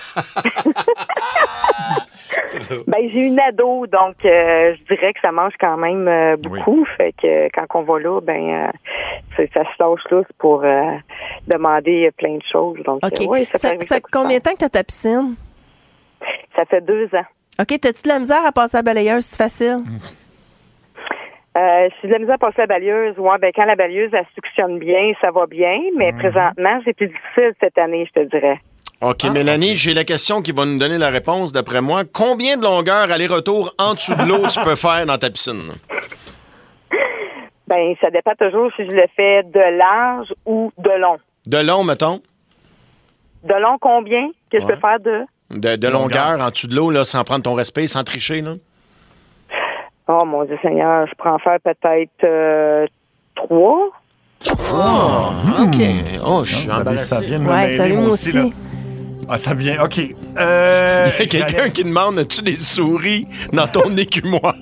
S14: Ben, j'ai une ado, donc euh, je dirais que ça mange quand même euh, beaucoup. Fait que euh, quand on va là, ben euh, c'est- ça se lâche là pour euh, demander plein de choses. Donc,
S5: OK.
S14: euh, ouais, ça,
S5: ça,
S14: fait
S5: ça, combien de temps que tu as ta piscine?
S14: Ça fait deux ans.
S5: OK, t'as-tu de la misère à passer à la balayeuse? C'est facile?
S16: Euh, si je la misère à passer la balieuse, ouais, ben quand la balieuse, elle suctionne bien, ça va bien, mais présentement, c'est plus difficile cette année, je te dirais.
S4: OK, ah, Mélanie, okay. j'ai la question qui va nous donner la réponse, d'après moi. Combien de longueur aller-retour en dessous de l'eau tu peux faire dans ta piscine?
S16: Ben, ça dépend toujours si je le fais de large ou de long.
S4: De long, mettons?
S16: De long combien que ouais. je peux faire de?
S4: De, de longueur, longueur en dessous de l'eau, là, sans prendre ton respect, sans tricher, là?
S16: Oh, mon Dieu Seigneur, je prends en faire peut-être euh, trois.
S4: Oh, OK. Oh, je suis embarrassé.
S3: Ça vient de me
S5: ouais,
S3: mêler,
S5: salut,
S3: moi
S5: moi
S3: aussi.
S5: aussi.
S3: Là. Ah, ça vient, OK. Euh,
S4: Il y a quelqu'un j'allais... qui demande, as-tu des souris dans ton écumoire?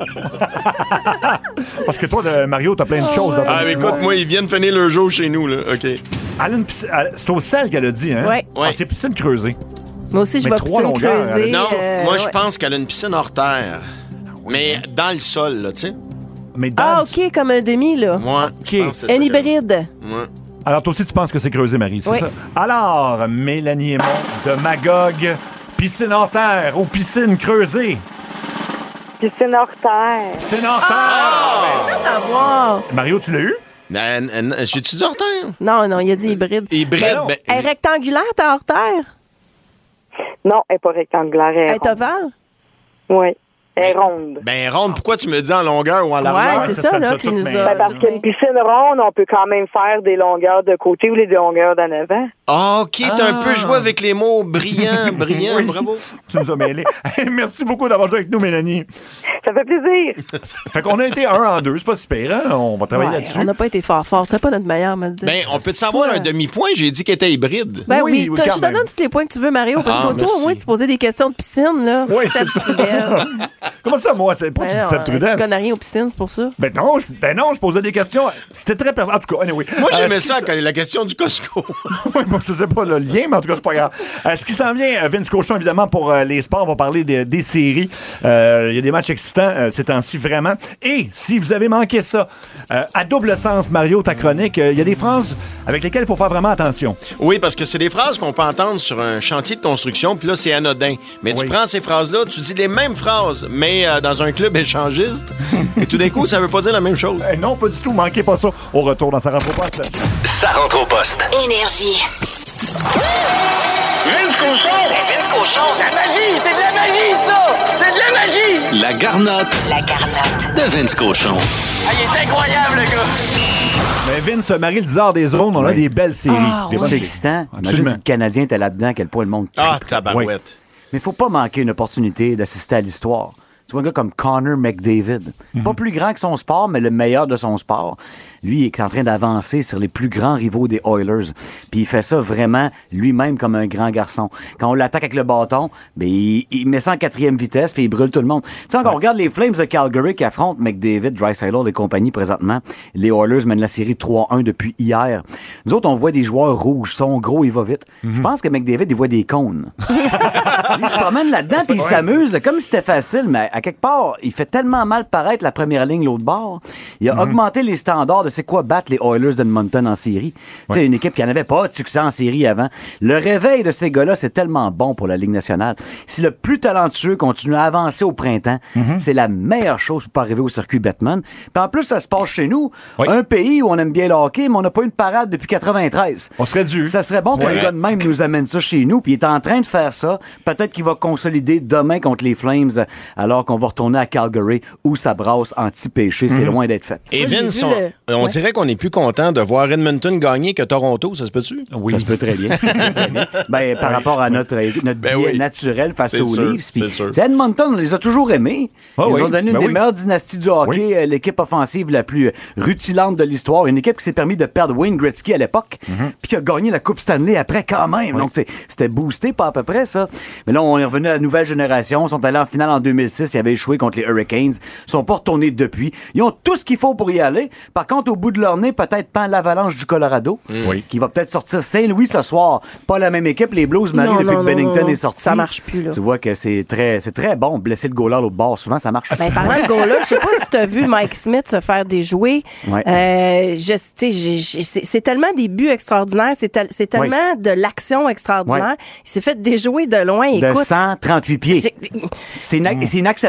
S3: Parce que toi, de Mario, t'as plein de choses dans ton
S4: Ah, mais écoute, moi, ils viennent finir leur jour chez nous, là. OK.
S3: Alan, c'est au sel qu'elle a dit, hein?
S5: Oui.
S4: Ouais.
S3: Ah, c'est piscine creusée.
S5: Moi aussi, je
S3: mais
S5: vais piscine creusée.
S4: Non,
S5: euh,
S4: moi, je
S5: ouais.
S4: pense qu'elle a une piscine hors terre. Mais dans le sol, là, tu sais.
S3: Mais dans
S5: ah,
S3: le...
S5: OK, comme un demi, là.
S4: Moi,
S3: okay.
S4: je pense que c'est
S5: Un
S4: ça
S5: hybride.
S4: Que... Ouais.
S3: Alors, toi aussi, tu penses que c'est creusé, Marie, c'est
S5: oui.
S3: ça? Alors, Mélanie Aymon de Magog, piscine hors terre ou piscine creusée?
S16: Piscine hors terre.
S3: Piscine hors terre!
S5: Ah!
S3: Ben, Mario, tu l'as eu?
S4: Ben, j'ai-tu dit hors terre?
S5: Non, non, il a dit hybride.
S4: Hybride, ben...
S5: Elle est rectangulaire, t'es hors terre?
S16: Non, elle n'est pas rectangulaire. Elle,
S5: elle est ovale?
S16: Oui. Elle est ronde.
S4: Ben, ronde, pourquoi tu me dis en longueur ou en largeur?
S5: Ouais, c'est ça, ça, là, qui nous a...
S16: Ben, parce qu'une piscine ronde, on peut quand même faire des longueurs de côté ou des longueurs d'en avant.
S4: Ah, OK, t'as
S3: ah.
S4: un peu joué avec les mots brillant, brillant, oui. Bravo.
S3: Tu nous as mêlés. Merci beaucoup d'avoir joué avec nous, Mélanie.
S16: Ça fait plaisir.
S3: Fait qu'on a été un en deux, c'est pas super, hein? On va travailler
S5: ouais,
S3: là-dessus.
S5: On n'a pas été fort fort. T'as pas notre meilleur, me dire.
S4: Ben, on peut te savoir un demi-point? J'ai dit qu'elle était hybride.
S5: Ben oui,
S3: oui
S5: je te donne tous les points que tu veux, Mario, parce
S4: ah,
S5: que toi, au moins, tu posais des questions de piscine, là.
S3: Oui, c'est ça. Comment ça, moi? C'est pas
S5: ben
S3: tu dis
S5: non,
S3: ça, Trudel?
S5: Tu connais rien aux piscines, c'est pour ça.
S3: Ben non, je, ben non, je posais des questions. C'était très personnel. En tout cas, anyway.
S4: Moi, j'aimais
S3: euh,
S4: ça quand la question du Costco.
S3: Oui, moi, je sais pas le lien, mais en tout cas, c'est pas grave. Euh, ce qui s'en vient, Vince Cochon, évidemment, pour euh, les sports, on va parler des, des séries. Il euh, y a des matchs excitants euh, ces temps-ci, vraiment. Et si vous avez manqué ça, euh, à double sens, Mario, ta chronique, il euh, y a des phrases avec lesquelles il faut faire vraiment attention.
S4: Oui, parce que c'est des phrases qu'on peut entendre sur un chantier de construction, puis là, c'est anodin. Mais oui. Tu prends ces phrases-là, tu dis les mêmes phrases, mais euh, dans un club échangiste, et tout d'un coup, ça veut pas dire la même chose.
S3: Eh non, pas du tout. Manquez pas ça. Au retour dans Ça rentre au poste.
S2: Ça rentre au poste.
S1: Énergie.
S8: Vince Cochon!
S1: Vince Cochon!
S6: La magie! C'est de la magie, ça! C'est de la magie!
S2: La garnotte.
S1: La garnotte.
S2: De Vince Cochon.
S6: Ah, il est incroyable, le gars!
S3: Mais Vince, Marie le Lézard des zones, on oui. a des belles séries.
S19: Ah,
S3: des
S19: c'est excitant. Imagine si le Canadien était là-dedans, quel point le monde...
S4: Ah, tabarouette.
S3: Oui.
S19: Mais il faut pas manquer une opportunité d'assister à l'histoire. Tu vois un gars comme Connor McDavid. Mm-hmm. Pas plus grand que son sport, mais le meilleur de son sport. Lui, il est en train d'avancer sur les plus grands rivaux des Oilers. Puis il fait ça vraiment lui-même comme un grand garçon. Quand on l'attaque avec le bâton, ben, il, il met ça en quatrième vitesse puis il brûle tout le monde. Tu sais, quand ouais. on regarde les Flames de Calgary qui affrontent McDavid, Draisaitl et compagnie présentement, les Oilers mènent la série trois un depuis hier. Nous autres, on voit des joueurs rouges, sont gros, ils vont vite. Mm-hmm. Je pense que McDavid, il voit des cônes. Il se promène là-dedans puis il ouais, s'amuse là, comme si c'était facile, mais à quelque part, il fait tellement mal paraître la première ligne l'autre bord. Il a mm-hmm. augmenté les standards de c'est quoi battre les Oilers d'Edmonton en série. Ouais. Tu sais, une équipe qui n'avait pas de succès en série avant. Le réveil de ces gars-là, c'est tellement bon pour la Ligue nationale. Si le plus talentueux continue à avancer au printemps, mm-hmm. c'est la meilleure chose pour pas arriver au circuit Bettman. Puis en plus, ça se passe chez nous. Oui. Un pays où on aime bien le hockey, mais on n'a pas eu une parade depuis quatre-vingt-treize.
S3: On serait dû.
S19: Ça serait bon qu'un gars de même nous amène ça chez nous. Puis il est en train de faire ça. Peut-être qu'il va consolider demain contre les Flames, alors qu'on va retourner à Calgary où ça brasse anti-péché. Mm-hmm. C'est loin d'être fait.
S4: Et Vince, on, le... on ouais. dirait qu'on est plus content de voir Edmonton gagner que Toronto. Ça se peut-tu?
S19: Oui. Ça se peut très bien. Ça se peut très bien. Ben, par oui. rapport à notre, notre ben biais oui. naturel face c'est aux sûr, Leafs. Puis, Edmonton, on les a toujours aimés. Oh, Ils oui. ont donné une ben des oui. meilleures dynasties du hockey, oui. l'équipe offensive la plus rutilante de l'histoire. Une équipe qui s'est permis de perdre Wayne Gretzky à l'époque, mm-hmm. puis qui a gagné la Coupe Stanley après quand même. Oui. Donc, c'était boosté, pas à peu près, ça. Mais là, on est revenu à la nouvelle génération. Ils sont allés en finale en deux mille six. Ils avaient échoué contre les Hurricanes. Ils sont pas retournés depuis. Ils ont tout ce qu'il faut pour y aller. Par contre, au bout de leur nez, peut-être pas l'Avalanche du Colorado, oui. qui va peut-être sortir Saint-Louis ce soir. Pas la même équipe, les Blues, Marie, depuis non, que Bennington non, non. est sorti.
S5: Ça marche plus, là.
S19: Tu vois que c'est très, c'est très bon. Blesser le goaler à l'autre bord, souvent, ça marche.
S5: Ben, parlant de goaler, je sais pas si tu as vu Mike Smith se faire déjouer. Ouais. Euh, je, j'ai, j'ai, c'est, c'est tellement des buts extraordinaires, c'est, tel, c'est tellement ouais. de l'action extraordinaire. Ouais. Il s'est fait déjouer de loin.
S19: De
S5: Écoute,
S19: cent trente-huit pieds. C'est, ina-
S5: mm.
S19: c'est inacceptable.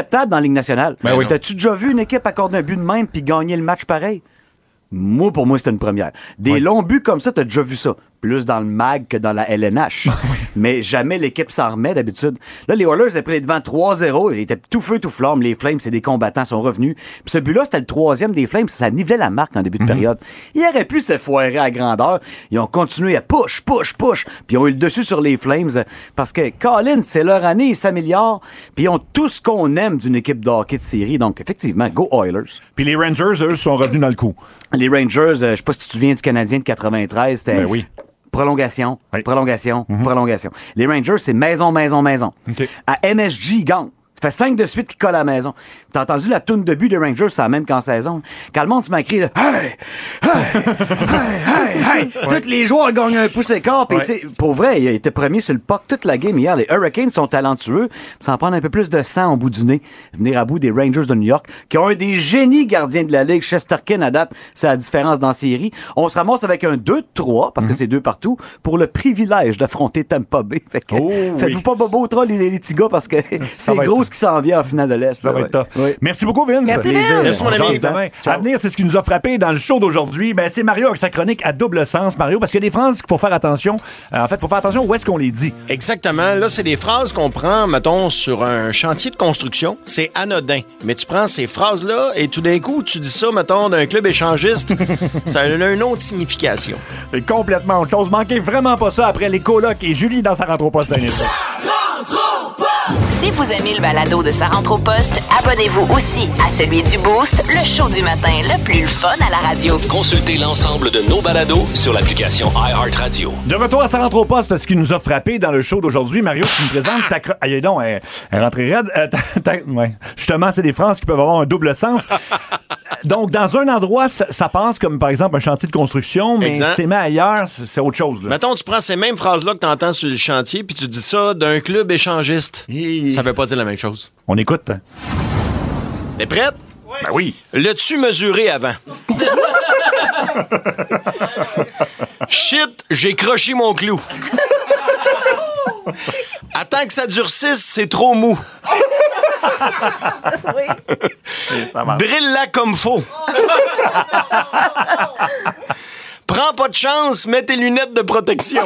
S19: acceptable dans la Ligue nationale.
S3: Ben oui.
S19: T'as-tu déjà vu une équipe accorder un but de même puis gagner le match pareil? Moi, pour moi, c'était une première. Des
S3: Ouais.
S19: longs buts comme ça, t'as déjà vu ça. Plus dans le M A G que dans la L N H. Mais jamais l'équipe s'en remet d'habitude. Là, les Oilers étaient pris devant trois zéro. Ils étaient tout feu, tout flamme. Les Flames, c'est des combattants, sont revenus. Puis ce but-là, c'était le troisième des Flames. Ça nivelait la marque en début de période. Ils auraient pu s'effoirer à grandeur. Ils ont continué à push, push, push. Puis ils ont eu le dessus sur les Flames. Parce que, Colin, c'est leur année, ils s'améliorent. Puis ils ont tout ce qu'on aime d'une équipe de hockey de série. Donc, effectivement, go Oilers.
S3: Puis les Rangers, eux, sont revenus dans le coup.
S19: Les Rangers, euh, je sais pas si tu te souviens du Canadien de quatre-vingt-treize. C'était
S3: Ben oui.
S19: prolongation,
S3: Oui.
S19: prolongation,
S3: Mhm.
S19: prolongation. Les Rangers, c'est maison, maison, maison.
S3: OK.
S19: À M S G, ils gagnent. Ça fait cinq de suite qu'ils collent à la maison. T'as entendu la toune de but des Rangers, c'est la même qu'en saison. Quand le monde se m'a crié, là, hey, hey, hey, hey, hey. Tous les joueurs gagnent un pouce écart. Puis,
S3: Ouais.
S19: tu sais, pour vrai, il a été premier sur le puck toute la game hier. Les Hurricanes sont talentueux. Ça en prend un peu plus de sang au bout du nez. Venir à bout des Rangers de New York, qui ont un des génies gardiens de la Ligue. Chesterkin, à date, c'est la différence dans la série. On se ramasse avec un deux trois, parce que c'est deux partout, pour le privilège d'affronter Tampa Bay. Fait que,
S3: Oh,
S19: faites-vous
S3: oui.
S19: pas bobo trop, les, les petits gars, parce que c'est
S3: va
S19: gros
S3: être-
S19: ce qui s'en vient en finale de l'Est.
S3: Ça va
S19: ouais.
S3: être tough.
S19: Oui.
S3: Merci beaucoup, Vince.
S5: Merci,
S19: Plaisir.
S5: Vince.
S4: Merci, mon
S3: On
S4: ami.
S3: se revoit demain.
S19: Ciao.
S3: À venir, c'est ce qui nous a frappé dans le show d'aujourd'hui. Ben, c'est Mario avec sa chronique à double sens, Mario, parce qu'il y a des phrases qu'il faut faire attention. Euh, en fait, il faut faire attention où est-ce qu'on les dit.
S4: Exactement. Là, c'est des phrases qu'on prend, mettons, sur un chantier de construction. C'est anodin. Mais tu prends ces phrases-là et tout d'un coup, tu dis ça, mettons, d'un club échangiste. Ça a une autre signification.
S3: C'est complètement autre chose. Manquez vraiment pas ça après les colocs et Julie dans sa rentre au poste d'un instant.
S1: Si vous aimez le balado de Sa rentre au poste, abonnez-vous aussi à celui du Boost, le show du matin le plus le fun à la radio.
S2: Consultez l'ensemble de nos balados sur l'application iHeartRadio.
S3: De retour à sa rentre au poste, ce qui nous a frappé dans le show d'aujourd'hui, Mario, tu me présentes ta chronique. Aïe donc, elle, elle est rentrée raide. Euh, ta- ta- ouais. Justement, c'est des phrases qui peuvent avoir un double sens. Donc, dans un endroit, ça, ça passe comme, par exemple, un chantier de construction, mais
S4: Exact.
S3: si c'est mis ailleurs, c'est c'est autre chose. Là.
S4: Mettons, tu prends ces mêmes phrases-là que tu entends sur le chantier, puis tu dis ça d'un club échangiste. Ça veut pas dire la même chose.
S3: On écoute.
S4: T'es prête?
S3: Ben oui.
S4: L'as-tu mesuré avant? Shit, j'ai croché mon clou. Attends que ça durcisse, c'est trop mou.
S3: Ça marche.
S4: Drille-la comme faut. Prends pas de chance, mets tes lunettes de protection.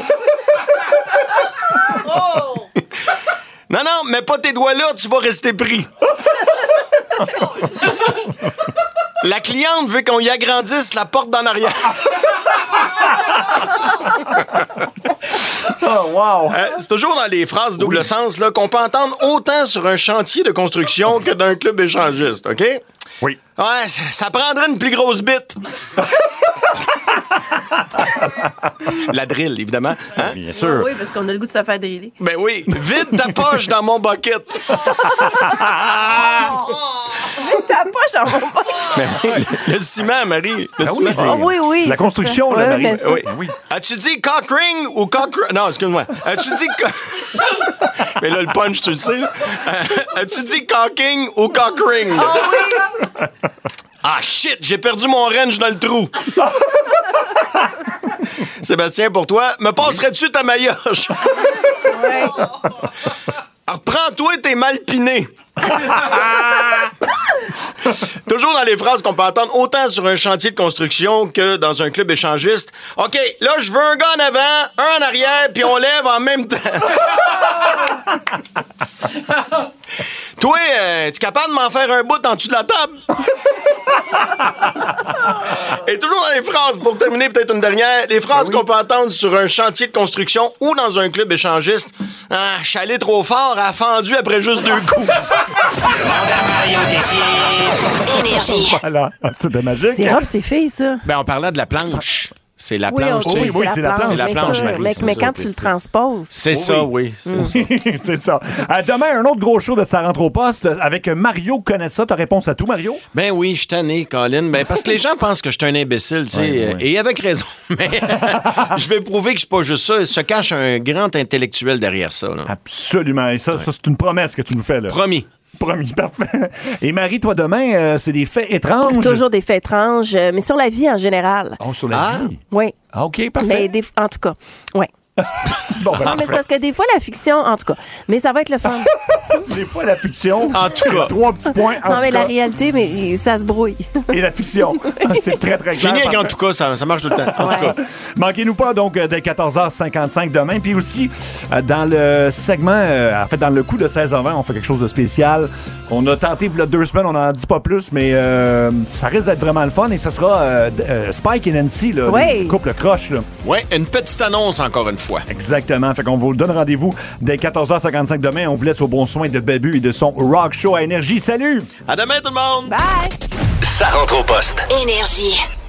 S4: Non, non, mets pas tes doigts là, tu vas rester pris. La cliente veut qu'on y agrandisse la porte d'en arrière.
S3: Oh, wow.
S4: Euh, c'est toujours dans les phrases double sens là, qu'on peut entendre autant sur un chantier de construction que d'un club échangiste, OK?
S3: Oui.
S4: Ouais, ça, ça prendrait une plus grosse bite. La drill, évidemment. Hein?
S3: Bien sûr.
S5: Oui, parce qu'on a le goût de se faire driller.
S4: Ben oui, vide ta poche dans mon bucket.
S5: Ta poche dans mon poche.
S4: Ben oui, le, le ciment, Marie. Le
S3: Ben
S4: ciment.
S3: oui, c'est
S5: Ah oui, oui,
S3: c'est la
S5: c'est
S3: construction,
S5: ça.
S3: là,
S5: Ouais,
S3: Marie.
S5: bien sûr.
S4: Oui.
S3: Oui.
S4: As-tu dit cock ring ou cock... Non, excuse-moi. As-tu dit... co- Mais là, le punch, tu le sais. Là. Euh, As-tu dit cocking ou cock ring? Ah, shit, j'ai perdu mon range dans le trou. Sébastien, pour toi, me passerais-tu ta maillotche?
S5: Ouais.
S4: Reprends-toi, t'es mal piné. Toujours dans les phrases qu'on peut entendre autant sur un chantier de construction que dans un club échangiste. OK, là, je veux un gars en avant, un en arrière, puis on lève en même temps. Toi, euh, tu capable de m'en faire un bout en dessous de la table? Et toujours dans les phrases, pour terminer peut-être une dernière, les phrases qu'on peut entendre sur un chantier de construction ou dans un club échangiste. Ah, je suis allé trop fort, elle a fendu après juste deux coups.
S1: Énergie.
S3: Voilà. C'était magique.
S5: C'est rough, c'est filles, ça.
S4: Ben, on parlait de la planche. C'est la
S5: Oui,
S4: planche.
S5: ok,
S4: tu sais.
S3: oui, oui, c'est la planche.
S4: C'est la
S5: bien
S4: planche,
S5: sûr.
S4: Marie,
S5: Mais,
S4: c'est
S5: mais
S4: ça,
S5: quand
S4: puis
S5: tu le
S4: c'est-
S5: transposes.
S4: C'est ça, oui. c'est ça.
S3: C'est ça. Euh, demain, un autre gros show de Sa rentre au poste avec Mario. Connais ça? Ta réponse à tout, Mario?
S4: Ben oui, je suis tanné, Colin. Ben, parce que les gens pensent que je suis un imbécile, tu sais.
S3: Ouais, ouais.
S4: Et avec raison. Mais je vais prouver que je suis pas juste ça. Il se cache un grand intellectuel derrière ça. Là.
S3: Absolument. Et ça, ça c'est une promesse que tu nous fais, là.
S4: Promis.
S3: Promis, parfait. Et Marie, toi, demain, euh, c'est des faits étranges.
S5: Toujours des faits étranges, euh, mais sur la vie en général.
S3: Oh, sur la
S4: Ah.
S3: vie.
S5: Oui.
S3: Ah, OK, parfait.
S5: Mais des, en tout cas, oui.
S3: Bon, ben,
S5: non, mais c'est parce que des fois, la fiction, en tout cas, mais ça va être le fun.
S3: Des fois, la fiction.
S4: En tout cas.
S3: Trois petits points. En
S5: non,
S3: tout
S5: mais
S3: cas.
S5: la réalité, mais ça se brouille.
S3: Et la fiction. C'est très, très clair.
S4: Fini avec en tout cas, ça, ça marche tout le temps. En
S5: Ouais.
S4: tout cas.
S3: Manquez-nous pas, donc, euh, dès quatorze heures cinquante-cinq demain. Puis aussi, euh, dans le segment, euh, en fait, dans le coup de seize heures vingt, on fait quelque chose de spécial. On a tenté, il y a deux semaines, on n'en dit pas plus, mais euh, ça risque d'être vraiment le fun. Et ça sera euh, euh, Spike et Nancy, là,
S5: Oui.
S3: le couple croche. Là.
S4: Ouais, une petite annonce encore une fois.
S3: Exactement. Fait qu'on vous donne rendez-vous dès quatorze heures cinquante-cinq demain. On vous laisse au bon soin de Babu et de son rock show à Énergie. Salut!
S4: À demain, tout le monde!
S5: Bye!
S2: Ça rentre au poste.
S1: Énergie.